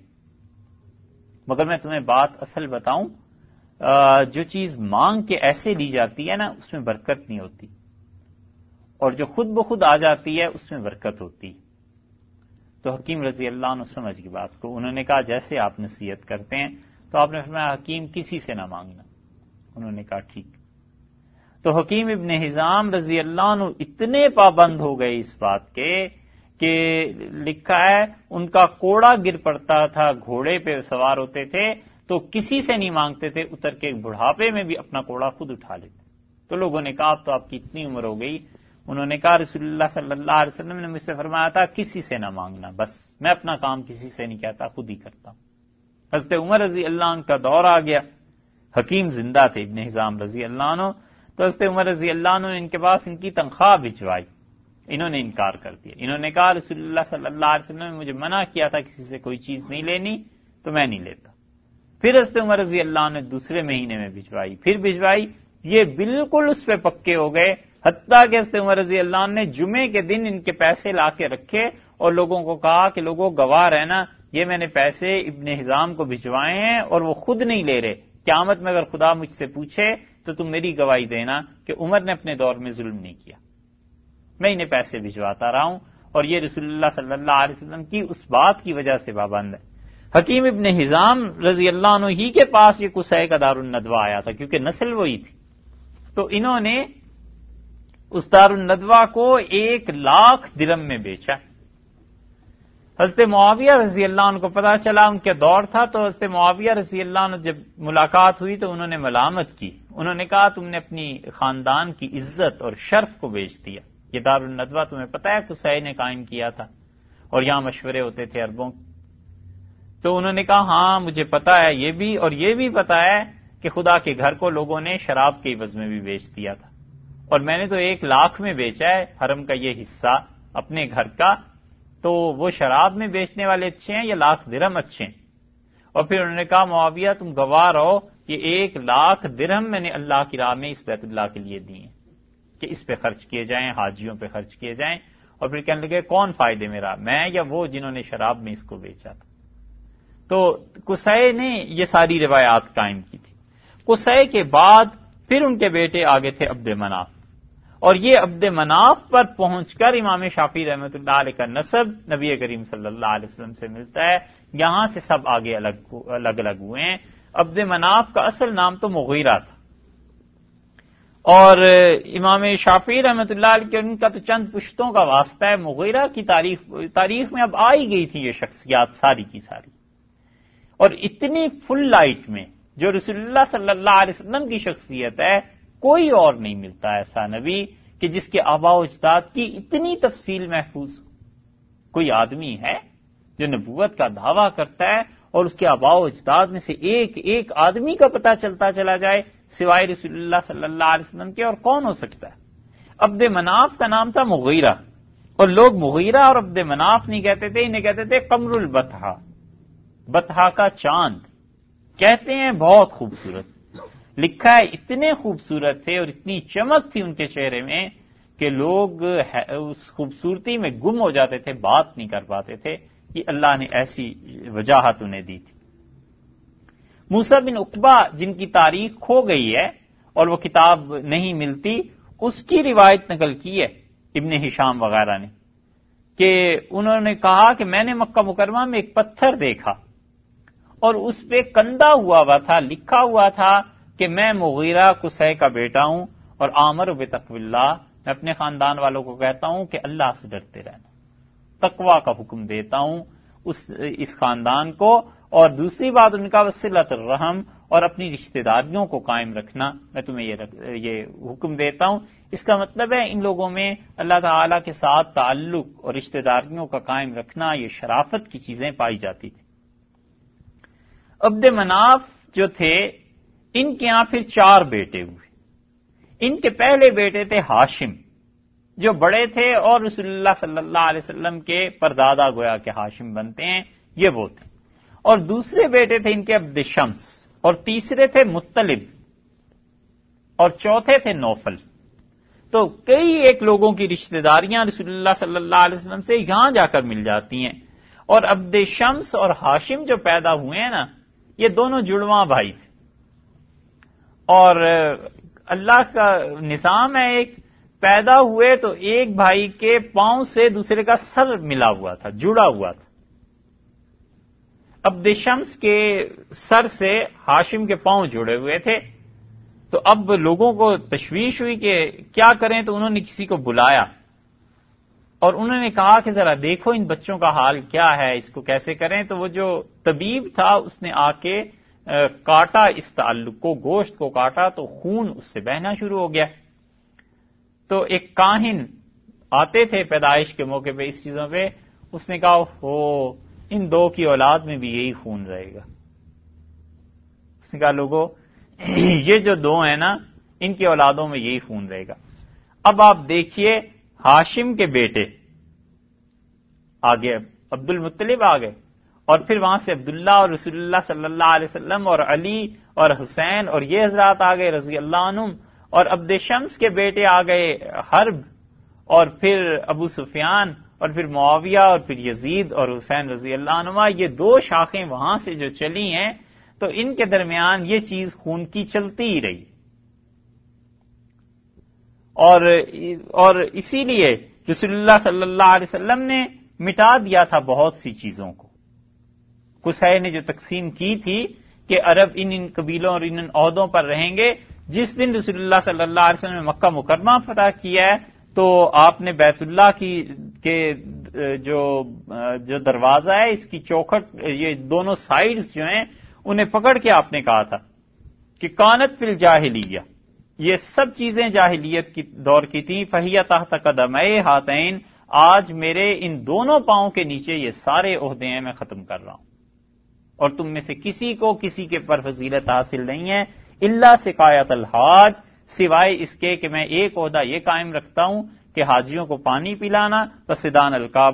مگر میں تمہیں بات اصل بتاؤں، جو چیز مانگ کے ایسے لی جاتی ہے نا اس میں برکت نہیں ہوتی، اور جو خود بخود آ جاتی ہے اس میں برکت ہوتی۔ تو حکیم رضی اللہ عنہ سمجھ گئی بات کو، انہوں نے کہا جیسے آپ نصیحت کرتے ہیں، تو آپ نے فرمایا حکیم کسی سے نہ مانگنا، انہوں نے کہا ٹھیک۔ تو حکیم ابن حزام رضی اللہ عنہ اتنے پابند ہو گئے اس بات کے کہ لکھا ہے ان کا کوڑا گر پڑتا تھا، گھوڑے پہ سوار ہوتے تھے تو کسی سے نہیں مانگتے تھے، اتر کے بڑھاپے میں بھی اپنا کوڑا خود اٹھا لیتے۔ تو لوگوں نے کہا اب تو آپ کی اتنی عمر ہو گئی، انہوں نے کہا رسول اللہ صلی اللہ علیہ وسلم نے مجھ سے فرمایا تھا کسی سے نہ مانگنا، بس میں اپنا کام کسی سے نہیں کہتا، خود ہی کرتا ہوں۔ حضرت عمر رضی اللہ عنہ کا دور آ گیا، حکیم زندہ تھے ابن حزام رضی اللہ عنہ، تو حضرت عمر رضی اللہ عنہ نے ان کے پاس ان کی تنخواہ بھجوائی، انہوں نے انکار کر دیا، انہوں نے کہا رسول اللہ صلی اللہ علیہ وسلم نے مجھے منع کیا تھا کسی سے کوئی چیز نہیں لینی تو میں نہیں لیتا۔ پھر حضرت عمر رضی اللہ عنہ نے دوسرے مہینے میں بھجوائی، پھر بھجوائی، یہ بالکل اس پہ پکے ہو گئے، حتیٰ کہ حضرت عمر رضی اللہ عنہ نے جمعے کے دن ان کے پیسے لا کے رکھے اور لوگوں کو کہا کہ لوگوں گواہ رہنا، یہ میں نے پیسے ابن حزام کو بھجوائے ہیں اور وہ خود نہیں لے رہے، قیامت میں اگر خدا مجھ سے پوچھے تو تم میری گواہی دینا کہ عمر نے اپنے دور میں ظلم نہیں کیا، میں انہیں پیسے بھجواتا رہا ہوں، اور یہ رسول اللہ صلی اللہ علیہ وسلم کی اس بات کی وجہ سے پابند ہے۔ حکیم ابن حزام رضی اللہ عنہ ہی کے پاس یہ قصی کا دار الندوہ آیا تھا کیونکہ نسل وہی تھی، تو انہوں نے اس دار الندوہ کو ایک لاکھ درم میں بیچا۔ حضرت معاویہ رضی اللہ عنہ کو پتا چلا، ان کے دور تھا، تو حضرت معاویہ رضی اللہ عنہ جب ملاقات ہوئی تو انہوں نے ملامت کی، انہوں نے کہا تم نے اپنی خاندان کی عزت اور شرف کو بیچ دیا، یہ دار الندوہ تمہیں پتہ ہے قصی نے قائم کیا تھا اور یہاں مشورے ہوتے تھے عربوں۔ تو انہوں نے کہا ہاں مجھے پتا ہے یہ بھی، اور یہ بھی پتا ہے کہ خدا کے گھر کو لوگوں نے شراب کے عوض میں بھی بیچ دیا تھا، اور میں نے تو ایک لاکھ میں بیچا ہے حرم کا یہ حصہ اپنے گھر کا، تو وہ شراب میں بیچنے والے اچھے ہیں یا لاکھ درم اچھے ہیں؟ اور پھر انہوں نے کہا معاویہ تم گواہ رہو یہ ایک لاکھ درہم میں نے اللہ کی راہ میں اس بیت اللہ کے لیے دیے کہ اس پہ خرچ کیے جائیں، حاجیوں پہ خرچ کیے جائیں. اور پھر کہنے لگے کون فائدے میرا، میں یا وہ جنہوں نے شراب میں اس کو بیچا تھا. تو قصی نے یہ ساری روایات قائم کی تھی. قصی کے بعد پھر ان کے بیٹے آگے تھے عبد مناف، اور یہ عبد مناف پر پہنچ کر امام شافعی رحمۃ اللہ علیہ کا نسب نبی کریم صلی اللہ علیہ وسلم سے ملتا ہے. یہاں سے سب آگے الگ الگ الگ ہوئے ہیں. عبد مناف کا اصل نام تو مغیرہ تھا، اور امام شافعی رحمۃ اللہ علیہ کے ان کا تو چند پشتوں کا واسطہ ہے. مغیرہ کی تاریخ تاریخ میں اب آئی گئی تھی یہ شخصیات ساری کی ساری، اور اتنی فل لائٹ میں جو رسول اللہ صلی اللہ علیہ وسلم کی شخصیت ہے کوئی اور نہیں ملتا ایسا نبی کہ جس کے آباء و اجداد کی اتنی تفصیل محفوظ ہو. کوئی آدمی ہے جو نبوت کا دعویٰ کرتا ہے اور اس کے آباء و اجداد میں سے ایک ایک آدمی کا پتہ چلتا چلا جائے سوائے رسول اللہ صلی اللہ علیہ وسلم کے، اور کون ہو سکتا ہے؟ عبد مناف کا نام تھا مغیرہ، اور لوگ مغیرہ اور عبد مناف نہیں کہتے تھے، انہیں کہتے تھے قمر البطحہ، بطحہ کا چاند. کہتے ہیں بہت خوبصورت، لکھا ہے اتنے خوبصورت تھے اور اتنی چمک تھی ان کے چہرے میں کہ لوگ اس خوبصورتی میں گم ہو جاتے تھے، بات نہیں کر پاتے تھے. یہ اللہ نے ایسی وجاہت انہیں دی تھی. موسیٰ بن عقبہ جن کی تاریخ کھو گئی ہے اور وہ کتاب نہیں ملتی، اس کی روایت نقل کی ہے ابن ہشام وغیرہ نے کہ انہوں نے کہا کہ میں نے مکہ مکرمہ میں ایک پتھر دیکھا اور اس پہ کندہ ہوا ہوا تھا، لکھا ہوا تھا کہ میں مغیرہ قصی کا بیٹا ہوں اور آمر بتقوی اللہ، میں اپنے خاندان والوں کو کہتا ہوں کہ اللہ سے ڈرتے رہنا، تقوی کا حکم دیتا ہوں اس اس خاندان کو. اور دوسری بات ان کا وصلۃ الرحم اور اپنی رشتہ داریوں کو قائم رکھنا، میں تمہیں یہ یہ حکم دیتا ہوں. اس کا مطلب ہے ان لوگوں میں اللہ تعالی کے ساتھ تعلق اور رشتہ داریوں کا قائم رکھنا، یہ شرافت کی چیزیں پائی جاتی تھی. عبد مناف جو تھے ان کے ہاں پھر چار بیٹے ہوئے. ان کے پہلے بیٹے تھے ہاشم جو بڑے تھے اور رسول اللہ صلی اللہ علیہ وسلم کے پردادا گویا کہ ہاشم بنتے ہیں، یہ وہ تھے. اور دوسرے بیٹے تھے ان کے عبد شمس، اور تیسرے تھے مطلب، اور چوتھے تھے نوفل. تو کئی ایک لوگوں کی رشتہ داریاں رسول اللہ صلی اللہ علیہ وسلم سے یہاں جا کر مل جاتی ہیں. اور عبد شمس اور ہاشم جو پیدا ہوئے ہیں نا، یہ دونوں جڑواں بھائی تھے، اور اللہ کا نظام ہے ایک پیدا ہوئے تو ایک بھائی کے پاؤں سے دوسرے کا سر ملا ہوا تھا، جڑا ہوا تھا. عبد شمس کے سر سے ہاشم کے پاؤں جڑے ہوئے تھے. تو اب لوگوں کو تشویش ہوئی کہ کیا کریں، تو انہوں نے کسی کو بلایا اور انہوں نے کہا کہ ذرا دیکھو ان بچوں کا حال کیا ہے، اس کو کیسے کریں. تو وہ جو طبیب تھا اس نے آ کے کاٹا اس تعلق کو، گوشت کو کاٹا تو خون اس سے بہنا شروع ہو گیا. تو ایک کاہن آتے تھے پیدائش کے موقع پہ اس چیزوں پہ، اس نے کہا ہو ان دو کی اولاد میں بھی یہی خون رہے گا. اس نے کہا لوگوں یہ جو دو ہیں نا ان کی اولادوں میں یہی خون رہے گا. اب آپ دیکھیے ہاشم کے بیٹے آگے عبد المطلب آ گئے، اور پھر وہاں سے عبداللہ اور رسول اللہ صلی اللہ علیہ وسلم اور علی اور حسین اور یہ حضرات آ گئے رضی اللہ عنہم، اور عبد شمس کے بیٹے آ گئے حرب، اور پھر ابو سفیان، اور پھر معاویہ، اور پھر یزید اور حسین رضی اللہ عنہما. یہ دو شاخیں وہاں سے جو چلی ہیں تو ان کے درمیان یہ چیز خون کی چلتی ہی رہی. اور اور اسی لیے رسول اللہ صلی اللہ علیہ وسلم نے مٹا دیا تھا بہت سی چیزوں کو. قصی نے جو تقسیم کی تھی کہ عرب ان ان قبیلوں اور ان ان عہدوں پر رہیں گے، جس دن رسول اللہ صلی اللہ علیہ وسلم نے مکہ مکرمہ فتح کیا ہے تو آپ نے بیت اللہ کی کے جو جو دروازہ ہے اس کی چوکھٹ، یہ دونوں سائیڈز جو ہیں انہیں پکڑ کے آپ نے کہا تھا کہ کانت فی الجاہلیہ، یہ سب چیزیں جاہلیت کی دور کی تھیں. فہیہ تحت قدمے ہاتین، آج میرے ان دونوں پاؤں کے نیچے یہ سارے عہدے ہیں، میں ختم کر رہا ہوں، اور تم میں سے کسی کو کسی کے پر فضیلت حاصل نہیں ہے الا سقایت الحاج، سوائے اس کے کہ میں ایک عہدہ یہ قائم رکھتا ہوں کہ حاجیوں کو پانی پلانا، وصدان الکعبہ،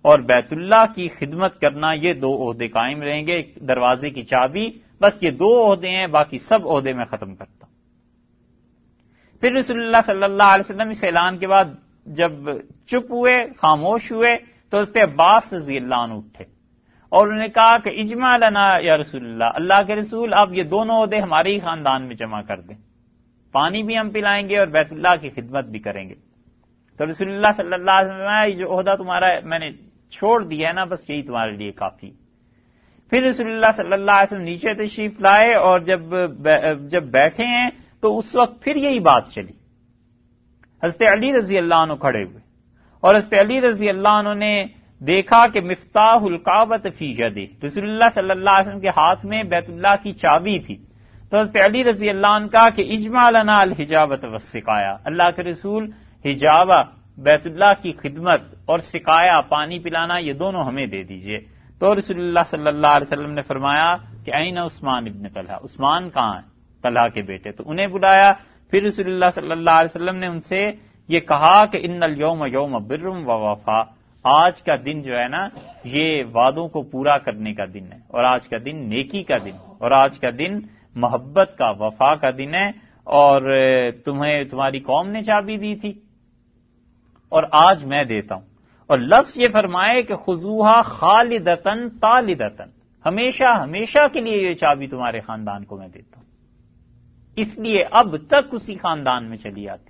اور بیت اللہ کی خدمت کرنا، یہ دو عہدے قائم رہیں گے. دروازے کی چابی، بس یہ دو عہدے ہیں، باقی سب عہدے میں ختم کرتا ہوں. پھر رسول اللہ صلی اللہ علیہ وسلم اس اعلان کے بعد جب چپ ہوئے، خاموش ہوئے، تو حضرت عباس رضی اللہ عنہ اٹھے اور انہوں نے کہا کہ اجمع لنا یا رسول اللہ، اللہ کے رسول آپ یہ دونوں عہدے ہمارے ہی خاندان میں جمع کر دیں، پانی بھی ہم پلائیں گے اور بیت اللہ کی خدمت بھی کریں گے. تو رسول اللہ صلی اللہ علیہ وسلم یہ جو عہدہ تمہارا میں نے چھوڑ دیا ہے نا، بس یہی تمہارے لیے کافی. پھر رسول اللہ صلی اللہ علیہ وسلم نیچے تشریف لائے اور جب جب بیٹھے ہیں تو اس وقت پھر یہی بات چلی. حضرت علی رضی اللہ عنہ کھڑے ہوئے اور حضرت علی رضی اللہ عنہ نے دیکھا کہ مفتاح الکعبۃ فی یدہ، رسول اللہ صلی اللہ علیہ وسلم کے ہاتھ میں بیت اللہ کی چابی تھی. تو حضرت علی رضی اللہ عنہ کہا کہ اجمع لنا الحجابۃ والسقایا، اللہ کے رسول حجابہ، بیت اللہ کی خدمت اور سقایا، پانی پلانا، یہ دونوں ہمیں دے دیجئے. تو رسول اللہ صلی اللہ علیہ وسلم نے فرمایا کہ این عثمان ابن طلحہ، عثمان کہاں ہے؟ طلحہ کے بیٹے. تو انہیں بلایا. پھر رسول اللہ صلی اللہ علیہ وسلم نے ان سے یہ کہا کہ ان الیوم یوم بر و وفا، آج کا دن جو ہے نا یہ وعدوں کو پورا کرنے کا دن ہے، اور آج کا دن نیکی کا دن، اور آج کا دن محبت کا، وفا کا دن ہے. اور تمہیں تمہاری قوم نے چابی دی تھی اور آج میں دیتا ہوں. اور لفظ یہ فرمائے کہ خذوہا خالدتن طالدتن، ہمیشہ ہمیشہ کے لیے یہ چابی تمہارے خاندان کو میں دیتا ہوں. اس لیے اب تک اسی خاندان میں چلی آتی.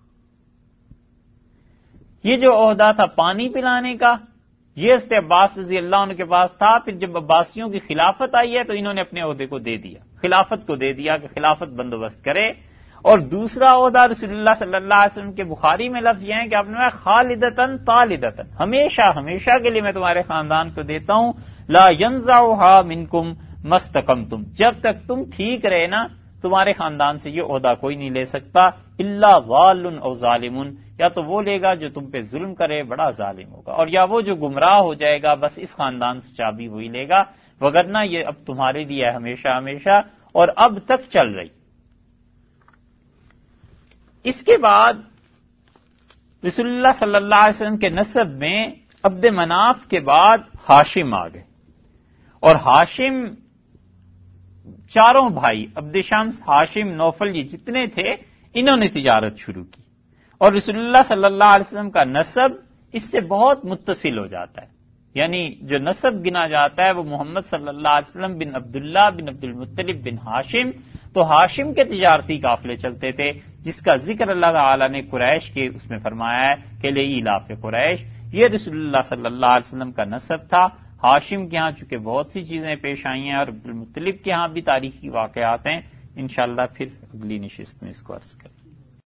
یہ جو عہدہ تھا پانی پلانے کا، یہ حضرت عباس رضی اللہ عنہ کے پاس تھا. پھر جب عباسیوں کی خلافت آئی ہے تو انہوں نے اپنے عہدے کو دے دیا، خلافت کو دے دیا کہ خلافت بندوبست کرے. اور دوسرا عہدہ رسول اللہ صلی اللہ علیہ وسلم کے بخاری میں لفظ یہ ہے کہ آپ نے خالدتن طالدتن، ہمیشہ ہمیشہ کے لیے میں تمہارے خاندان کو دیتا ہوں. لا ينزعها منکم مستقمتم، جب تک تم ٹھیک رہے نا تمہارے خاندان سے یہ عہدہ کوئی نہیں لے سکتا. الا ضال او ظالم، یا تو وہ لے گا جو تم پہ ظلم کرے، بڑا ظالم ہوگا، اور یا وہ جو گمراہ ہو جائے گا، بس اس خاندان سے چابی وہی لے گا. وگرنہ یہ اب تمہارے لیے ہے ہمیشہ ہمیشہ، اور اب تک چل رہی. اس کے بعد رسول اللہ صلی اللہ علیہ وسلم کے نسب میں عبد مناف کے بعد ہاشم آ گئے. اور ہاشم چاروں بھائی، عبد شمس، ہاشم، نوفل، یہ جتنے تھے انہوں نے تجارت شروع کی. اور رسول اللہ صلی اللہ علیہ وسلم کا نسب اس سے بہت متصل ہو جاتا ہے. یعنی جو نسب گنا جاتا ہے وہ محمد صلی اللہ علیہ وسلم بن عبداللہ بن عبد المطلب بن ہاشم. تو ہاشم کے تجارتی قافلے چلتے تھے، جس کا ذکر اللہ تعالی نے قریش کے اس میں فرمایا ہے کہ لإیلاف قریش. یہ رسول اللہ صلی اللہ علیہ وسلم کا نسب تھا. ہاشم کے ہاں چونکہ بہت سی چیزیں پیش آئی ہیں اور عبد المطلب کے ہاں بھی تاریخی واقعات ہیں. انشاءاللہ پھر اگلی نشست میں اس کو عرض کریں.